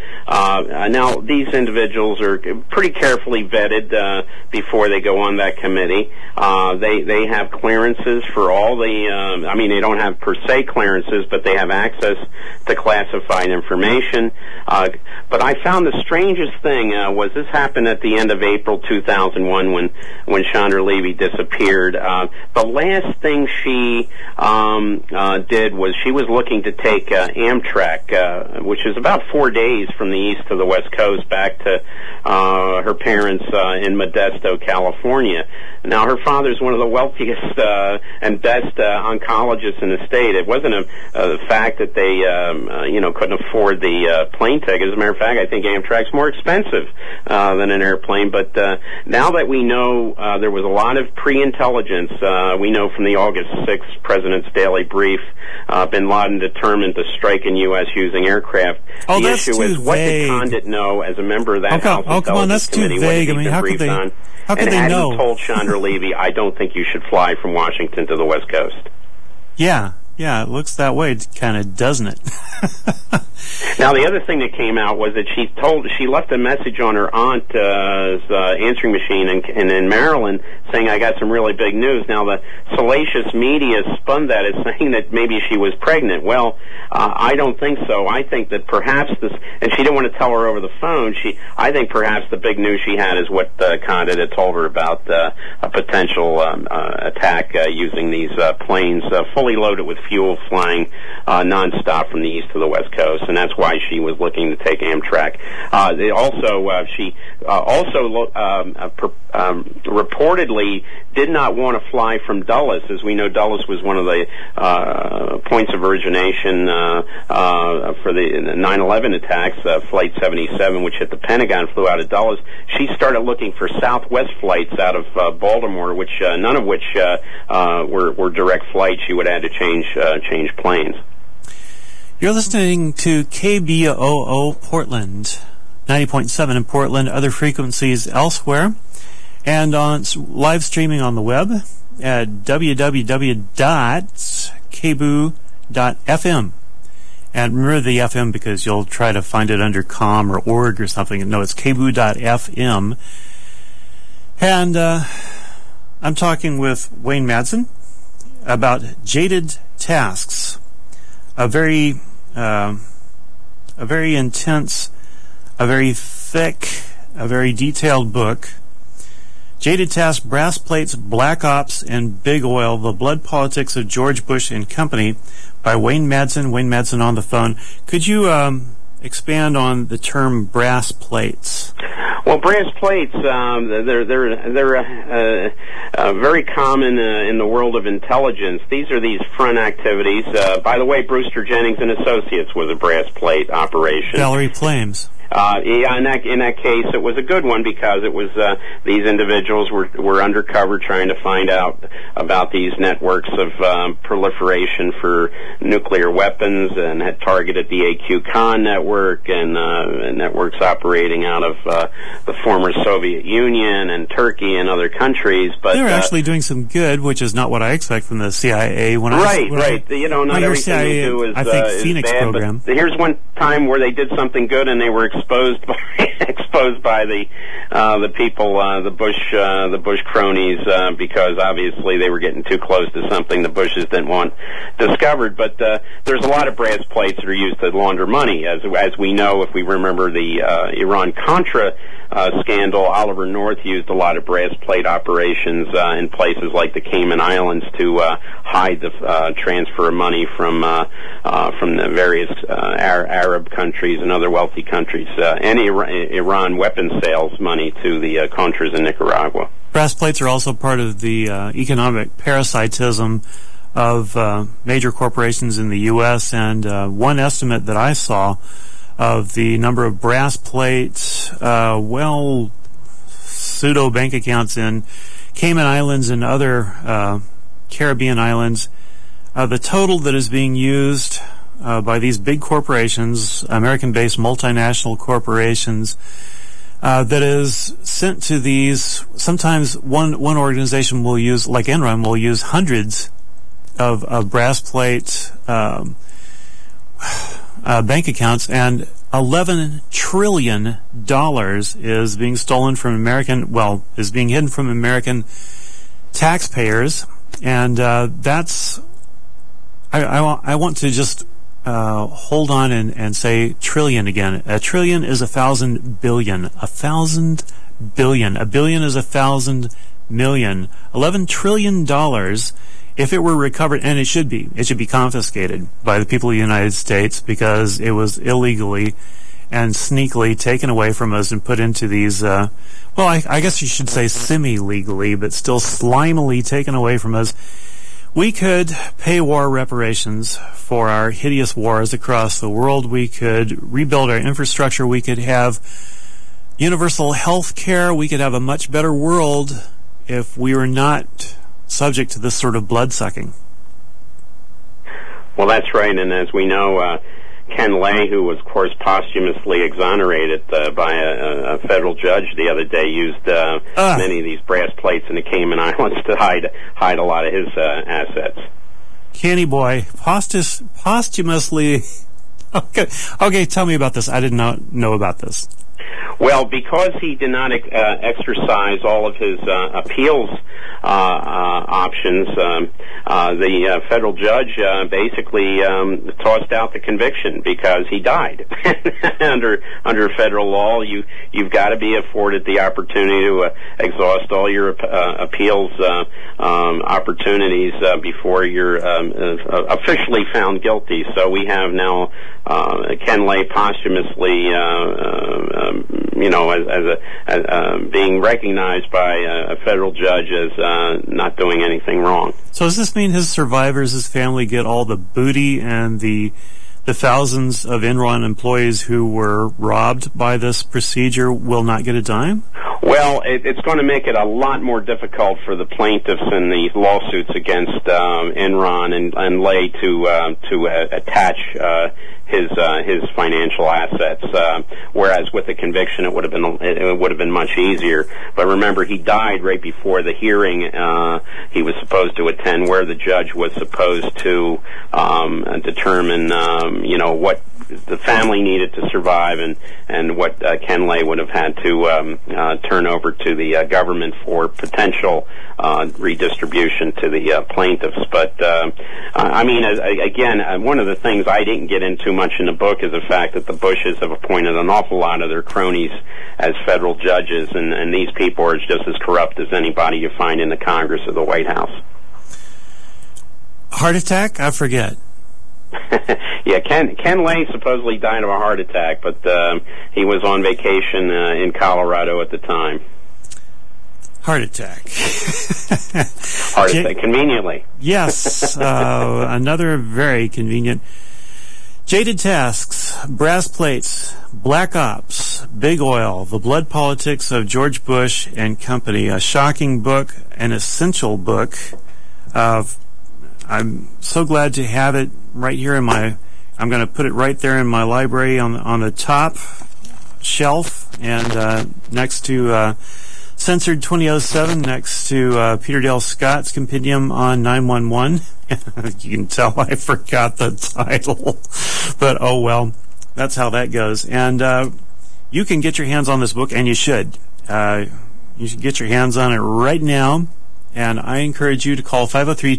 Now, these individuals are pretty carefully vetted before they go on that committee. They have clearances for all the, they don't have per se clearances, but they have access to classified information. But I found the strangest thing was this happened at the end of April 2001 when Chandra Levy disappeared. The last thing she did was she was looking to take Amtrak, which is about 4 days from the east to the west coast, back to her parents in Modesto, California. Now, her father's one of the wealthiest and best oncologists in the state. It wasn't a fact that they, couldn't afford the plane ticket. As a matter of fact, I think Amtrak's more expensive than an airplane. But now that we know there was a lot of pre-intelligence, we know from the August 6th President's Daily Brief, bin Laden determined to strike in U.S. using aircraft. Oh, the that's issue too is, what did vague. Condit know as a member of that House come on, that's too Committee? vague. What did he How could debrief they? on? How could And they had know? he told Chandra Levy, I don't think you should fly from Washington to the West Coast. Yeah, it looks that way, kind of, doesn't it? Now, the other thing that came out was that she left a message on her aunt's answering machine in Maryland saying, I got some really big news. Now, the salacious media spun that as saying that maybe she was pregnant. Well, I don't think so. I think that perhaps and she didn't want to tell her over the phone, I think perhaps the big news she had is what Condit had told her about a potential attack using these planes fully loaded with fuel, flying nonstop from the east to the west coast, and that's why she was looking to take Amtrak. She reportedly did not want to fly from Dulles. As we know, Dulles was one of the points of origination for the 9/11 attacks. Flight 77, which hit the Pentagon, flew out of Dulles. She started looking for Southwest flights out of Baltimore, which none of which were direct flights. She would have had to change planes. You're listening to KBOO Portland, 90.7 in Portland, other frequencies elsewhere, and on live streaming on the web at www.kboo.fm. And remember the FM because you'll try to find it under com or org or something. No, it's kboo.fm. And I'm talking with Wayne Madsen about Jaded Tasks, a very intense, a very thick, a very detailed book. Jaded Tasks, Brass Plates, Black Ops, and Big Oil, The Blood Politics of George Bush and Company by Wayne Madsen. Wayne Madsen on the phone. Could you expand on the term brass plates? Well, brass plates, they're very common in the world of intelligence. These are these front activities. By the way, Brewster Jennings and Associates was a brass plate operation. Valerie Flames. In that case, it was a good one because it was these individuals were undercover trying to find out about these networks of proliferation for nuclear weapons, and had targeted the AQ-Khan network and networks operating out of the former Soviet Union and Turkey and other countries. But they were actually doing some good, which is not what I expect from the CIA. Not everything CIA, they do is I think is Phoenix bad. program. But here's one time where they did something good and they were exposed by the people, the Bush cronies, because obviously they were getting too close to something the Bushes didn't want discovered. But there's a lot of brass plates that are used to launder money, as we know. If we remember the Iran-Contra scandal, Oliver North used a lot of brass plate operations in places like the Cayman Islands to hide the transfer of money from the various Arab countries and other wealthy countries, and Iran weapons sales money to the Contras in Nicaragua. Brass plates are also part of the economic parasitism of major corporations in the U.S., and one estimate that I saw of the number of brass plates, pseudo bank accounts in Cayman Islands and other Caribbean islands, the total that is being used by these big corporations, American-based multinational corporations, that is sent to these. Sometimes one organization will use, like Enron, will use hundreds of brass plate bank accounts, and $11 trillion is being stolen from is being hidden from American taxpayers, and that's. I want to just hold on and say trillion again. A trillion is 1,000 billion. 1,000 billion. A billion is 1,000 million. $11 trillion. If it were recovered, and it should be confiscated by the people of the United States because it was illegally and sneakily taken away from us and put into these, I guess you should say semi-legally, but still slimily taken away from us. We could pay war reparations for our hideous wars across the world. We could rebuild our infrastructure. We could have universal health care. We could have a much better world if we were not subject to this sort of blood-sucking. Well, that's right, and as we know, Ken Lay, who was, of course, posthumously exonerated by a federal judge the other day, used many of these brass plates in the Cayman Islands to hide a lot of his assets. Kenny boy, posthumously... Okay, tell me about this. I did not know about this. Well, because he did not exercise all of his appeals options, the federal judge basically tossed out the conviction because he died. Under federal law, you've got to be afforded the opportunity to exhaust all your appeals opportunities before you're officially found guilty. So we have now Ken Lay posthumously as being recognized by a federal judge as not doing anything wrong. So does this mean his survivors, his family, get all the booty and the thousands of Enron employees who were robbed by this procedure will not get a dime? Well, it's going to make it a lot more difficult for the plaintiffs in the lawsuits against Enron and Lay to attach his financial assets. Whereas with the conviction, it would have been much easier. But remember, he died right before the hearing he was supposed to attend, where the judge was supposed to determine, what the family needed to survive and what Ken Lay would have had to turn over to the government for potential redistribution to the plaintiffs. But again, one of the things I didn't get into much in the book is the fact that the Bushes have appointed an awful lot of their cronies as federal judges, and these people are just as corrupt as anybody you find in the Congress or the White House. Heart attack? I forget. Yeah, Ken Lay supposedly died of a heart attack, but he was on vacation in Colorado at the time. Heart attack. Heart attack, conveniently. Yes, another very convenient. Jaded Tasks, Brass Plates, Black Ops, Big Oil, The Blood Politics of George Bush and Company, a shocking book, an essential book. I'm so glad to have it right here I'm going to put it right there in my library on the top shelf, and next to Censored 2007, next to Peter Dale Scott's Compendium on 911. You can tell I forgot the title, but oh well, that's how that goes. And you can get your hands on this book, and you should. You should get your hands on it right now, and I encourage you to call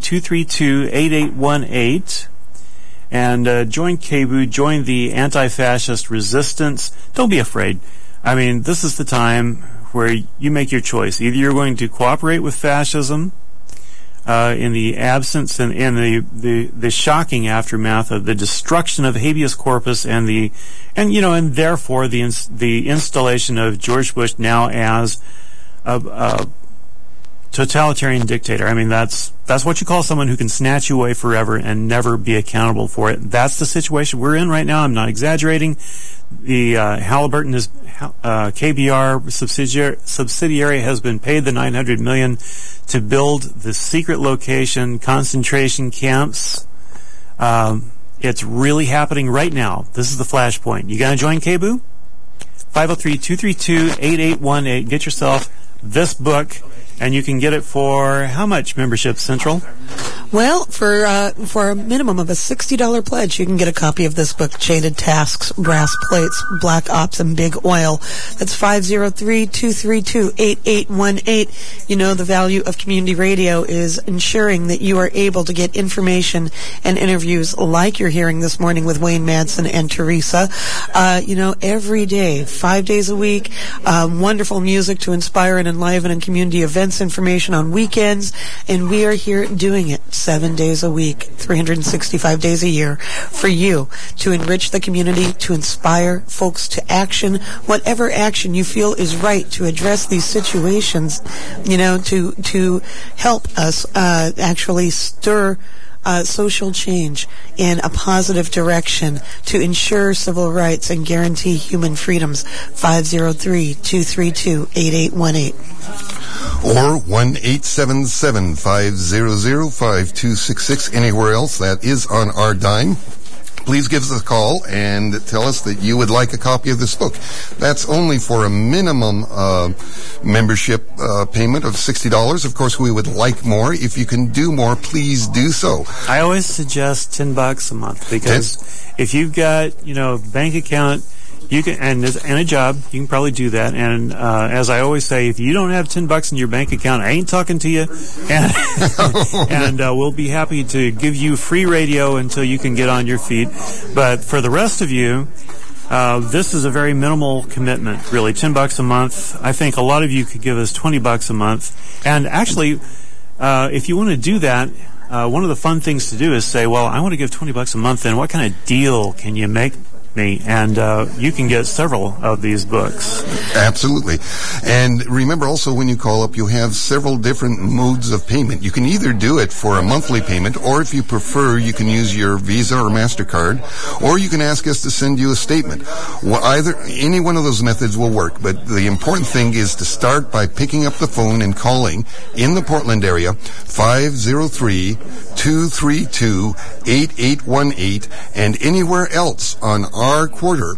503-232-8818 and join KBOO, join the anti-fascist resistance. Don't be afraid. I mean, this is the time where you make your choice. Either you're going to cooperate with fascism in the absence and in the shocking aftermath of the destruction of habeas corpus and therefore the installation of George Bush now as a totalitarian dictator. I mean, that's what you call someone who can snatch you away forever and never be accountable for it. That's the situation we're in right now. I'm not exaggerating. The Halliburton KBR subsidiary has been paid the $900 million to build the secret location concentration camps. It's really happening right now. This is the flashpoint. You got to join KBOO? 503-232-8818. Get yourself this book, and you can get it for how much, Membership Central? Well, for a minimum of a $60 pledge, you can get a copy of this book, Jaded Tasks, Brass Plates, Black Ops, and Big Oil. That's 503-232-8818. You know, the value of community radio is ensuring that you are able to get information and interviews like you're hearing this morning with Wayne Madsen and Teresa. Every day, 5 days a week, wonderful music to inspire and enliven, and community events information on weekends, and we are here doing it 7 days a week, 365 days a year for you to enrich the community, to inspire folks to action, whatever action you feel is right to address these situations, to help us actually stir social change in a positive direction to ensure civil rights and guarantee human freedoms. 503-232-8818. Or 1-877-500-5266. Anywhere else, that is on our dime. Please give us a call and tell us that you would like a copy of this book. That's only for a minimum membership payment of $60. Of course, we would like more. If you can do more, please do so. I always suggest $10 a month, because if you've got, bank account, you can, and a job, you can probably do that. And as I always say, if you don't have $10 in your bank account, I ain't talking to you. And we'll be happy to give you free radio until you can get on your feet. But for the rest of you, this is a very minimal commitment, really. $10 a month. I think a lot of you could give us $20 a month. And actually, if you want to do that, one of the fun things to do is say, well, I want to give $20 a month, and what kind of deal can you make me? And you can get several of these books. Absolutely. And remember also, when you call up, you have several different modes of payment. You can either do it for a monthly payment, or if you prefer, you can use your Visa or MasterCard, or you can ask us to send you a statement. Any one of those methods will work, but the important thing is to start by picking up the phone and calling in the Portland area, 503-232-8818, and anywhere else on our quarter,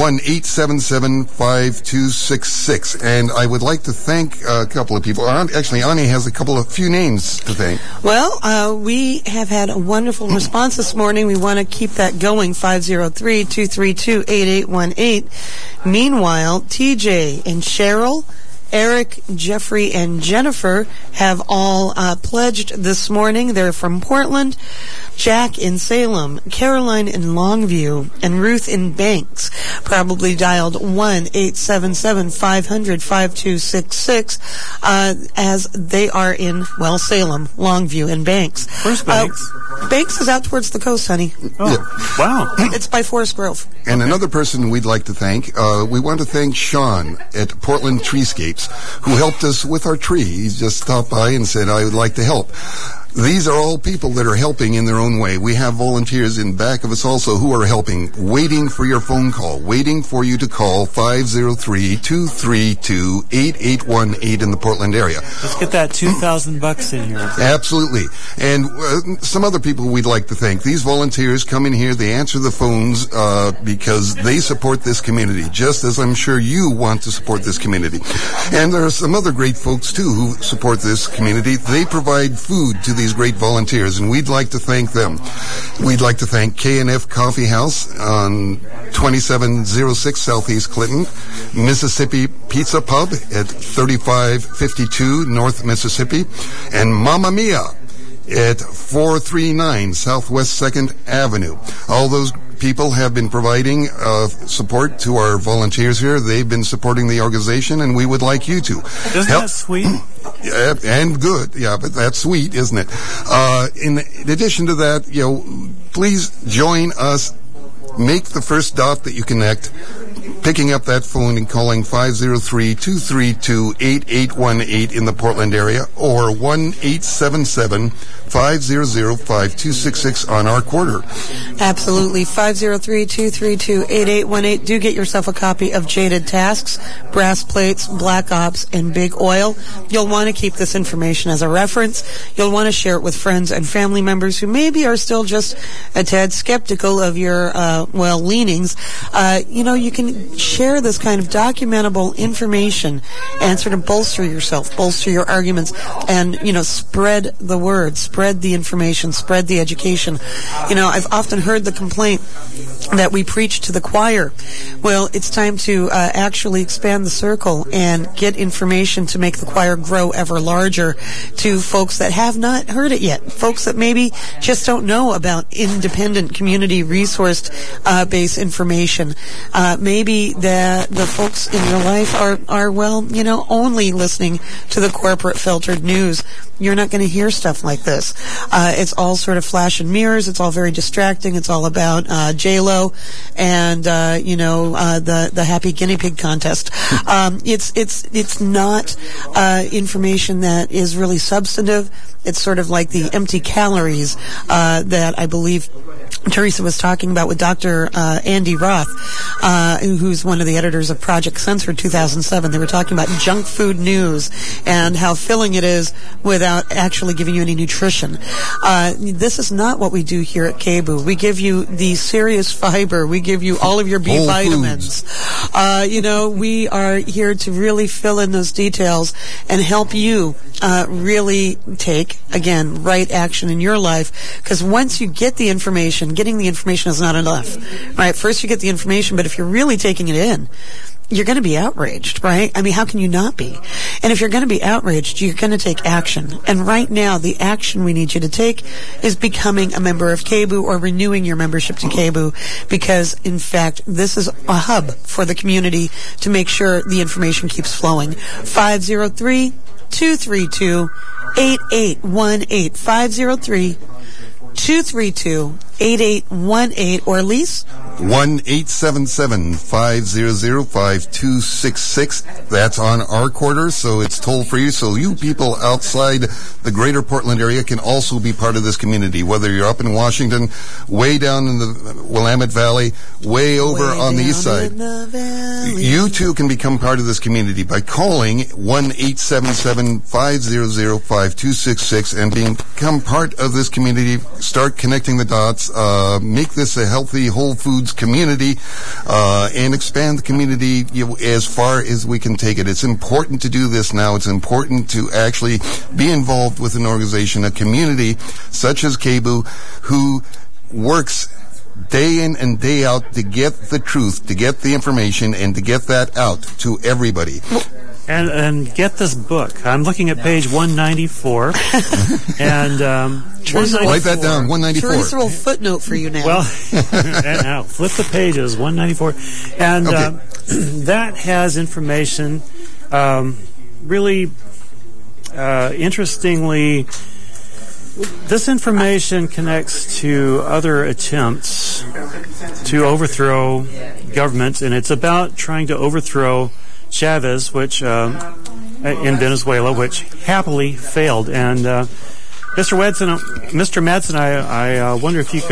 1-877-5266. And I would like to thank a couple of people. Actually, Ani has a few names to thank. Well, we have had a wonderful response this morning. We want to keep that going, 503-232-8818. Meanwhile, TJ and Cheryl, Eric, Jeffrey, and Jennifer have all pledged this morning. They're from Portland. Jack in Salem, Caroline in Longview, and Ruth in Banks probably dialed 1-877-500-5266 as they are in, Salem, Longview, and Banks. Where's Banks? Banks is out towards the coast, honey. Oh, yeah. Wow. It's by Forest Grove. And another person we'd like to thank, we want to thank Sean at Portland Treescapes, who helped us with our tree. He just stopped by and said, I would like to help. These are all people that are helping in their own way. We have volunteers in back of us also who are helping, waiting for your phone call, waiting for you to call 503-232-8818 in the Portland area. Let's get that $2,000 in here. Absolutely. And some other people we'd like to thank. These volunteers come in here, they answer the phones because they support this community, just as I'm sure you want to support this community. And there are some other great folks, too, who support this community. They provide food to these great volunteers, and we'd like to thank them. We'd like to thank KNF Coffee House on 2706 Southeast Clinton, Mississippi Pizza Pub at 3552 North Mississippi, and Mamma Mia at 439 Southwest 2nd Avenue. All those people have been providing support to our volunteers here. They've been supporting the organization, and we would like you to. Isn't that sweet? Yeah, and good. Yeah, but that's sweet, isn't it? In addition to that, please join us. Make the first dot that you connect. picking up that phone and calling 503-232-8818 in the Portland area or 1-877-500-5266 on our quarter. Absolutely. 503-232-8818. Do get yourself a copy of Jaded Tasks, Brass Plates, Black Ops, and Big Oil. You'll want to keep this information as a reference. You'll want to share it with friends and family members who maybe are still just a tad skeptical of your, leanings. You can share this kind of documentable information and sort of bolster yourself, bolster your arguments, and, spread the word, spread the information, spread the education. I've often heard the complaint that we preach to the choir. Well, it's time to actually expand the circle and get information to make the choir grow ever larger to folks that have not heard it yet, folks that maybe just don't know about independent community resource-based information. Maybe the folks in your life are only listening to the corporate filtered news. You're not going to hear stuff like this. It's all sort of flash and mirrors. It's all very distracting. It's all about J-Lo and the happy guinea pig contest. It's not information that is really substantive. It's sort of like the empty calories that I believe Teresa was talking about with Dr. Andy Roth, who's one of the editors of Project Censored 2007. They were talking about junk food news and how filling it is without actually giving you any nutrition. This is not what we do here at KBOO. We give you the serious fiber. We give you all of your B vitamins. We are here to really fill in those details and help you really take, again, right action in your life. Because once you get the information, getting the information is not enough, right? First you get the information, but if you're really taking it in, you're going to be outraged, right? I mean, how can you not be? And if you're going to be outraged, you're going to take action. And right now, the action we need you to take is becoming a member of KBOO or renewing your membership to KBOO, because, in fact, this is a hub for the community to make sure the information keeps flowing. 503-232-8818. 503-232-8818, or Elise? 1-877-500-5266. That's on our quarter, so it's toll free. So you people outside the greater Portland area can also be part of this community, whether you're up in Washington, way down in the Willamette Valley, way over on the east side. You too can become part of this community by calling 1-877-500-5266 and become part of this community. Start connecting the dots, make this a healthy Whole Foods community, and expand the community as far as we can take it. It's important to do this now. It's important to actually be involved with an organization, a community such as KBOO, who works day in and day out to get the truth, to get the information, and to get that out to everybody. And get this book. I'm looking at page 194. And write that down, 194. Teresa will footnote for you now. Well, and now flip the pages, 194. And that has information, really interestingly, this information connects to other attempts to overthrow governments, and it's about trying to overthrow Chavez, which in Venezuela, which happily failed. And Mr. Madsen, I wonder if you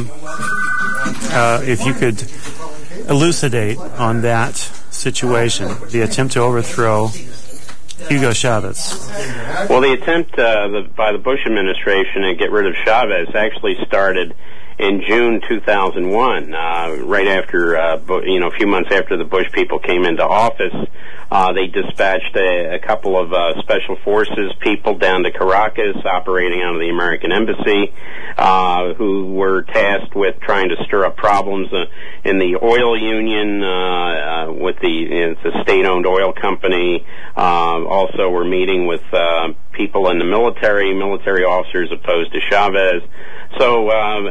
could elucidate on that situation, the attempt to overthrow Hugo Chavez. Well, the attempt by the Bush administration to get rid of Chavez actually started in June 2001, right after, a few months after the Bush people came into office. They dispatched a couple of special forces people down to Caracas, operating out of the American Embassy, who were tasked with trying to stir up problems in the oil union with the state-owned oil company. Also, were meeting with people in the military officers opposed to Chavez. So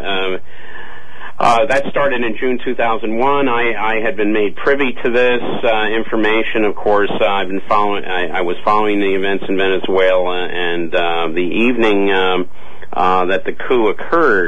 that started in June 2001. I had been made privy to this information. Of course, I was following the events in Venezuela, and the evening that the coup occurred,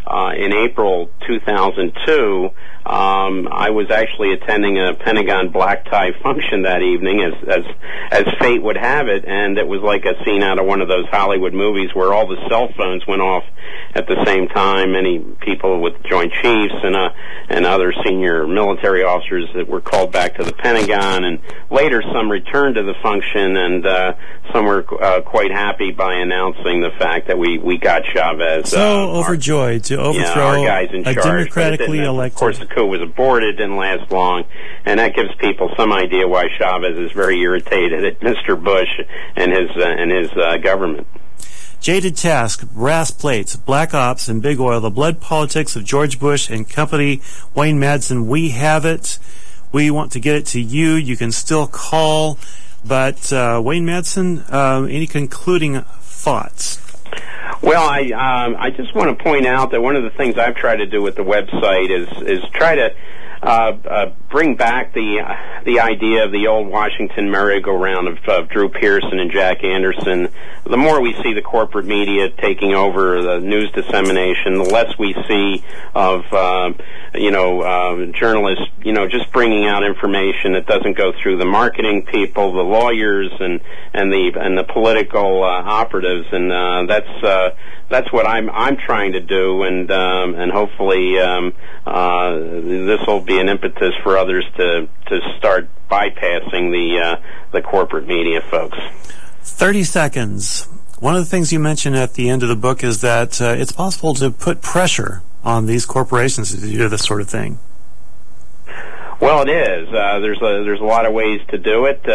in April 2002, I was actually attending a Pentagon black tie function that evening, as fate would have it, and it was like a scene out of one of those Hollywood movies where all the cell phones went off at the same time. Many people with Joint Chiefs and other senior military officers that were called back to the Pentagon, and later some returned to the function, and some were quite happy by announcing the fact that we got Chavez. So overjoyed to overthrow our guys in a charge, democratically elected. Of course, the coup was aborted, didn't last long, and that gives people some idea why Chavez is very irritated at Mr. Bush and his government. Jaded Task, Brass Plates, Black Ops, and Big Oil, the blood politics of George Bush and company. Wayne Madsen, we have it. We want to get it to you. You can still call. But Wayne Madsen, any concluding thoughts? Well, I just want to point out that one of the things I've tried to do with the website is try to bring back the idea of the old Washington merry-go-round of Drew Pearson and Jack Anderson. The more we see the corporate media taking over the news dissemination, the less we see of journalists just bringing out information that doesn't go through the marketing people, the lawyers, and the political operatives, and that's what I'm trying to do, and hopefully this will be an impetus for others to start bypassing the corporate media folks. 30 seconds. One of the things you mentioned at the end of the book is that it's possible to put pressure on these corporations to do this sort of thing. Well, it is. There's a lot of ways to do it.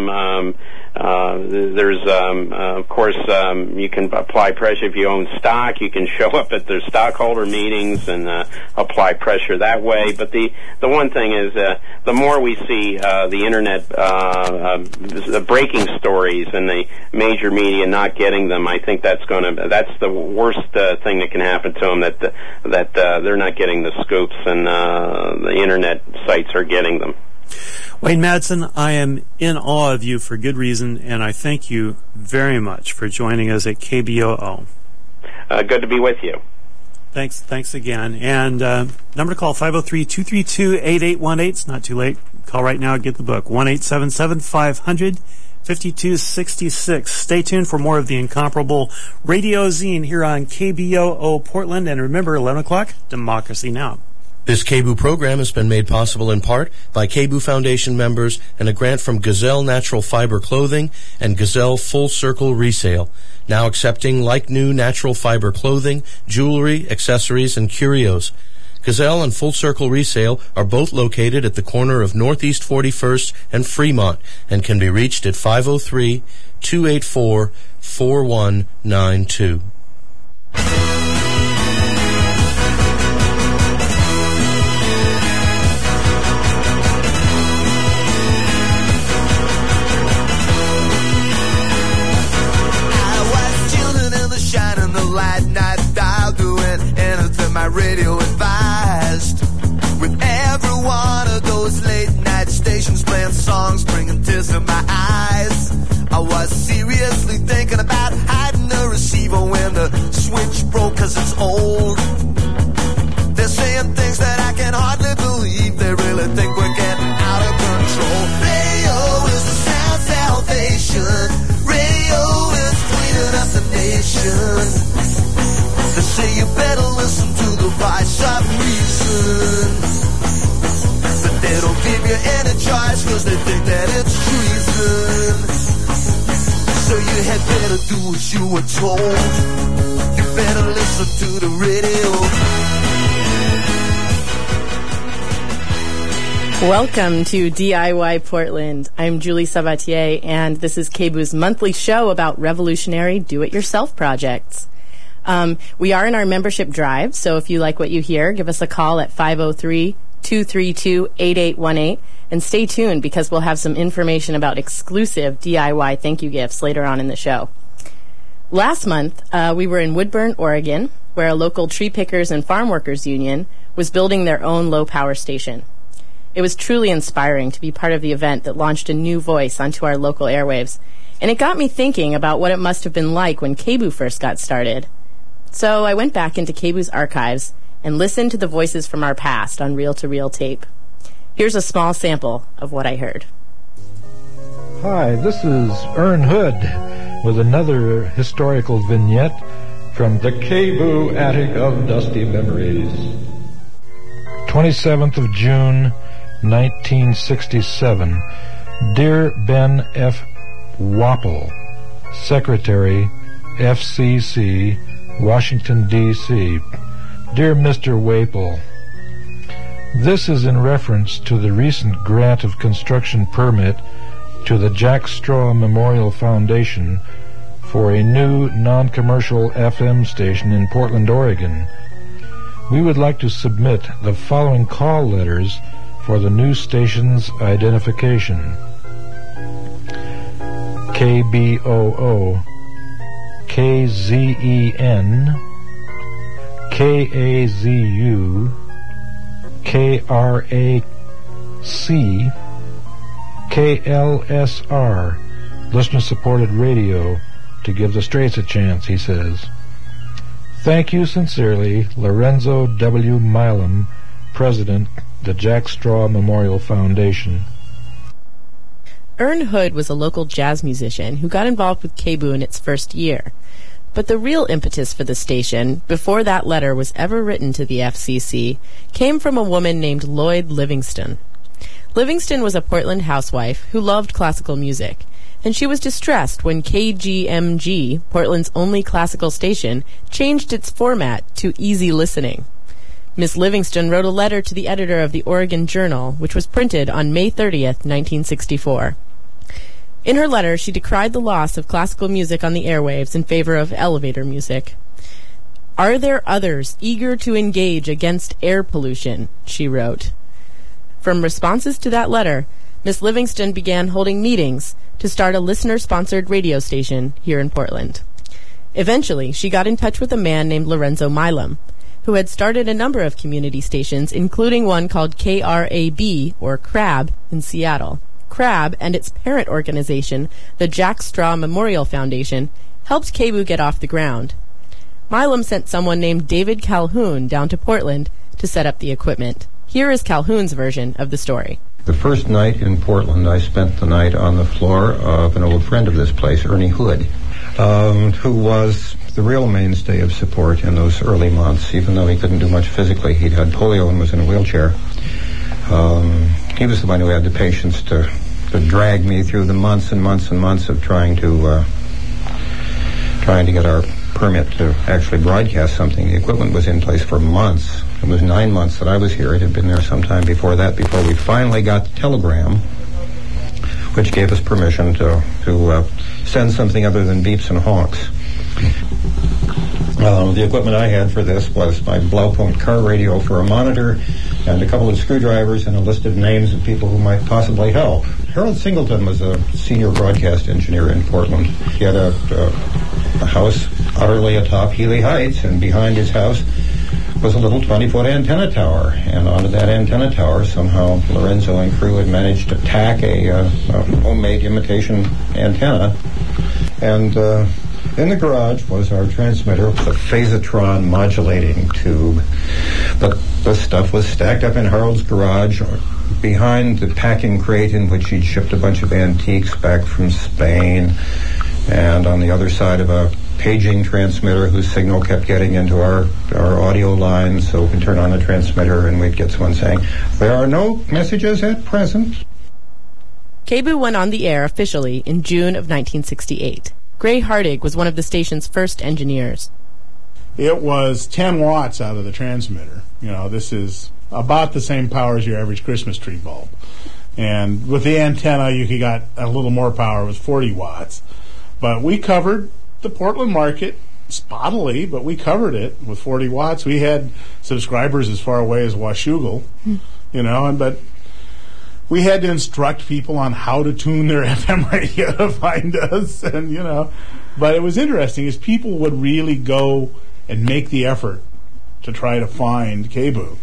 Of course, you can apply pressure if you own stock. You can show up at their stockholder meetings and apply pressure that way. But the one thing is, the more we see the internet, the breaking stories and the major media not getting them, I think that's the worst thing that can happen to them. That they're not getting the scoops, and the internet sites are getting them. Wayne Madsen, I am in awe of you for good reason, and I thank you very much for joining us at KBOO. Good to be with you. Thanks again. And number to call, 503-232-8818. It's not too late. Call right now and get the book, 1-877-500-5266. Stay tuned for more of the incomparable Radio Zine here on KBOO Portland. And remember, 11 o'clock, Democracy Now! This KBOO program has been made possible in part by KBOO Foundation members and a grant from Gazelle Natural Fiber Clothing and Gazelle Full Circle Resale, now accepting like-new natural fiber clothing, jewelry, accessories, and curios. Gazelle and Full Circle Resale are both located at the corner of Northeast 41st and Fremont and can be reached at 503-284-4192. My radio advised, with every one of those late night stations playing songs bringing tears to my eyes. I was seriously thinking about hiding the receiver when the switch broke, 'cause it's old. They're saying things that I can hardly believe. They really think we're getting out of control. Radio is the sound salvation. Radio is cleaning up the nation. They say you better listen to the voice of reason, but they don't give you any choice 'cause they think that it's treason. So you had better do what you were told. You better listen to the radio. Welcome to DIY Portland. I'm Julie Sabatier, and this is KBOO's monthly show about revolutionary do-it-yourself projects. We are in our membership drive, so if you like what you hear, give us a call at 503-232-8818, and stay tuned because we'll have some information about exclusive DIY thank you gifts later on in the show. Last month, we were in Woodburn, Oregon, where a local tree pickers and farm workers union was building their own low-power station. It was truly inspiring to be part of the event that launched a new voice onto our local airwaves, and it got me thinking about what it must have been like when KBOO first got started. So I went back into KBOO's archives and listened to the voices from our past on reel-to-reel tape. Here's a small sample of what I heard. Hi, this is Ern Hood with another historical vignette from the KBOO Attic of Dusty Memories. 27th of June, 1967. Dear Ben F. Wapple, Secretary, FCC, Washington, D.C. Dear Mr. Wapple, this is in reference to the recent grant of construction permit to the Jack Straw Memorial Foundation for a new non-commercial FM station in Portland, Oregon. We would like to submit the following call letters for the new station's identification. KBOO, KZEN, KAZU, KRAC, KLSR, listener-supported radio, to give the Straits a chance, he says. Thank you sincerely, Lorenzo W. Milam, President, the Jack Straw Memorial Foundation. Ern Hood was a local jazz musician who got involved with KBOO in its first year. But the real impetus for the station, before that letter was ever written to the FCC, came from a woman named Lloyd Livingston. Livingston was a Portland housewife who loved classical music, and she was distressed when KGMG, Portland's only classical station, changed its format to easy listening. Miss Livingston wrote a letter to the editor of the Oregon Journal, which was printed on May 30th, 1964. In her letter, she decried the loss of classical music on the airwaves in favor of elevator music. Are there others eager to engage against air pollution? She wrote. From responses to that letter, Miss Livingston began holding meetings to start a listener-sponsored radio station here in Portland. Eventually, she got in touch with a man named Lorenzo Milam, who had started a number of community stations, including one called KRAB, or CRAB, in Seattle. CRAB and its parent organization, the Jack Straw Memorial Foundation, helped KBOO get off the ground. Milam sent someone named David Calhoun down to Portland to set up the equipment. Here is Calhoun's version of the story. The first night in Portland, I spent the night on the floor of an old friend of this place, Ernie Hood, who was the real mainstay of support in those early months. Even though he couldn't do much physically, he'd had polio and was in a wheelchair. He was the one who had the patience to drag me through the months and months and months of trying to get our permit to actually broadcast something. The equipment was in place for months. It was 9 months that I was here. It had been there sometime before that, before we finally got the telegram, which gave us permission to send something other than beeps and honks. The equipment I had for this was my Blaupunkt car radio for a monitor and a couple of screwdrivers and a list of names of people who might possibly help. Harold Singleton was a senior broadcast engineer in Portland. He had a house utterly atop Healy Heights, and behind his house was a little 20-foot antenna tower. And onto that antenna tower, somehow Lorenzo and crew had managed to tack a homemade imitation antenna. And in the garage was our transmitter with a phasotron modulating tube. But the stuff was stacked up in Harold's garage behind the packing crate in which he'd shipped a bunch of antiques back from Spain, and on the other side of a paging transmitter whose signal kept getting into our audio lines, so we could turn on the transmitter and we'd get someone saying, "There are no messages at present." KBOO went on the air officially in June of 1968. Gray Hardig was one of the station's first engineers. It was 10 watts out of the transmitter. This is about the same power as your average Christmas tree bulb. And with the antenna, you got a little more power. It was 40 watts. But we covered the Portland market spottily, but we covered it with 40 watts. We had subscribers as far away as Washougal, but we had to instruct people on how to tune their FM radio to find us, But it was interesting, is people would really go and make the effort to try to find KBOO.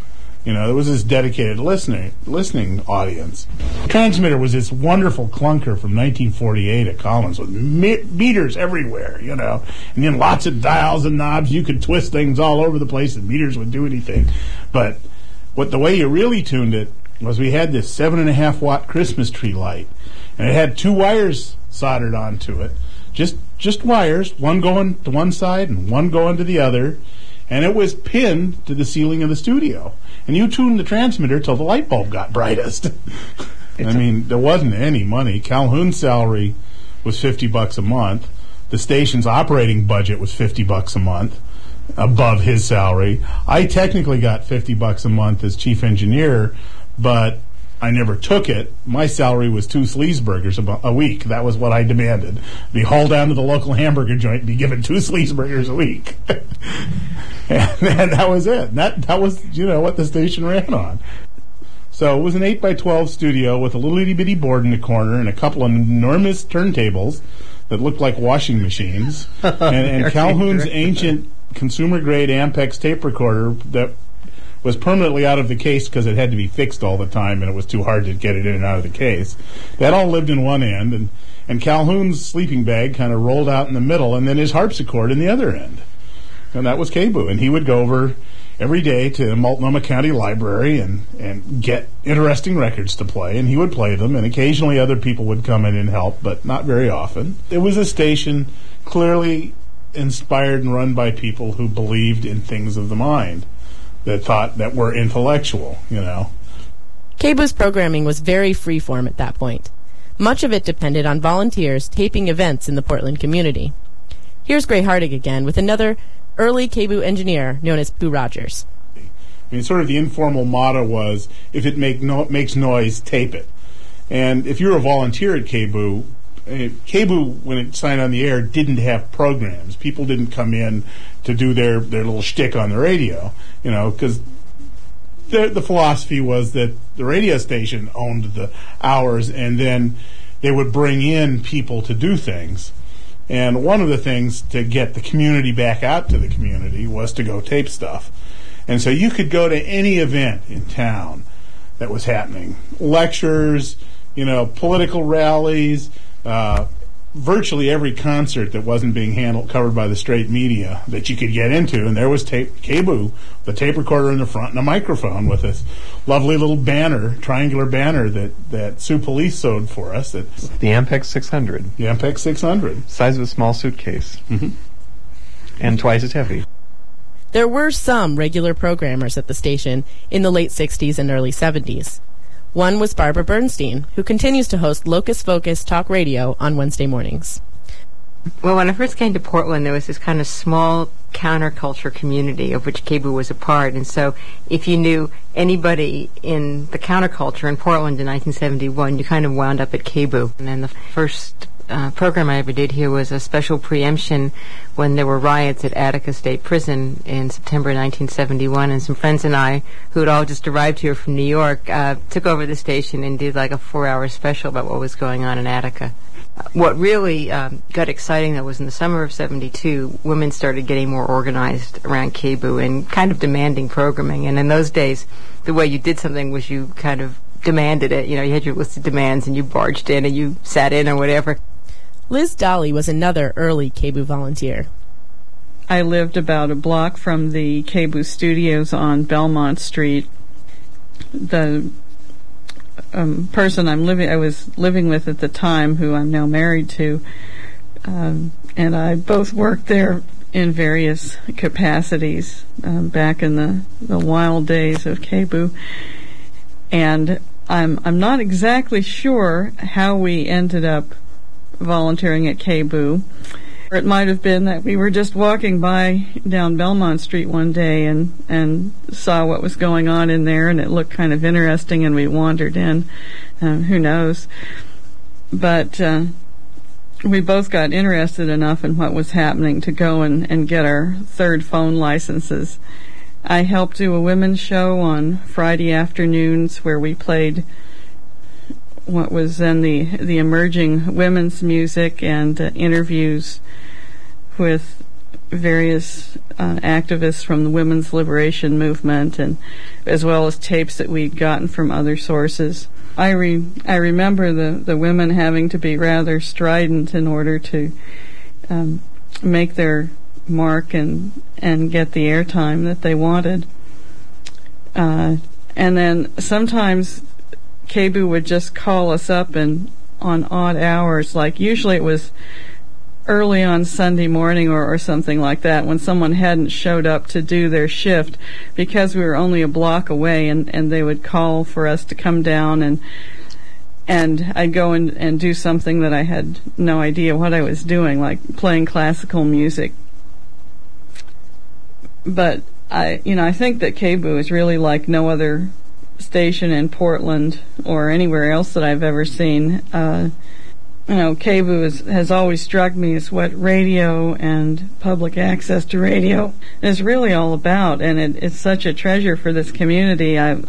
There was this dedicated listening audience. Transmitter was this wonderful clunker from 1948 at Collins with meters everywhere, and then lots of dials and knobs. You could twist things all over the place and meters would do anything. But the way you really tuned it was we had this 7.5 watt Christmas tree light, and it had 2 wires soldered onto it, just wires, one going to one side and one going to the other, and it was pinned to the ceiling of the studio. And you tuned the transmitter till the light bulb got brightest. There wasn't any money. Calhoun's salary was $50 a month. The station's operating budget was $50 a month above his salary. I technically got $50 a month as chief engineer, but I never took it. My salary was 2 sleazeburgers a week. That was what I demanded. Be hauled down to the local hamburger joint and be given 2 sleazeburgers a week. and that was it. That was, what the station ran on. So it was an 8x12 studio with a little itty-bitty board in the corner and a couple of enormous turntables that looked like washing machines. and Calhoun's ancient consumer-grade Ampex tape recorder that was permanently out of the case because it had to be fixed all the time and it was too hard to get it in and out of the case. That all lived in one end, and Calhoun's sleeping bag kind of rolled out in the middle, and then his harpsichord in the other end. And that was KBOO. And he would go over every day to Multnomah County Library and get interesting records to play, and he would play them, and occasionally other people would come in and help, but not very often. It was a station clearly inspired and run by people who believed in things of the mind, that were intellectual, KBOO's programming was very freeform at that point. Much of it depended on volunteers taping events in the Portland community. Here's Gray Hardig again with another early KBOO engineer known as Boo Rogers. Sort of the informal motto was, if it makes noise, tape it. And if you were a volunteer at KBOO, KBOO, when it signed on the air, didn't have programs. People didn't come in to do their little shtick on the radio, because the philosophy was that the radio station owned the hours, and then they would bring in people to do things. And one of the things to get the community back out to the community was to go tape stuff. And so you could go to any event in town that was happening. Lectures, political rallies, virtually every concert that wasn't being covered by the straight media that you could get into, and there was KBOO, the tape recorder in the front and a microphone with this lovely little triangular banner that Sue Police sewed for us. The Ampex 600. The Ampex 600. Size of a small suitcase. Mm-hmm. And twice as heavy. There were some regular programmers at the station in the late 60s and early 70s. One was Barbara Bernstein, who continues to host Locus Focus Talk Radio on Wednesday mornings. Well, when I first came to Portland, there was this kind of small counterculture community of which KBOO was a part. And so if you knew anybody in the counterculture in Portland in 1971, you kind of wound up at KBOO. And then the first program I ever did here was a special preemption when there were riots at Attica State Prison in September 1971, and some friends and I, who had all just arrived here from New York, took over the station and did like a 4-hour special about what was going on in Attica. What really got exciting, though, was in the summer of 72, women started getting more organized around KBOO and kind of demanding programming. And in those days, the way you did something was you kind of demanded it. You had your list of demands and you barged in and you sat in or whatever. Liz Dolly was another early KBOO volunteer. I lived about a block from the KBOO studios on Belmont Street. The person I was living with at the time, who I'm now married to, and I both worked there in various capacities back in the wild days of KBOO. And I'm not exactly sure how we ended up volunteering at KBOO. It might have been that we were just walking by down Belmont Street one day and saw what was going on in there, and it looked kind of interesting, and we wandered in. Who knows? But we both got interested enough in what was happening to go and get our third phone licenses. I helped do a women's show on Friday afternoons where we played what was then the emerging women's music and interviews with various activists from the women's liberation movement, and as well as tapes that we'd gotten from other sources. I remember the women having to be rather strident in order to make their mark and get the airtime that they wanted. And then sometimes KBOO would just call us up and on odd hours, like usually it was early on Sunday morning or something like that, when someone hadn't showed up to do their shift, because we were only a block away, and they would call for us to come down, and I'd go and do something that I had no idea what I was doing, like playing classical music. But I think that KBOO is really like no other station in Portland or anywhere else that I've ever seen. KBOO has always struck me as what radio and public access to radio is really all about, and it's such a treasure for this community. I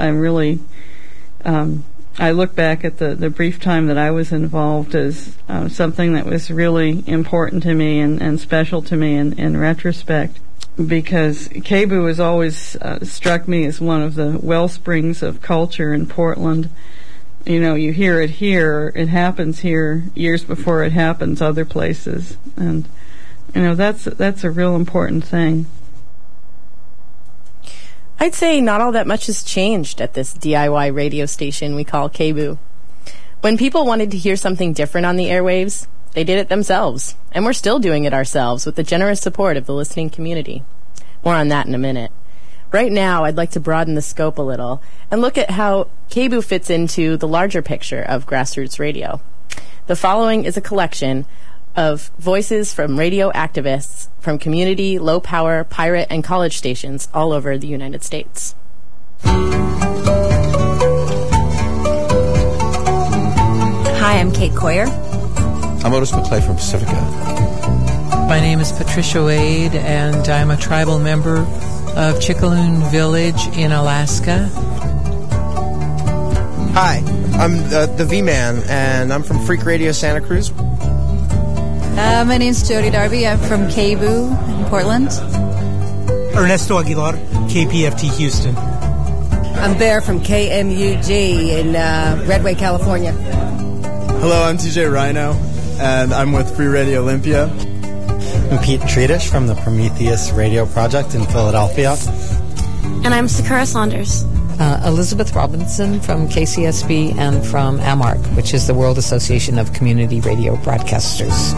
look back at the brief time that I was involved as something that was really important to me and special to me in retrospect, because KBOO has always struck me as one of the well springs of culture in Portland. You hear it here, it happens here years before it happens other places, and that's a real important thing. I'd say not all that much has changed at this DIY radio station we call KBOO. When people wanted to hear something different on the airwaves, they did it themselves, and we're still doing it ourselves with the generous support of the listening community. More on that in a minute. Right now, I'd like to broaden the scope a little and look at how KBOO fits into the larger picture of grassroots radio. The following is a collection of voices from radio activists from community, low-power, pirate, and college stations all over the United States. Hi, I'm Kate Coyer. I'm Otis McClay from Pacifica. My name is Patricia Wade, and I'm a tribal member of Chickaloon Village in Alaska. Hi, I'm the V-Man, and I'm from Freak Radio Santa Cruz. My name's Jody Darby. I'm from KBOO in Portland. Ernesto Aguilar, KPFT Houston. I'm Bear from KMUG in Redway, California. Hello, I'm TJ Rhino, and I'm with Free Radio Olympia. I'm Pete Tredish from the Prometheus Radio Project in Philadelphia. And I'm Sakura Saunders. Elizabeth Robinson from KCSB and from AMARC, which is the World Association of Community Radio Broadcasters.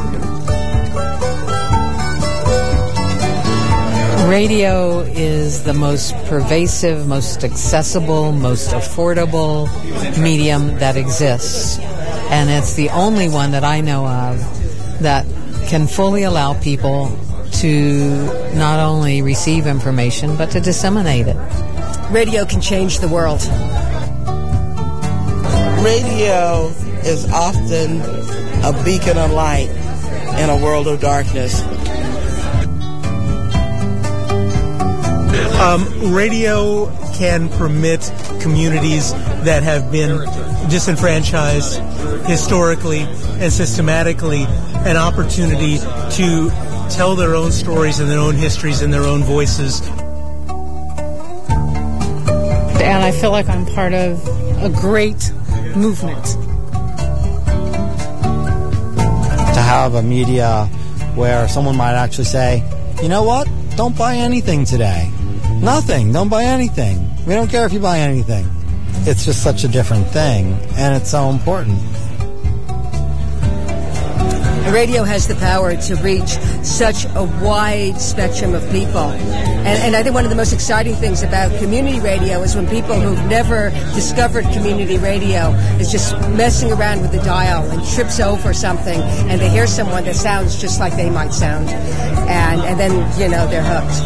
Radio is the most pervasive, most accessible, most affordable medium that exists. And it's the only one that I know of that can fully allow people to not only receive information, but to disseminate it. Radio can change the world. Radio is often a beacon of light in a world of darkness. Radio can permit communities that have been disenfranchised historically and systematically an opportunity to tell their own stories and their own histories and their own voices. And I feel like I'm part of a great movement. To have a media where someone might actually say, you know what, don't buy anything today. Nothing, don't buy anything. We don't care if you buy anything. It's just such a different thing, and it's so important. Radio has the power to reach such a wide spectrum of people. And I think one of the most exciting things about community radio is when people who've never discovered community radio is just messing around with the dial and trips over something, and they hear someone that sounds just like they might sound. And then, they're hooked.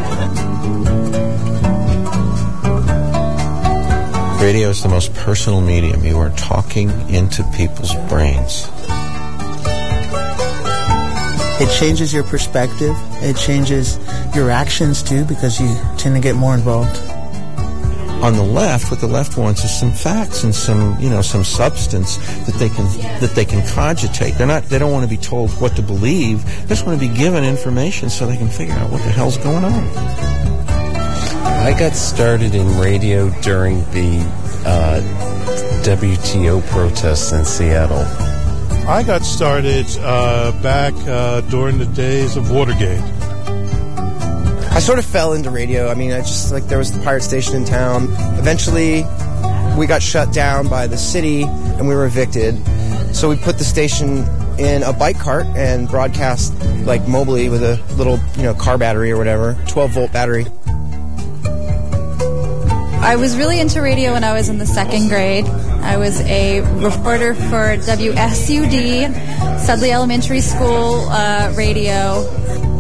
Radio is the most personal medium. You are talking into people's brains. It changes your perspective. It changes your actions, too, because you tend to get more involved. On the left, what the left wants is some facts and some substance that they can cogitate. They don't want to be told what to believe. They just want to be given information so they can figure out what the hell's going on. I got started in radio during the WTO protests in Seattle. I got started back during the days of Watergate. I sort of fell into radio. I mean, there was the pirate station in town. Eventually, we got shut down by the city, and we were evicted. So we put the station in a bike cart and broadcast, mobily with a little, car battery or whatever, 12-volt battery. I was really into radio when I was in the second grade. I was a reporter for WSUD, Sudley Elementary School radio.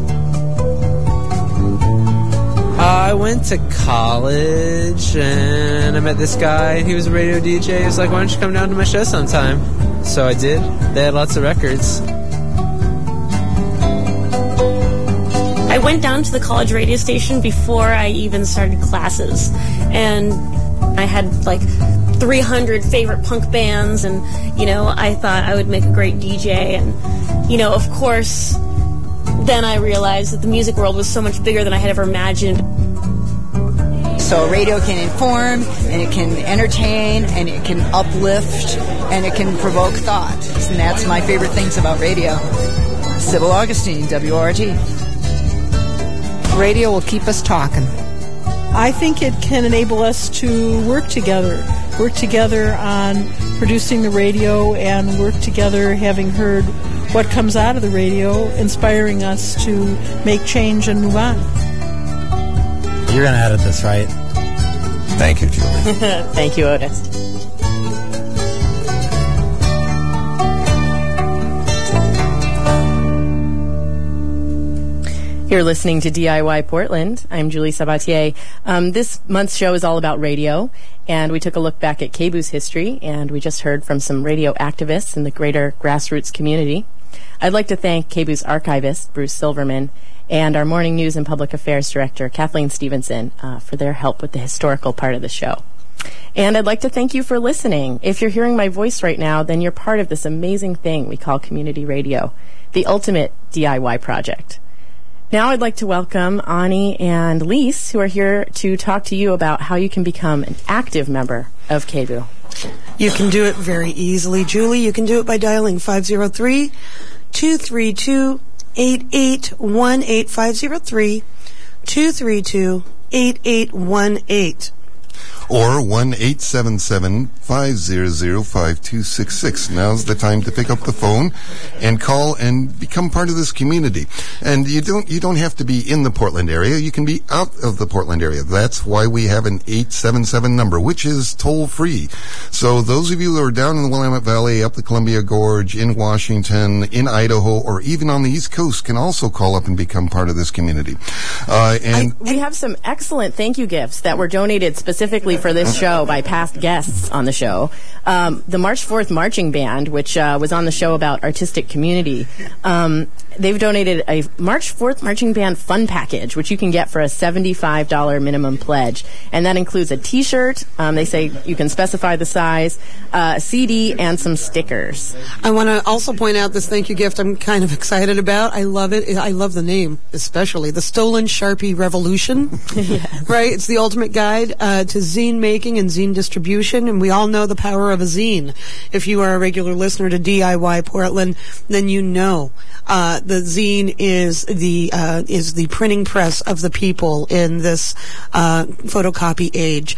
I went to college and I met this guy. He was a radio DJ. He was like, why don't you come down to my show sometime? So I did. They had lots of records. I went down to the college radio station before I even started classes. And I had 300 favorite punk bands, and, I thought I would make a great DJ. And, of course, then I realized that the music world was so much bigger than I had ever imagined. So radio can inform, and it can entertain, and it can uplift, and it can provoke thought. And that's my favorite things about radio. Sybil Augustine, WRT. Radio will keep us talking. I think it can enable us to work together on producing the radio, and work together having heard what comes out of the radio, inspiring us to make change and move on. You're going to edit this, right? Thank you, Julie. Thank you, Otis. You're listening to DIY Portland. I'm Julie Sabatier. This month's show is all about radio, and we took a look back at KBOO's history, and we just heard from some radio activists in the greater grassroots community. I'd like to thank KBOO's archivist, Bruce Silverman, and our Morning News and Public Affairs Director, Kathleen Stevenson, for their help with the historical part of the show. And I'd like to thank you for listening. If you're hearing my voice right now, then you're part of this amazing thing we call community radio, the ultimate DIY project. Now I'd like to welcome Ani and Lise, who are here to talk to you about how you can become an active member of KBOO. You can do it very easily, Julie. You can do it by dialing 503-232-8818, 503-232-8818. Or 1-877-500-5266. Now's the time to pick up the phone and call and become part of this community. And you don't have to be in the Portland area. You can be out of the Portland area. That's why we have an 877 number, which is toll-free. So those of you who are down in the Willamette Valley, up the Columbia Gorge, in Washington, in Idaho, or even on the East Coast can also call up and become part of this community. We have some excellent thank you gifts that were donated specifically for this show by past guests on the show. The March 4th Marching Band, which was on the show about artistic community, they've donated a March 4th Marching Band fun package, which you can get for a $75 minimum pledge. And that includes a T-shirt, they say you can specify the size, a CD, and some stickers. I want to also point out this thank you gift I'm kind of excited about. I love it. I love the name, especially. The Stolen Sharpie Revolution. Yes. Right? It's the ultimate guide to zine making and zine distribution, and we all know the power of a zine. If you are a regular listener to DIY Portland, then you know the zine is the printing press of the people in this photocopy age.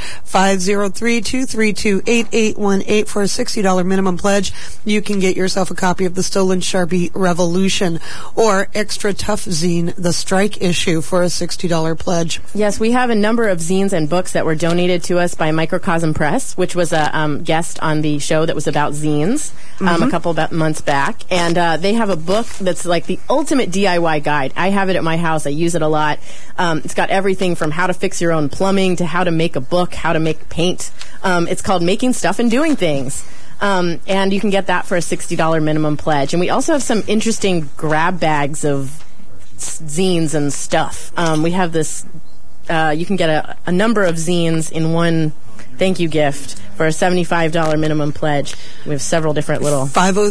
503-232-8818 for a $60 minimum pledge. You can get yourself a copy of the Stolen Sharpie Revolution or Extra Tough Zine, the Strike issue, for a $60 pledge. Yes, we have a number of zines and books that were donated to us by Microcosm Press, which was a guest on the show that was about zines a couple of months back. And they have a book that's like the ultimate DIY guide. I have it at my house. I use it a lot. It's got everything from how to fix your own plumbing to how to make a book, how to make paint. It's called Making Stuff and Doing Things. And you can get that for a $60 minimum pledge. And we also have some interesting grab bags of zines and stuff. We have this you can get a number of zines in one thank you gift for a $75 minimum pledge. We have several different little...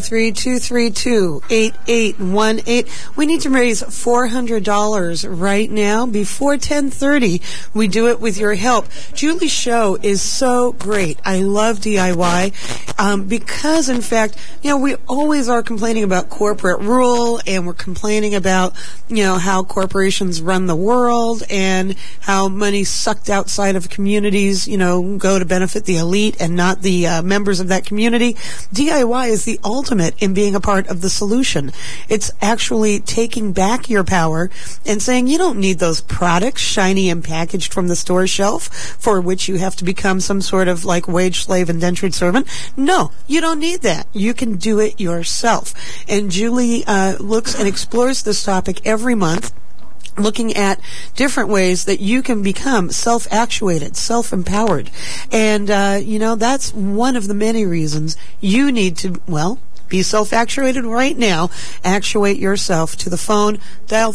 503-232-8818. We need to raise $400 right now before 10:30. We do it with your help. Julie's show is so great. I love DIY because, in fact, we always are complaining about corporate rule, and we're complaining about, how corporations run the world and how money sucked outside of communities, go to benefit the elite and not the members of that community. DIY is the ultimate in being a part of the solution. It's actually taking back your power and saying you don't need those products shiny and packaged from the store shelf for which you have to become some sort of like wage slave, indentured servant. No, you don't need that. You can do it yourself. And Julie looks and explores this topic every month, looking at different ways that you can become self-actuated, self-empowered. And, that's one of the many reasons you need to, be self-actuated right now. Actuate yourself to the phone. Dial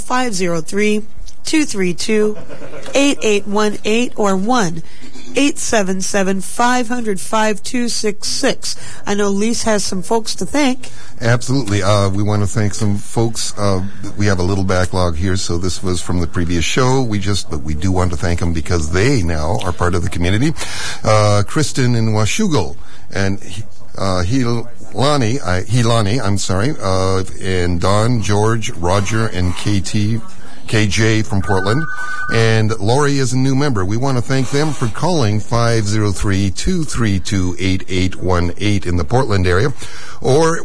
503-232-8818 or 1-877-500-5266. I know Lise has some folks to thank. Absolutely. We want to thank some folks. We have a little backlog here, so this was from the previous show. But we do want to thank them because they now are part of the community. Kristen in Washougal and Hilani, and Don, George, Roger, and KJ from Portland, and Lori is a new member. We want to thank them for calling 503-232-8818 in the Portland area, or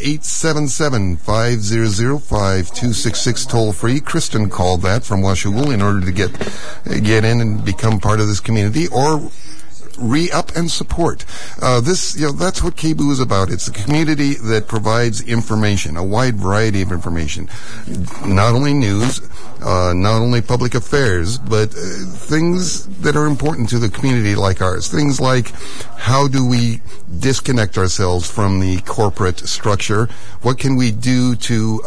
1-877-500-5266 toll free. Kristen called that from Washougal in order to get in and become part of this community, or re-up and support. That's what KBOO is about. It's a community that provides information, a wide variety of information. Not only news, not only public affairs, but things that are important to the community like ours. Things like, how do we disconnect ourselves from the corporate structure? What can we do to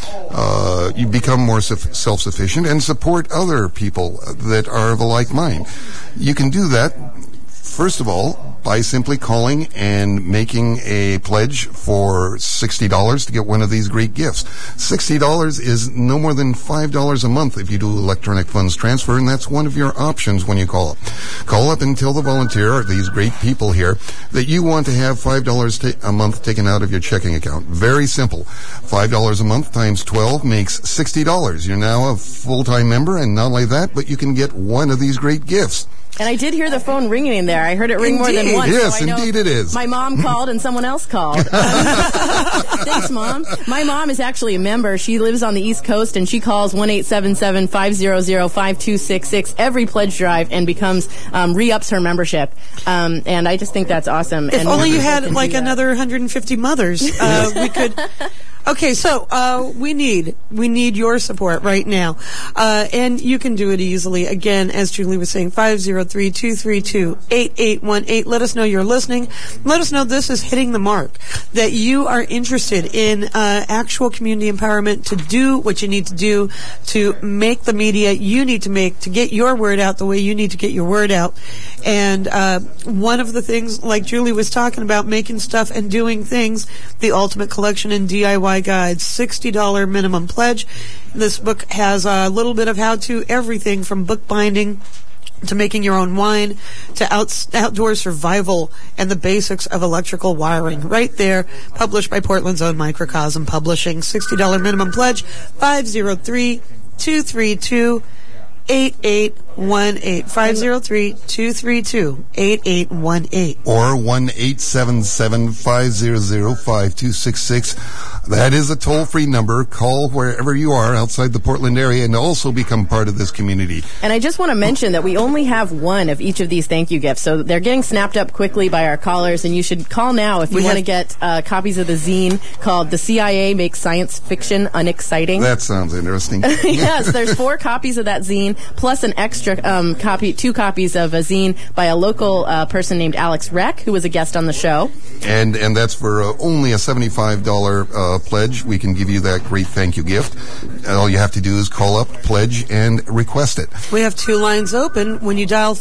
become more self-sufficient and support other people that are of a like mind? You can do that, first of all, by simply calling and making a pledge for $60 to get one of these great gifts. $60 is no more than $5 a month if you do electronic funds transfer, and that's one of your options when you call up. Call up and tell the volunteer, or these great people here, that you want to have $5 a month taken out of your checking account. Very simple. $5 a month times 12 makes $60. You're now a full-time member, and not only that, but you can get one of these great gifts. And I did hear the phone ringing in there. I heard it ring more than once. Yes, so indeed it is. My mom called and someone else called. Thanks, Mom. My mom is actually a member. She lives on the East Coast, and she calls 1-877-500-5266 every pledge drive and becomes re-ups her membership. And I just think that's awesome. If only you had like another 150 mothers, we could... Okay, so we need your support right now, and you can do it easily. Again, as Julie was saying, 503-232-8818. Let us know you're listening. Let us know this is hitting the mark, that you are interested in actual community empowerment to do what you need to do to make the media you need to make to get your word out the way you need to get your word out. And one of the things, like Julie was talking about, making stuff and doing things, the Ultimate Collection and DIY Guide, $60 minimum pledge. This book has a little bit of how-to, everything from bookbinding to making your own wine to outdoor survival and the basics of electrical wiring. Right there, published by Portland's own Microcosm Publishing. $60 minimum pledge, 503-232-8818. 503-232-8818. Or 1-877-500-5266. That is a toll-free number. Call wherever you are outside the Portland area and also become part of this community. And I just want to mention that we only have one of each of these thank you gifts, so they're getting snapped up quickly by our callers, and you should call now if you want to get copies of the zine called The CIA Makes Science Fiction Unexciting. That sounds interesting. Yes, there's 4 copies of that zine, plus an extra extra two copies of a zine by a local person named Alex Reck, who was a guest on the show. And that's for only a $75 pledge. We can give you that great thank you gift. All you have to do is call up, pledge, and request it. We have 2 lines open. When you dial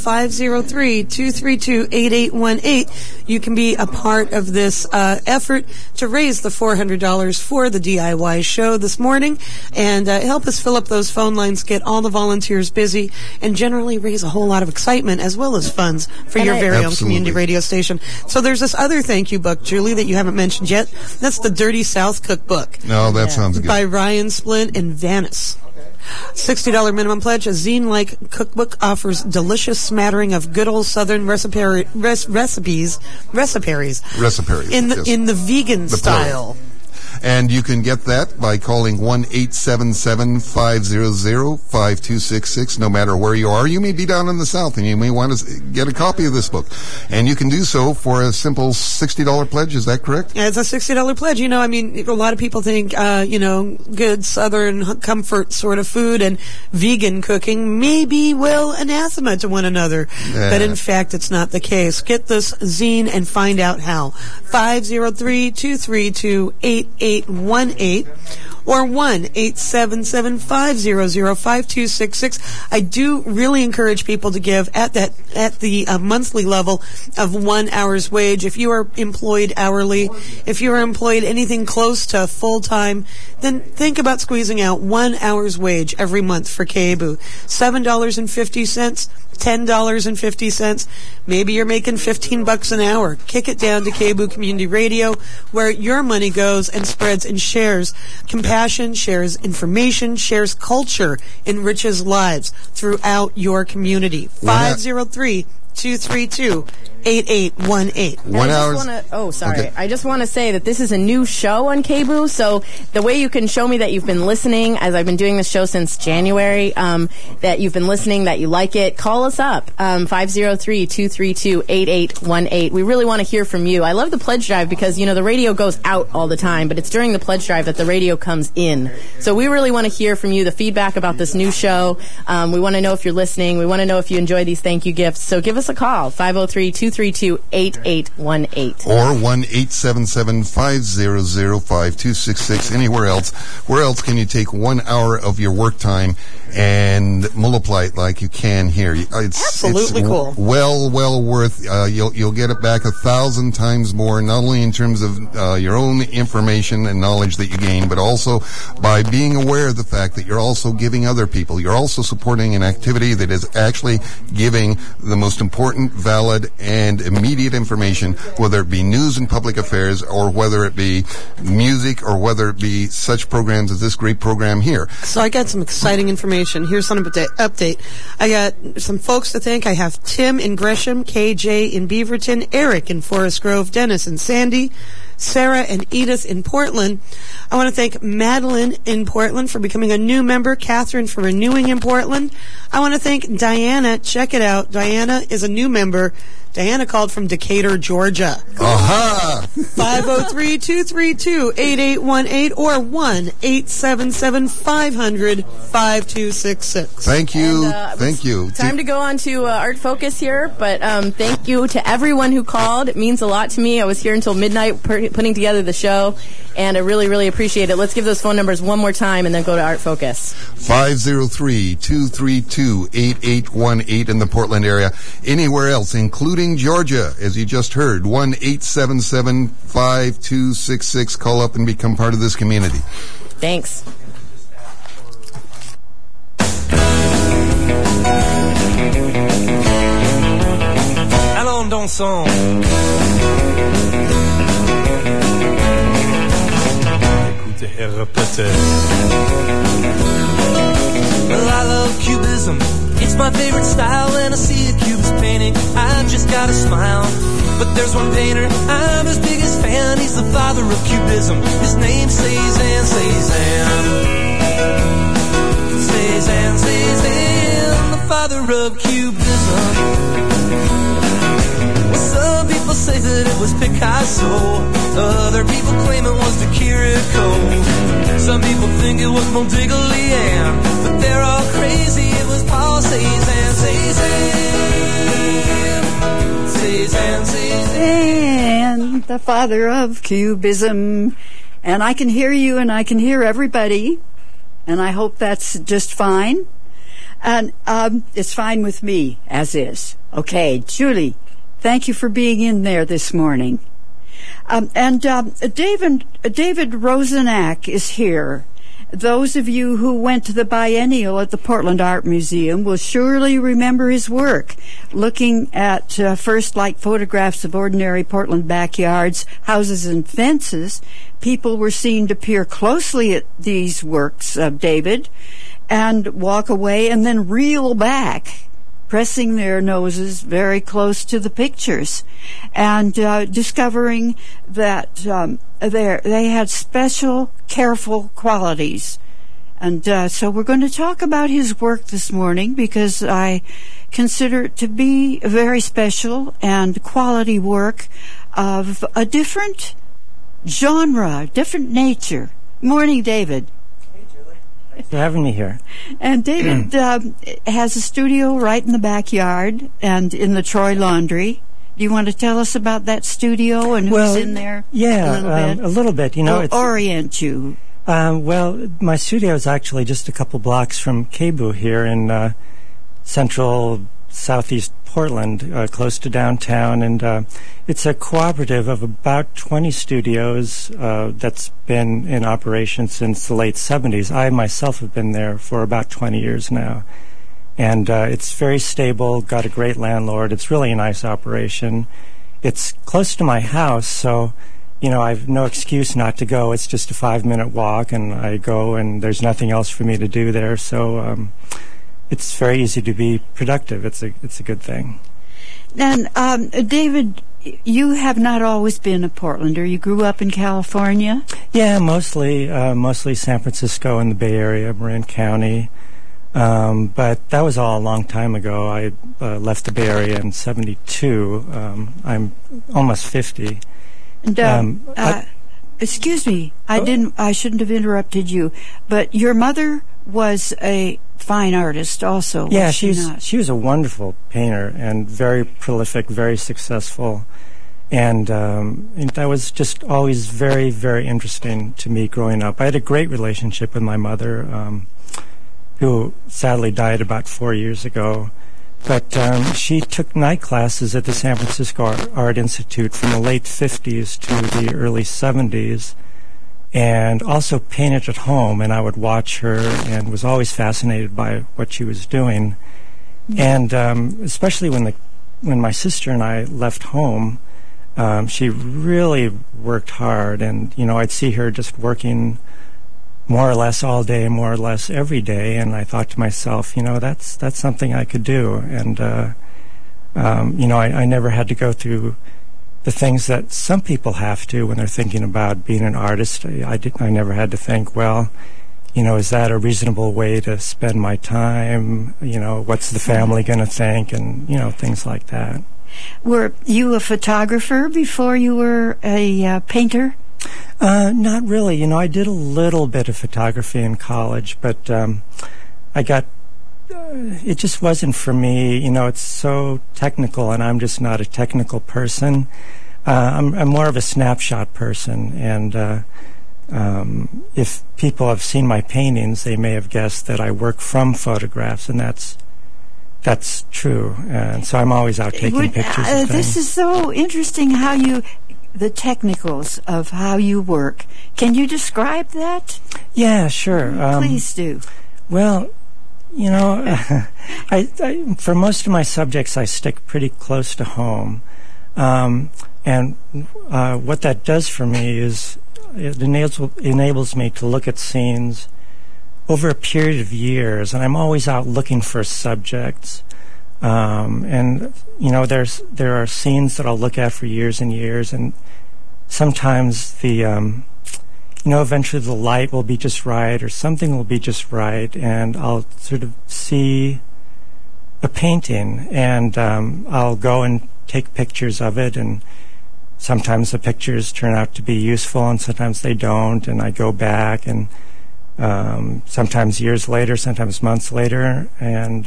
503-232-8818, you can be a part of this effort to raise the $400 for the DIY show this morning and help us fill up those phone lines, get all the volunteers busy, and generally raise a whole lot of excitement as well as funds for your very own community radio station. So there's this other thank you book, Julie, that you haven't mentioned yet. That's the Dirty South Cookbook. No, that sounds good. By Ryan Splint and Vanis. $60 minimum pledge. A zine-like cookbook offers delicious smattering of good old Southern recipes in the vegan style. And you can get that by calling 1-877-500-5266, no matter where you are. You may be down in the South, and you may want to get a copy of this book. And you can do so for a simple $60 pledge. Is that correct? Yeah, it's a $60 pledge. You know, I mean, a lot of people think, good Southern comfort sort of food and vegan cooking may be, anathema to one another. But in fact, it's not the case. Get this zine and find out how. 503-232-8818 or 1-877-500-5266. I do really encourage people to give at the monthly level of 1 hour's wage. If you are employed hourly, if you are employed anything close to full-time, then think about squeezing out 1 hour's wage every month for KABU. $7.50, $10.50. Maybe you're making $15 an hour. Kick it down to KABU Community Radio, where your money goes and spreads and shares compassion, shares information, shares culture, enriches lives throughout your community. 503-232-8818. I just want to say that this is a new show on KABU, so the way you can show me that you've been listening, as I've been doing this show since January, that you've been listening, that you like it, call us up, 503-232-8818. We really want to hear from you. I love the pledge drive because, the radio goes out all the time, but it's during the pledge drive that the radio comes in. So we really want to hear from you, the feedback about this new show. We want to know if you're listening. We want to know if you enjoy these thank you gifts. So give us a call, 503-232-8818. Or 1-877-500-5266. Anywhere else. Where else can you take 1 hour of your work time and multiply it like you can here? It's cool. Well worth. You'll get it back 1,000 times more, not only in terms of your own information and knowledge that you gain, but also by being aware of the fact that you're also giving other people. You're also supporting an activity that is actually giving the most important, valid, and immediate information, whether it be news and public affairs, or whether it be music, or whether it be such programs as this great program here. So I got some exciting information. Here's some update. I got some folks to thank. I have Tim in Gresham, KJ in Beaverton, Eric in Forest Grove, Dennis and Sandy, Sarah and Edith in Portland. I want to thank Madeline in Portland for becoming a new member, Catherine for renewing in Portland. I want to thank Diana. Check it out. Diana is a new member. Diana called from Decatur, Georgia. Aha! 503-232-8818 or 1-877-500-5266. Thank you. Thank you. Time to go on to Art Focus here, but thank you to everyone who called. It means a lot to me. I was here until midnight putting together the show, and I really, really appreciate it. Let's give those phone numbers one more time and then go to Art Focus. 503-232-8818 in the Portland area. Anywhere else, including Georgia, as you just heard, 1-877-5266. Call up and become part of this community. Thanks. Allons dansons. Écoutez et répétez. Well, I love Cubism. It's my favorite style. When I see a Cubist painting, I just gotta smile. But there's one painter I'm his biggest fan. He's the father of Cubism. His name's Cezanne. Cezanne, the father of Cubism. Well, some people say that it was Picasso. Other people claim it was de Chirico. Some people think it was Modigliani, but they're all crazy. It was Paul Cézanne, And the father of Cubism. And I can hear you and I can hear everybody. And I hope that's just fine. And it's fine with me, as is. Okay, Julie, thank you for being in there this morning. David Rosenack is here. Those of you who went to the biennial at the Portland Art Museum will surely remember his work, looking at first like photographs of ordinary Portland backyards, houses, and fences. People were seen to peer closely at these works of David and walk away and then reel back, pressing their noses very close to the pictures and discovering that they had special, careful qualities. And so we're going to talk about his work this morning because I consider it to be very special and quality work of a different genre, different nature. Morning, David. Thanks for having me here. And David has a studio right in the backyard and in the Troy Laundry. Do you want to tell us about that studio and who's in there? Yeah, a little bit. You know, we'll orient you. My studio is actually just a couple blocks from KBOO here in central southeast Portland, close to downtown, and it's a cooperative of about 20 studios that's been in operation since the late 70s. I myself have been there for about 20 years now, and it's very stable, got a great landlord. It's really a nice operation. It's close to my house, so I have no excuse not to go. It's just a 5-minute walk, and I go, and there's nothing else for me to do there, so it's very easy to be productive. It's a good thing. And David, you have not always been a Portlander. You grew up in California? Yeah, mostly San Francisco and the Bay Area, Marin County. But that was all a long time ago. I left the Bay Area in '72. I'm almost 50. And, excuse me, I shouldn't have interrupted you. But your mother was a fine artist also. Yeah, she was a wonderful painter and very prolific, very successful. And that was just always very, very interesting to me growing up. I had a great relationship with my mother, who sadly died about 4 years ago. But she took night classes at the San Francisco Art Institute from the late 50s to the early 70s, and also painted at home, and I would watch her and was always fascinated by what she was doing. And especially when my sister and I left home, she really worked hard, and I'd see her just working more or less all day, more or less every day, and I thought to myself, that's something I could do. And I never had to go through the things that some people have to when they're thinking about being an artist. I never had to think, well, is that a reasonable way to spend my time? What's the family going to think? And, things like that. Were you a photographer before you were a painter? Not really. I did a little bit of photography in college, but it just wasn't for me. It's so technical, and I'm just not a technical person. I'm more of a snapshot person, and if people have seen my paintings, they may have guessed that I work from photographs, and that's true. And so I'm always out taking pictures of things. This is so interesting the technicals of how you work. Can you describe that? Yeah, sure. Please do. Well, I for most of my subjects, I stick pretty close to home. And what that does for me is it enables me to look at scenes over a period of years, and I'm always out looking for subjects. And there are scenes that I'll look at for years and years, and sometimes eventually the light will be just right, or something will be just right, and I'll sort of see a painting, and I'll go and take pictures of it, and sometimes the pictures turn out to be useful, and sometimes they don't, and I go back, and sometimes years later, sometimes months later, and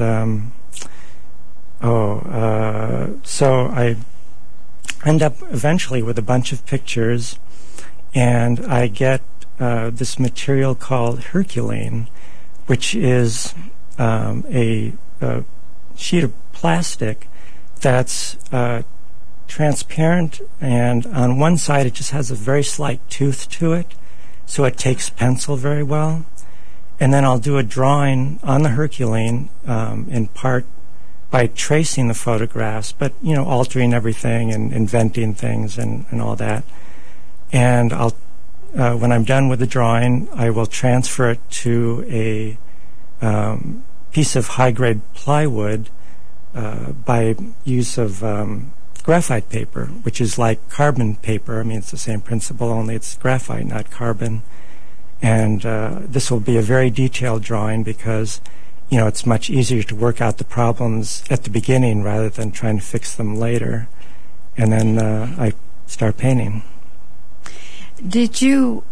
so I end up eventually with a bunch of pictures, and I get this material called Herculine, which is a sheet of plastic that's transparent, and on one side it just has a very slight tooth to it, so it takes pencil very well. And then I'll do a drawing on the Herculine, in part by tracing the photographs, but, you know, altering everything and inventing things and all that. And I'll, when I'm done with the drawing, I will transfer it to a piece of high-grade plywood by use of graphite paper, which is like carbon paper. I mean, it's the same principle, only it's graphite, not carbon. And this will be a very detailed drawing because, you know, it's much easier to work out the problems at the beginning rather than trying to fix them later. And then I start painting. Did you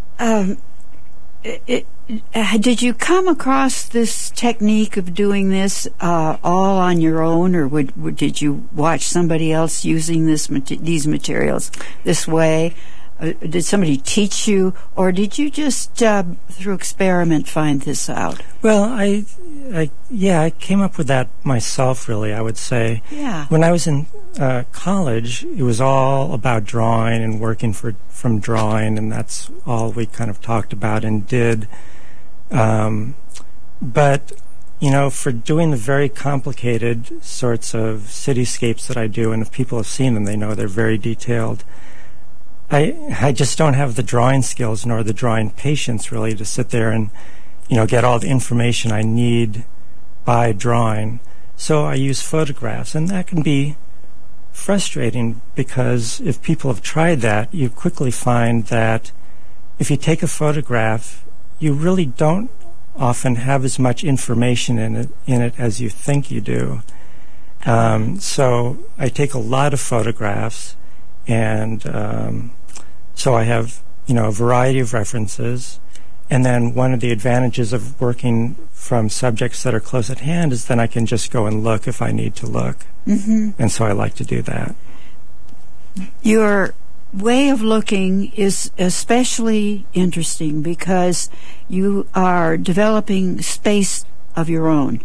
did you come across this technique of doing this all on your own, or did you watch somebody else using these materials this way? Did somebody teach you, or did you just through experiment find this out? Well, I came up with that myself, really, I would say. Yeah. When I was in college, it was all about drawing and working from drawing, and that's all we kind of talked about and did. But, you know, for doing the very complicated sorts of cityscapes that I do, and if people have seen them, they know they're very detailed, I just don't have the drawing skills nor the drawing patience, really, to sit there and, you know, get all the information I need by drawing. So I use photographs, and that can be frustrating because if people have tried that, you quickly find that if you take a photograph, you really don't often have as much information in it as you think you do. So I take a lot of photographs, and so I have, you know, a variety of references. And then one of the advantages of working from subjects that are close at hand is then I can just go and look if I need to look. Mm-hmm. And so I like to do that. Your way of looking is especially interesting because you are developing space of your own.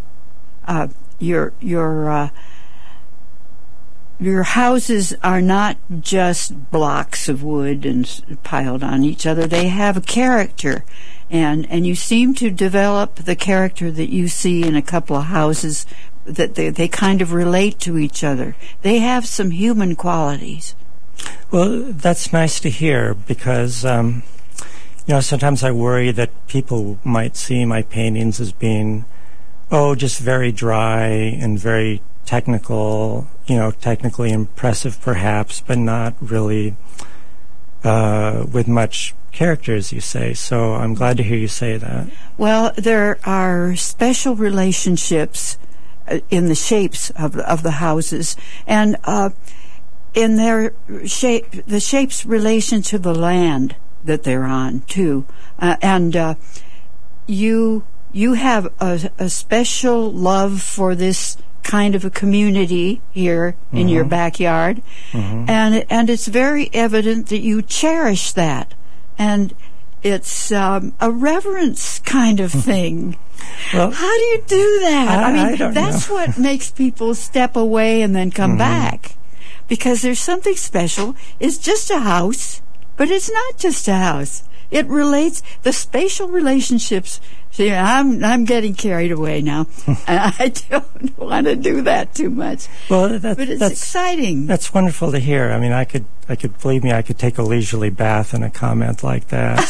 Your houses are not just blocks of wood and piled on each other. They have a character, and you seem to develop the character that you see in a couple of houses that they kind of relate to each other. They have some human qualities. Well, that's nice to hear because, you know, sometimes I worry that people might see my paintings as being, just very dry and very technical, you know, technically impressive perhaps, but not really with much character, as you say. So I'm glad to hear you say that. Well, there are special relationships in the shapes of the houses, and in their shape, the shape's relation to the land that they're on too, and you have a special love for this kind of a community here in your backyard, and it's very evident that you cherish that, and it's a reverence kind of thing. Well, how do you do that? I mean, that's know. what makes people step away and then come back, because there's something special. It's just a house, but it's not just a house. It relates, the spatial relationships. See, I'm getting carried away now. I don't want to do that too much. Well, but it's exciting. That's wonderful to hear. I mean, I could believe me, I could take a leisurely bath in a comment like that.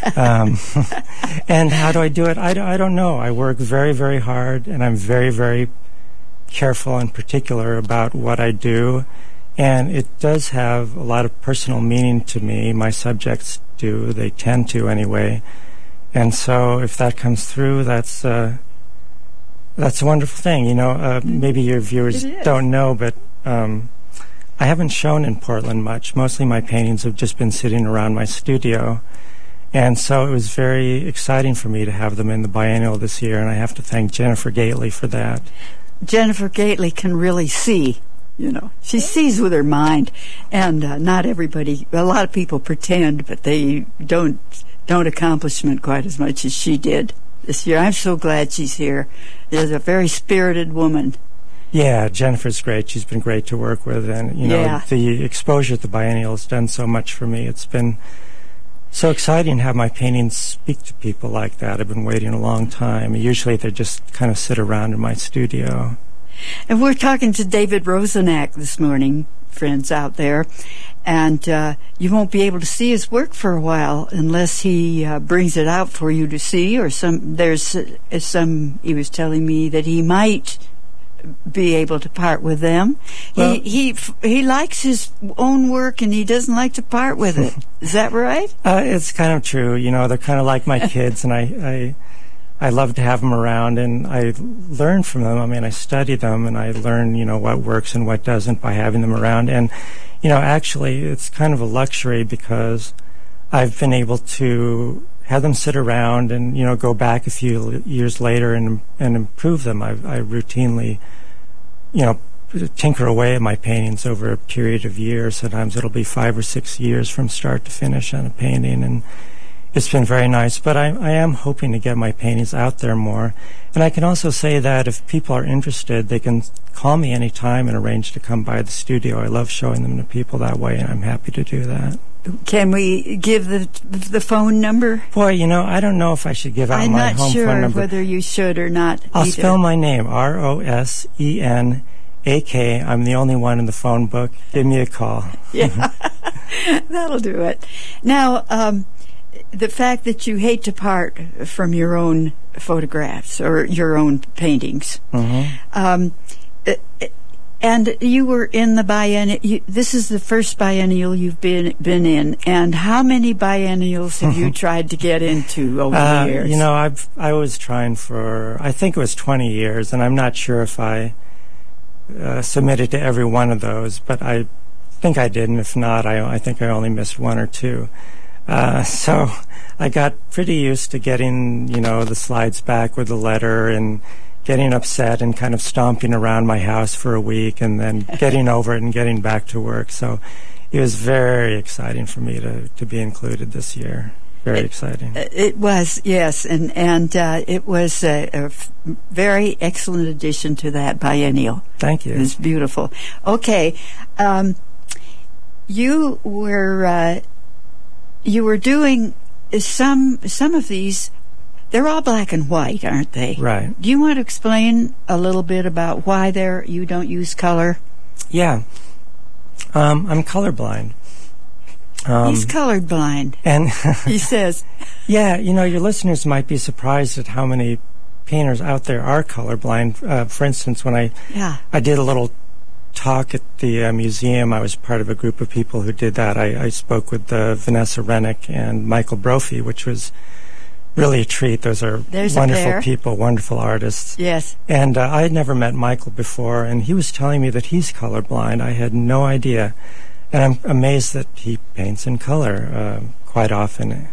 And how do I do it? I don't know. I work very, very hard, and I'm very, very careful and particular about what I do. And it does have a lot of personal meaning to me. My subjects do. They tend to anyway. And so if that comes through, that's a wonderful thing. You know, maybe your viewers don't know, but I haven't shown in Portland much. Mostly my paintings have just been sitting around my studio. And so it was very exciting for me to have them in the biennial this year, and I have to thank Jennifer Gately for that. Jennifer Gately can really see. She sees with her mind, and not everybody. A lot of people pretend, but they don't accomplish quite as much as she did this year. I'm so glad she's here. She's a very spirited woman. Yeah, Jennifer's great. She's been great to work with, and the exposure at the biennial has done so much for me. It's been so exciting to have my paintings speak to people like that. I've been waiting a long time. Usually they just kind of sit around in my studio. And we're talking to David Rozenak this morning, friends out there, and you won't be able to see his work for a while unless he brings it out for you to see, or he was telling me that he might be able to part with them. Well, he likes his own work and he doesn't like to part with it. Is that right? It's kind of true. They're kind of like my kids, and I love to have them around, and I learn from them. I mean, I study them, and I learn, what works and what doesn't by having them around. And, actually, it's kind of a luxury because I've been able to have them sit around and, go back a few years later and improve them. I routinely, tinker away at my paintings over a period of years. Sometimes it'll be 5 or 6 years from start to finish on a painting, and it's been very nice, but I am hoping to get my paintings out there more. And I can also say that if people are interested, they can call me anytime and arrange to come by the studio. I love showing them to people that way, and I'm happy to do that. Can we give the phone number? Boy, I don't know if I should give out my home phone number. I'm not sure whether you should or not. I'll spell my name, Rosenak. I'm the only one in the phone book. Give me a call. Yeah, that'll do it. Now, the fact that you hate to part from your own photographs or your own paintings, and you were in the biennial. This is the first biennial you've been in, and how many biennials have you tried to get into over the years? I was trying for, I think it was 20 years, and I'm not sure if I submitted to every one of those, but I think I did, and if not, I think I only missed 1 or 2. So I got pretty used to getting, the slides back with the letter and getting upset and kind of stomping around my house for a week and then getting over it and getting back to work. So it was very exciting for me to be included this year. Very exciting. It was, yes, and it was a very excellent addition to that biennial. Thank you. It was beautiful. Okay, you were doing some of these. They're all black and white, aren't they? Right. Do you want to explain a little bit about why you don't use color? Yeah. I'm colorblind. He's colorblind. And he says. Yeah, your listeners might be surprised at how many painters out there are colorblind. For instance, when I did a little talk at the museum, I was part of a group of people who did that. I spoke with Vanessa Rennick and Michael Brophy, which was really a treat. Those are wonderful people, wonderful artists. Yes. And I had never met Michael before, and he was telling me that he's colorblind. I had no idea. And I'm amazed that he paints in color quite often.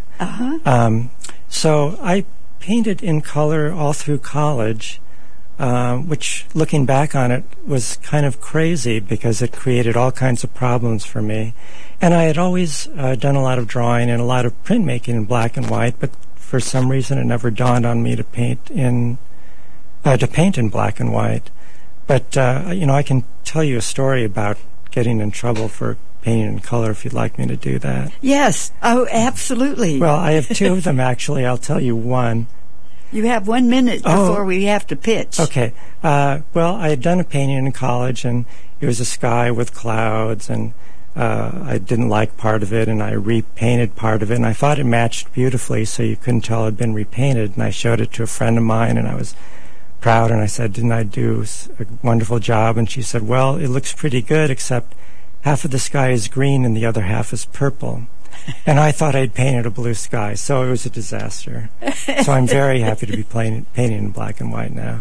So I painted in color all through college, which, looking back on it, was kind of crazy because it created all kinds of problems for me. And I had always done a lot of drawing and a lot of printmaking in black and white, but for some reason it never dawned on me to paint in black and white. But I can tell you a story about getting in trouble for painting in color if you'd like me to do that. Yes. Oh, absolutely. Well, I have 2 of them, actually. I'll tell you one. You have 1 minute before we have to pitch. Okay. Well, I had done a painting in college, and it was a sky with clouds, and I didn't like part of it, and I repainted part of it, and I thought it matched beautifully, so you couldn't tell it had been repainted, and I showed it to a friend of mine, and I was proud, and I said, didn't I do a wonderful job? And she said, well, it looks pretty good, except half of the sky is green and the other half is purple. And I thought I'd painted a blue sky, so it was a disaster. So I'm very happy to be painting in black and white now.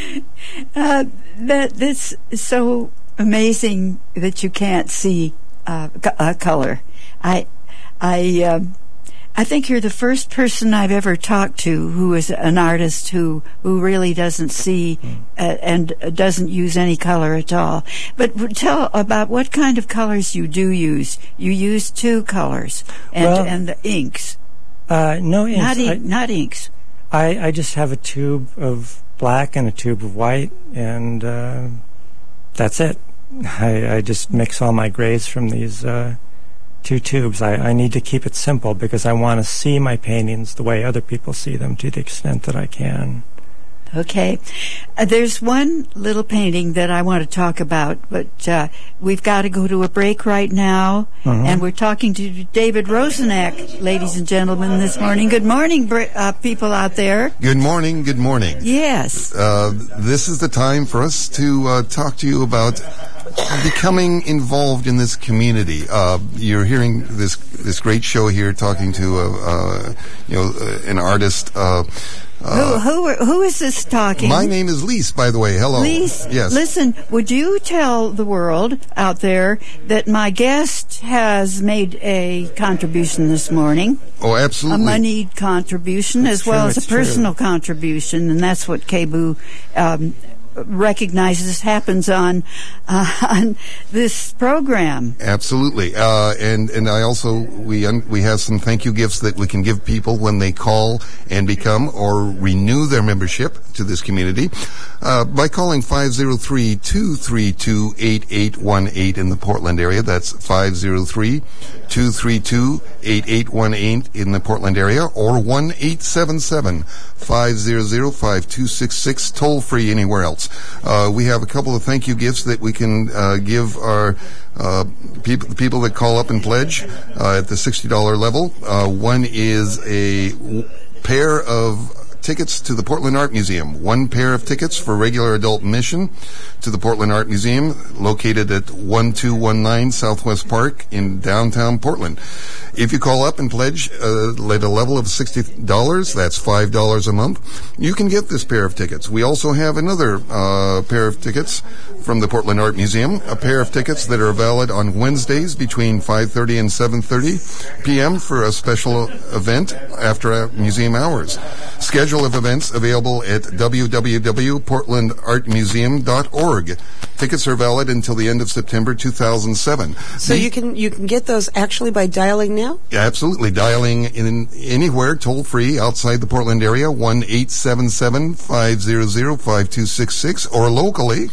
That's so amazing that you can't see color. I I think you're the first person I've ever talked to who is an artist who really doesn't see and doesn't use any color at all. But tell about what kind of colors you do use. You use 2 colors and the inks. No inks. Not inks. I just have a tube of black and a tube of white, and that's it. I just mix all my grays from these 2 tubes. I need to keep it simple because I want to see my paintings the way other people see them to the extent that I can. Okay. There's one little painting that I want to talk about, but we've got to go to a break right now, and we're talking to David Rozenak, ladies and gentlemen, this morning. Good morning, people out there. Good morning, good morning. Yes. This is the time for us to talk to you about becoming involved in this community. You're hearing this great show here, talking to an artist. Who is this talking? My name is Lise, by the way. Hello. Lise, yes. Listen, would you tell the world out there that my guest has made a contribution this morning? Oh, absolutely. A moneyed contribution as well as a personal contribution, and that's what KBOO recognizes happens on this program. Absolutely, and I also we have some thank you gifts that we can give people when they call and become or renew their membership to this community by calling 503-232-8818 in the Portland area. That's 503-232-8818 in the Portland area, or 1-877-500-5266, toll free anywhere else. We have a couple of thank you gifts that we can give our people that call up and pledge at the $60 level. One is a pair of tickets to the Portland Art Museum. 1 pair of tickets for regular adult admission to the Portland Art Museum, located at 1219 Southwest Park in downtown Portland. If you call up and pledge at a level of $60, that's $5 a month, you can get this pair of tickets. We also have another pair of tickets from the Portland Art Museum, a pair of tickets that are valid on Wednesdays between 5:30 and 7:30 p.m. for a special event after museum hours. Schedule of events available at www.portlandartmuseum.org. Tickets are valid until the end of September 2007. So you can get those actually by dialing now? Absolutely. Dialing in anywhere, toll-free, outside the Portland area, 1-877-500-5266, or locally,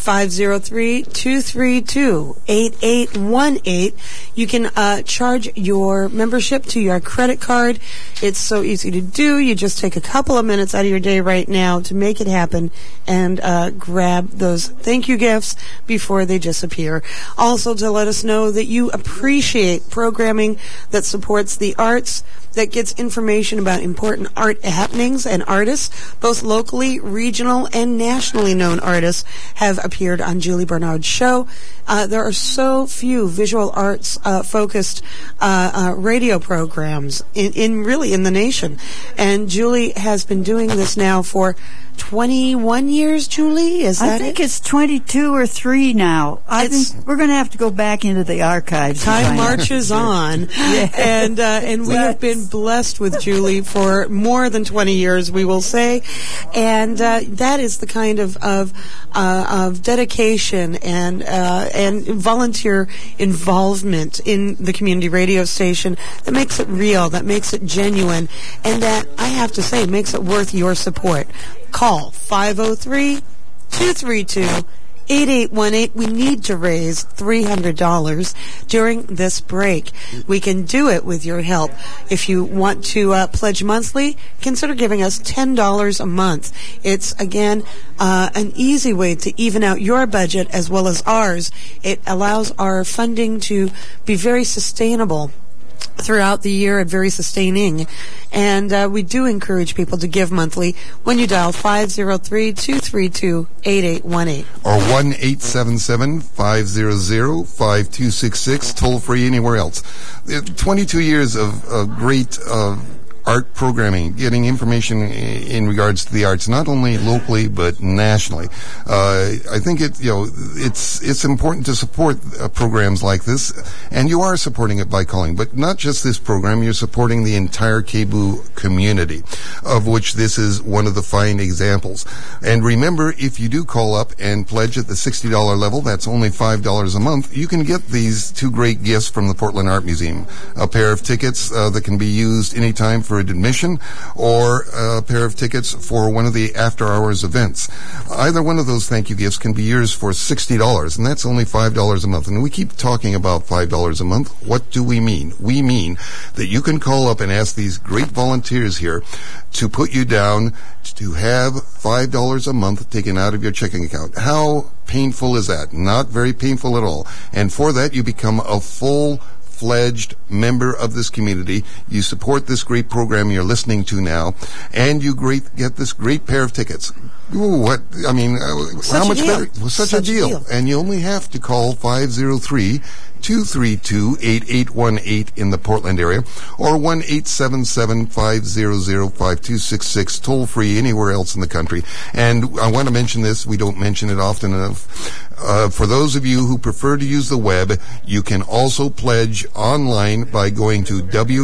503-232-8818. You can charge your membership to your credit card. It's so easy to do. You just take a couple of minutes out of your day right now to make it happen and grab those thank you gifts before they disappear. Also, to let us know that you appreciate programming that supports the arts, that gets information about important art happenings and artists. Both locally, regional, and nationally known artists have appeared on Julie Bernard's show. There are so few visual arts focused radio programs in the nation, and Julie has been doing this now for 21 years, Julie? I think it's 22 or 3 now. I think we're going to have to go back into the archives. Time marches on. Yeah. And we have been blessed with Julie for more than 20 years, we will say. And that is the kind of dedication and volunteer involvement in the community radio station that makes it real, that makes it genuine, and that, I have to say, makes it worth your support. Call 503-232-8818. We need to raise $300 during this break. We can do it with your help. If you want to pledge monthly, consider giving us $10 a month. It's, again, an easy way to even out your budget as well as ours. It allows our funding to be very sustainable throughout the year and very sustaining. And we do encourage people to give monthly when you dial 503-232-8818. Or 1-877-500-5266, toll free anywhere else. 22 years of great art programming, getting information in regards to the arts, not only locally but nationally. I think it's important to support programs like this, and you are supporting it by calling. But not just this program, you're supporting the entire KBOO community, of which this is one of the fine examples. And remember, if you do call up and pledge at the $60 level, that's only $5 a month, you can get these two great gifts from the Portland Art Museum. A pair of tickets that can be used anytime for admission, or a pair of tickets for one of the after-hours events. Either one of those thank you gifts can be yours for $60, and that's only $5 a month. And we keep talking about $5 a month. What do we mean? We mean that you can call up and ask these great volunteers here to put you down to have $5 a month taken out of your checking account. How painful is that? Not very painful at all. And for that, you become a full-fledged member of this community. You support this great program you're listening to now, and you get this great pair of tickets. Ooh, how much better? Well, such a deal. And you only have to call 503-232-8818 in the Portland area, or 1-877-500-5266, toll free anywhere else in the country. And I want to mention this, we don't mention it often enough. For those of you who prefer to use the web, you can also pledge online by going to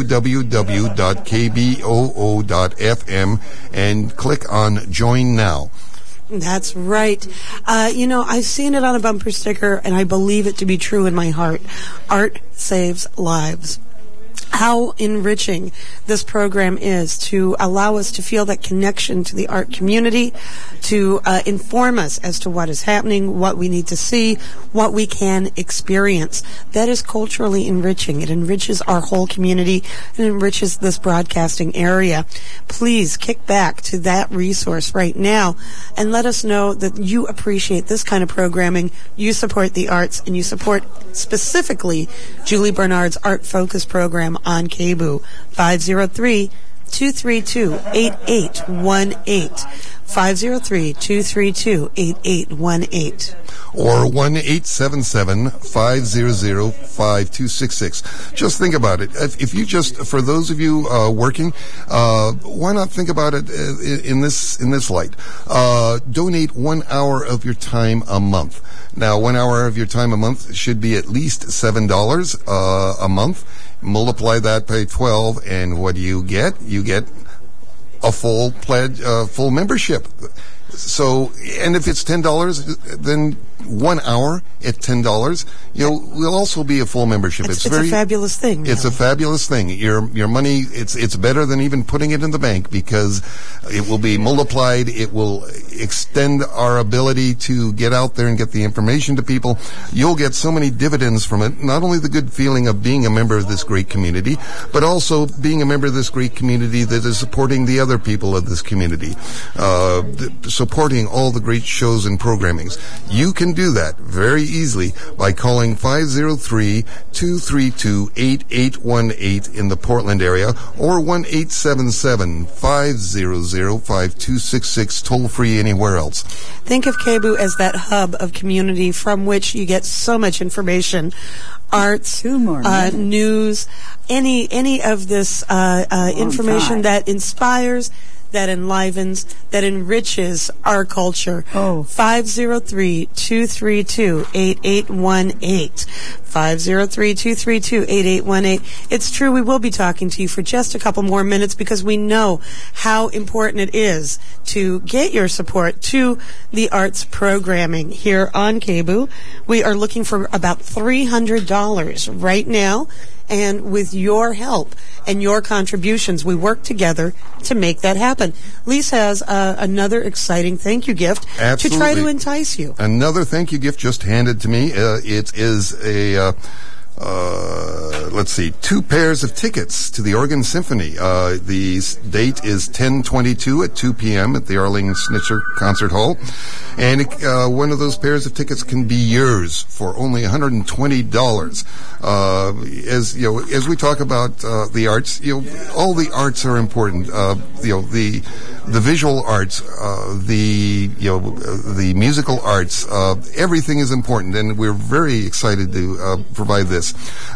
www.kboo.fm and click on Join Now. That's right. I've seen it on a bumper sticker, and I believe it to be true in my heart. Art saves lives. How enriching this program is to allow us to feel that connection to the art community, to inform us as to what is happening, what we need to see, what we can experience. That is culturally enriching. It enriches our whole community and enriches this broadcasting area. Please kick back to that resource right now and let us know that you appreciate this kind of programming, you support the arts, and you support specifically Julie Bernard's Art Focus program on KBOO. 503-232-8818. 503-232-8818. Or 1-877-500-5266. Just think about it. If you for those of you working, why not think about it in this light? Donate 1 hour of your time a month. Now, 1 hour of your time a month should be at least $7 a month. Multiply that by 12, and what do you get? You get a full pledge, full membership. So, and if it's $10, then 1 hour at $10, will also be a full membership. It's a fabulous thing. It's a fabulous thing. Your money, it's better than even putting it in the bank, because it will be multiplied. It will extend our ability to get out there and get the information to people. You'll get so many dividends from it. Not only the good feeling of being a member of this great community, but also being a member of this great community that is supporting the other people of this community, supporting all the great shows and programmings. You can do that very easily by calling 503-232-8818 in the Portland area, or 1-877-500-5266, toll free anywhere else. Think of KBOO as that hub of community from which you get so much information. Arts, news, any of this information that inspires, that enlivens, that enriches our culture. 503-232-8818. 503-232-8818. It's true, we will be talking to you for just a couple more minutes, because we know how important it is to get your support to the arts programming here on KBOO. We are looking for about $300 right now. And with your help and your contributions, we work together to make that happen. Lisa has another exciting thank you gift to try to entice you. Another thank you gift just handed to me. It is a... 2 pairs of tickets to the Oregon Symphony. The date is 10/22 at 2 p.m. at the Arlene Schnitzer Concert Hall. And one of those pairs of tickets can be yours for only $120. As we talk about the arts, all the arts are important. The the visual arts, the musical arts, everything is important, and we're very excited to provide this.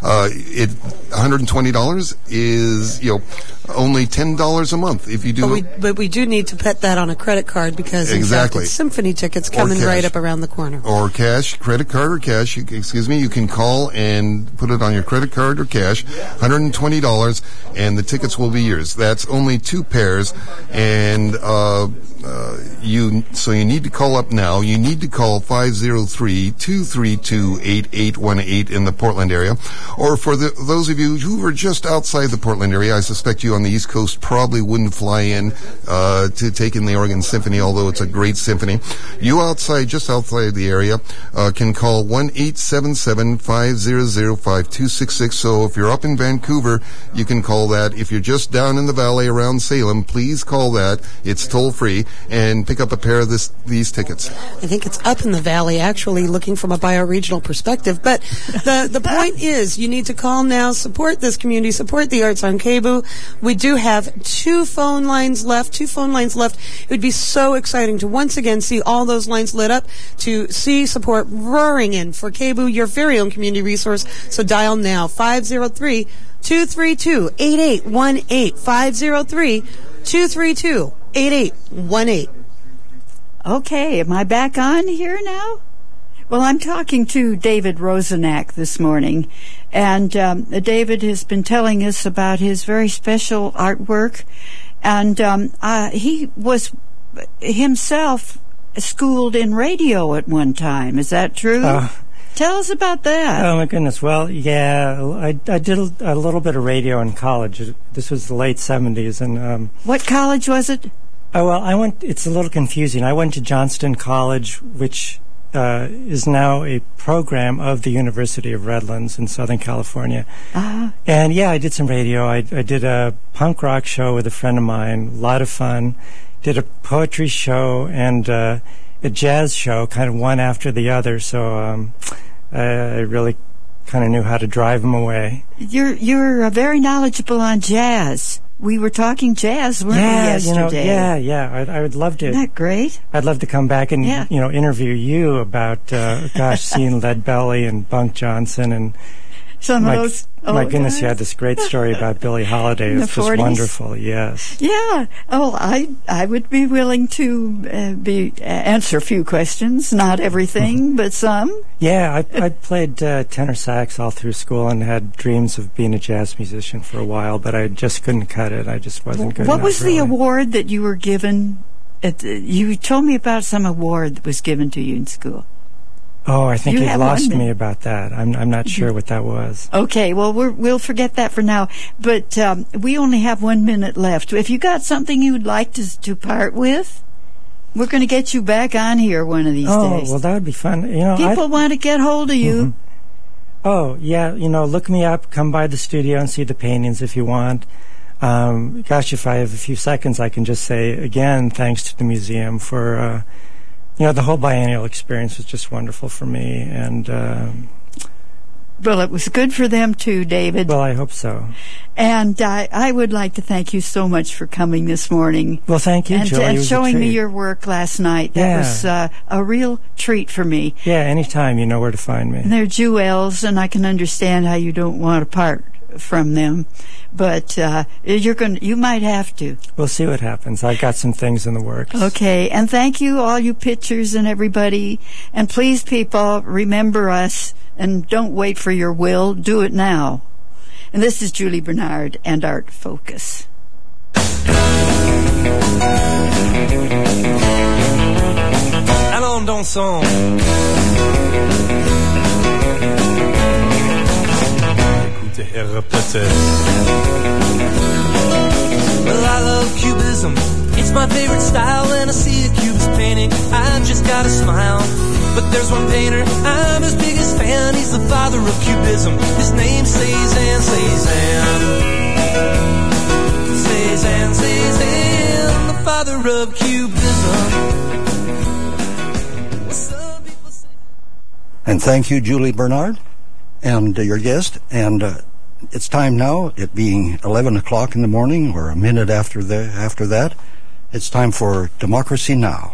$120 is only $10 a month if you do. But we do need to put that on a credit card because exactly. In fact, symphony tickets coming right up around the corner. Or cash, credit card or cash. You can call and put it on your credit card or cash. $120, and the tickets will be yours. That's only 2 pairs, and you need to call up now. You need to call 503-232-8818 in the Portland area, or for those of you who are just outside the Portland area. I suspect you on the East Coast probably wouldn't fly in to take in the Oregon Symphony, although it's a great symphony. You just outside the area, can call 1-877-500-5266. So if you're up in Vancouver, you can call that. If you're just down in the valley around Salem, please call that. It's toll free, and pick up a pair of these tickets. I think it's up in the valley, actually, looking from a bioregional perspective. But the point is, you need to call now, support this community, support the arts on KBOO. We do have 2 phone lines left. It would be so exciting to once again see all those lines lit up, to see support roaring in for KBOO, your very own community resource. So dial now, 503-232-8818, 503-232-8818. Okay, am I back on here now? Well, I'm talking to David Rosenak this morning, and David has been telling us about his very special artwork, and he was himself schooled in radio at one time. Is that true? Tell us about that. Oh, my goodness. Well, yeah, I did a little bit of radio in college. This was the late 70s. And what college was it? Oh, well, it's a little confusing. I went to Johnston College, which is now a program of the University of Redlands in Southern California. Uh-huh. And, yeah, I did some radio. I did a punk rock show with a friend of mine, a lot of fun. Did a poetry show and a jazz show, kind of one after the other, so I really kind of knew how to drive them away. You're very knowledgeable on jazz. We were talking jazz, weren't we, yesterday? Yeah. I would love to. Isn't that great? I'd love to come back and interview you about seeing Lead Belly and Bunk Johnson and some of those. My goodness, you had this great story about Billie Holiday. It's just 40s. Wonderful. Yes. Yeah. Oh, I would be willing to answer a few questions. Not everything, but some. Yeah, I played tenor sax all through school and had dreams of being a jazz musician for a while, but I just couldn't cut it. I just wasn't good enough. What was the award that you were given? You told me about some award that was given to you in school. Oh, I think you lost me about that. I'm not sure what that was. Okay, well, we'll forget that for now. But we only have 1 minute left. If you got something you'd like to part with, we're going to get you back on here one of these days. Oh, well, that would be fun. People want to get hold of you. Mm-hmm. Oh, yeah, look me up. Come by the studio and see the paintings if you want. Gosh, if I have a few seconds, I can just say, again, thanks to the museum for... the whole biennial experience was just wonderful for me, and... well, it was good for them, too, David. Well, I hope so. And I would like to thank you so much for coming this morning. Well, thank you, Julie. And showing me your work last night. That was a real treat for me. Yeah, anytime, you know where to find me. And they're jewels, and I can understand how you don't want to part from them, but you might have to. We'll see what happens. I've got some things in the works. Okay, and thank you, all you pitchers and everybody. And please, people, remember us and don't wait for your will. Do it now. And this is Julie Bernard and Art Focus. Allons dansons. Well, I love Cubism. It's my favorite style. When I see a Cubist painting, I've just got to smile. But there's one painter I'm his biggest fan. He's the father of Cubism. His name's Cezanne. Cezanne, the father of Cubism. And thank you, Julie Bernard, and your guest. And it's time now, it being 11 o'clock in the morning, or a minute after that, It's time for Democracy Now!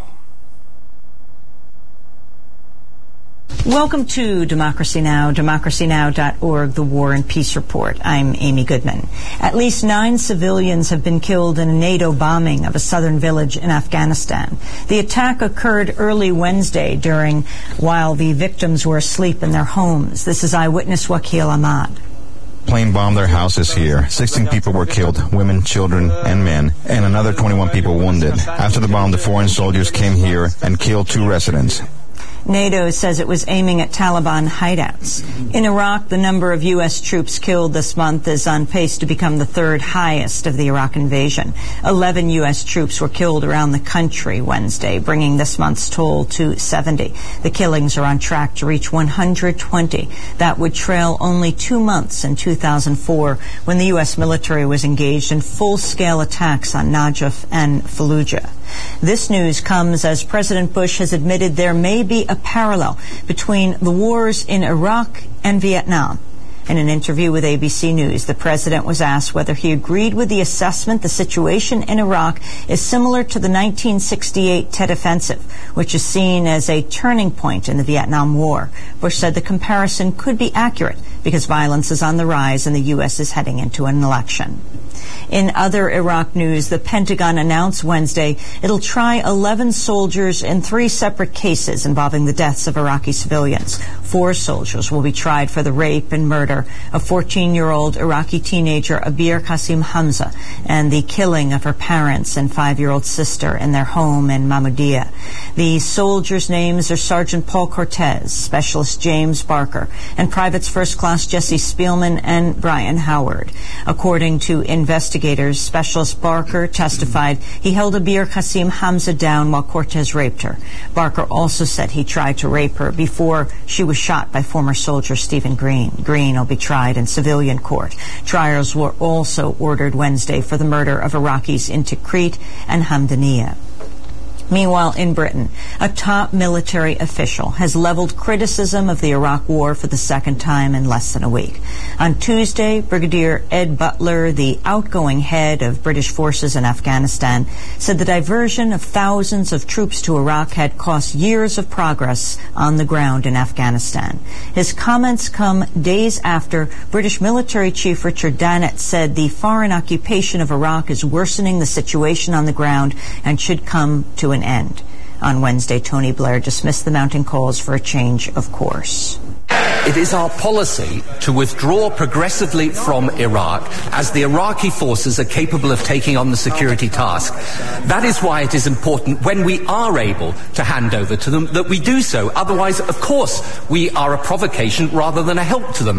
Welcome to Democracy Now!, democracynow.org, the War and Peace Report. I'm Amy Goodman. At least 9 civilians have been killed in a NATO bombing of a southern village in Afghanistan. The attack occurred early Wednesday while the victims were asleep in their homes. This is eyewitness Wakil Ahmad. Plane bombed their houses here. 16 people were killed, women, children, and men, and another 21 people wounded. After the bomb, the foreign soldiers came here and killed 2 residents. NATO says it was aiming at Taliban hideouts. In Iraq, the number of U.S. troops killed this month is on pace to become the 3rd highest of the Iraq invasion. 11 U.S. troops were killed around the country Wednesday, bringing this month's toll to 70. The killings are on track to reach 120. That would trail only 2 months in 2004 when the U.S. military was engaged in full-scale attacks on Najaf and Fallujah. This news comes as President Bush has admitted there may be a parallel between the wars in Iraq and Vietnam. In an interview with ABC News, the president was asked whether he agreed with the assessment the situation in Iraq is similar to the 1968 Tet Offensive, which is seen as a turning point in the Vietnam War. Bush said the comparison could be accurate because violence is on the rise and the U.S. is heading into an election. In other Iraq news, the Pentagon announced Wednesday it'll try 11 soldiers in 3 separate cases involving the deaths of Iraqi civilians. 4 soldiers will be tried for the rape and murder of 14-year-old Iraqi teenager Abir Qasim Hamza and the killing of her parents and 5-year-old sister in their home in Mahmudiyah. The soldiers' names are Sergeant Paul Cortez, Specialist James Barker, and Privates First Class Jesse Spielman and Brian Howard. According to investigators, Specialist Barker testified he held Abir Qasim Hamza down while Cortez raped her. Barker also said he tried to rape her before she was shot by former soldier Stephen Green. Green will be tried in civilian court. Trials were also ordered Wednesday for the murder of Iraqis in Tikrit and Hamdaniya. Meanwhile, in Britain, a top military official has leveled criticism of the Iraq War for the 2nd time in less than a week. On Tuesday, Brigadier Ed Butler, the outgoing head of British forces in Afghanistan, said the diversion of thousands of troops to Iraq had cost years of progress on the ground in Afghanistan. His comments come days after British military chief Richard Dannett said the foreign occupation of Iraq is worsening the situation on the ground and should come to an end. On Wednesday, Tony Blair dismissed the mounting calls for a change of course. It is our policy to withdraw progressively from Iraq as the Iraqi forces are capable of taking on the security task. That is why it is important when we are able to hand over to them that we do so. Otherwise, of course, we are a provocation rather than a help to them.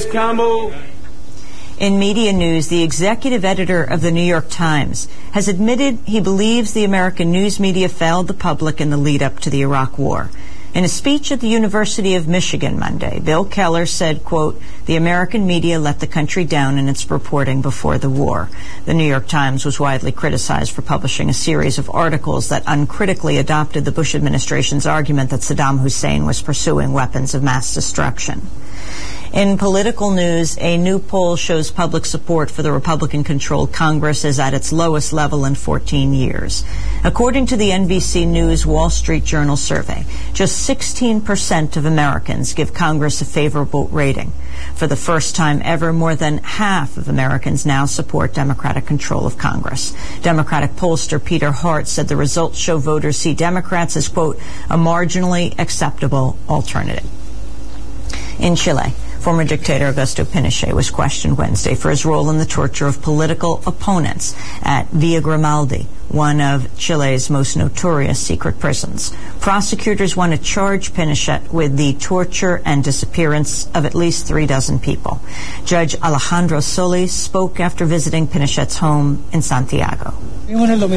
In media news, the executive editor of the New York Times has admitted he believes the American news media failed the public in the lead-up to the Iraq War. In a speech at the University of Michigan Monday, Bill Keller said, quote, "The American media let the country down in its reporting before the war." The New York Times was widely criticized for publishing a series of articles that uncritically adopted the Bush administration's argument that Saddam Hussein was pursuing weapons of mass destruction. In political news, a new poll shows public support for the Republican-controlled Congress is at its lowest level in 14 years. According to the NBC News Wall Street Journal survey, just 16% of Americans give Congress a favorable rating. For the first time ever, more than half of Americans now support Democratic control of Congress. Democratic pollster Peter Hart said the results show voters see Democrats as, quote, a marginally acceptable alternative. In Chile, former dictator Augusto Pinochet was questioned Wednesday for his role in the torture of political opponents at Villa Grimaldi, one of Chile's most notorious secret prisons. Prosecutors want to charge Pinochet with the torture and disappearance of at least 36 people. Judge Alejandro Solis spoke after visiting Pinochet's home in Santiago. We were in the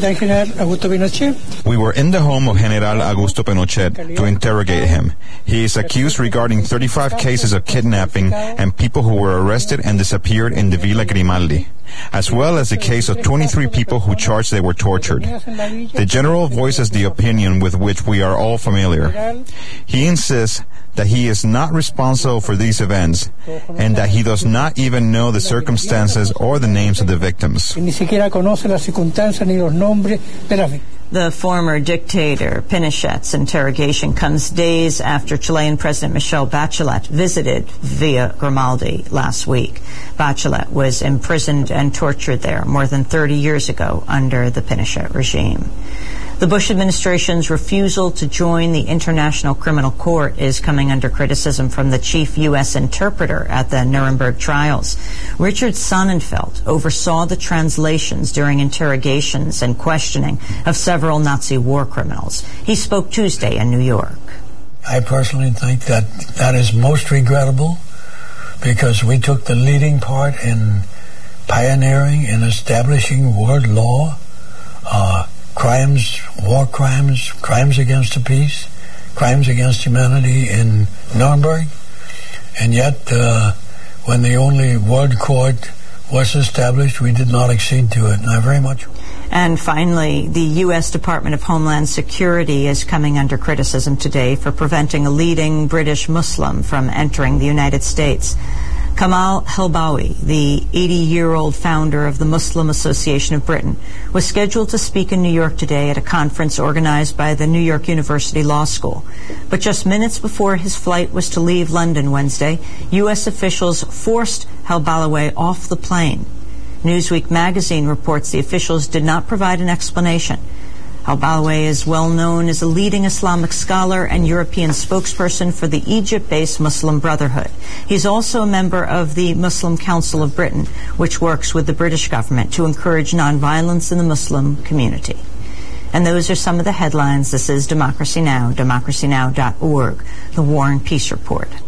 home of General Augusto Pinochet to interrogate him. He is accused regarding 35 cases of kidnapping and people who were arrested and disappeared in the Villa Grimaldi. as well as the case of 23 people who charged they were tortured. The general voices the opinion with which we are all familiar. He insists that he is not responsible for these events and that he does not even know the circumstances or the names of the victims. The former dictator Pinochet's interrogation comes days after Chilean President Michelle Bachelet visited Villa Grimaldi last week. Bachelet was imprisoned and tortured there more than 30 years ago under the Pinochet regime. The Bush administration's refusal to join the International Criminal Court is coming under criticism from the chief U.S. interpreter at the Nuremberg trials. Richard Sonnenfeld oversaw the translations during interrogations and questioning of several Nazi war criminals. He spoke Tuesday in New York. I personally think that is most regrettable because we took the leading part in pioneering and establishing world law, crimes, war crimes, crimes against the peace, crimes against humanity in Nuremberg. And yet, when the only world court was established, we did not accede to it. And I very much... And finally, the U.S. Department of Homeland Security is coming under criticism today for preventing a leading British Muslim from entering the United States. Kamal Helbawi, the 80-year-old founder of the Muslim Association of Britain, was scheduled to speak in New York today at a conference organized by the New York University Law School. But just minutes before his flight was to leave London Wednesday, U.S. officials forced Helbawi off the plane. Newsweek magazine reports the officials did not provide an explanation. Al-Balawi is well known as a leading Islamic scholar and European spokesperson for the Egypt-based Muslim Brotherhood. He's also a member of the Muslim Council of Britain, which works with the British government to encourage nonviolence in the Muslim community. And those are some of the headlines. This is Democracy Now!, democracynow.org, the War and Peace Report.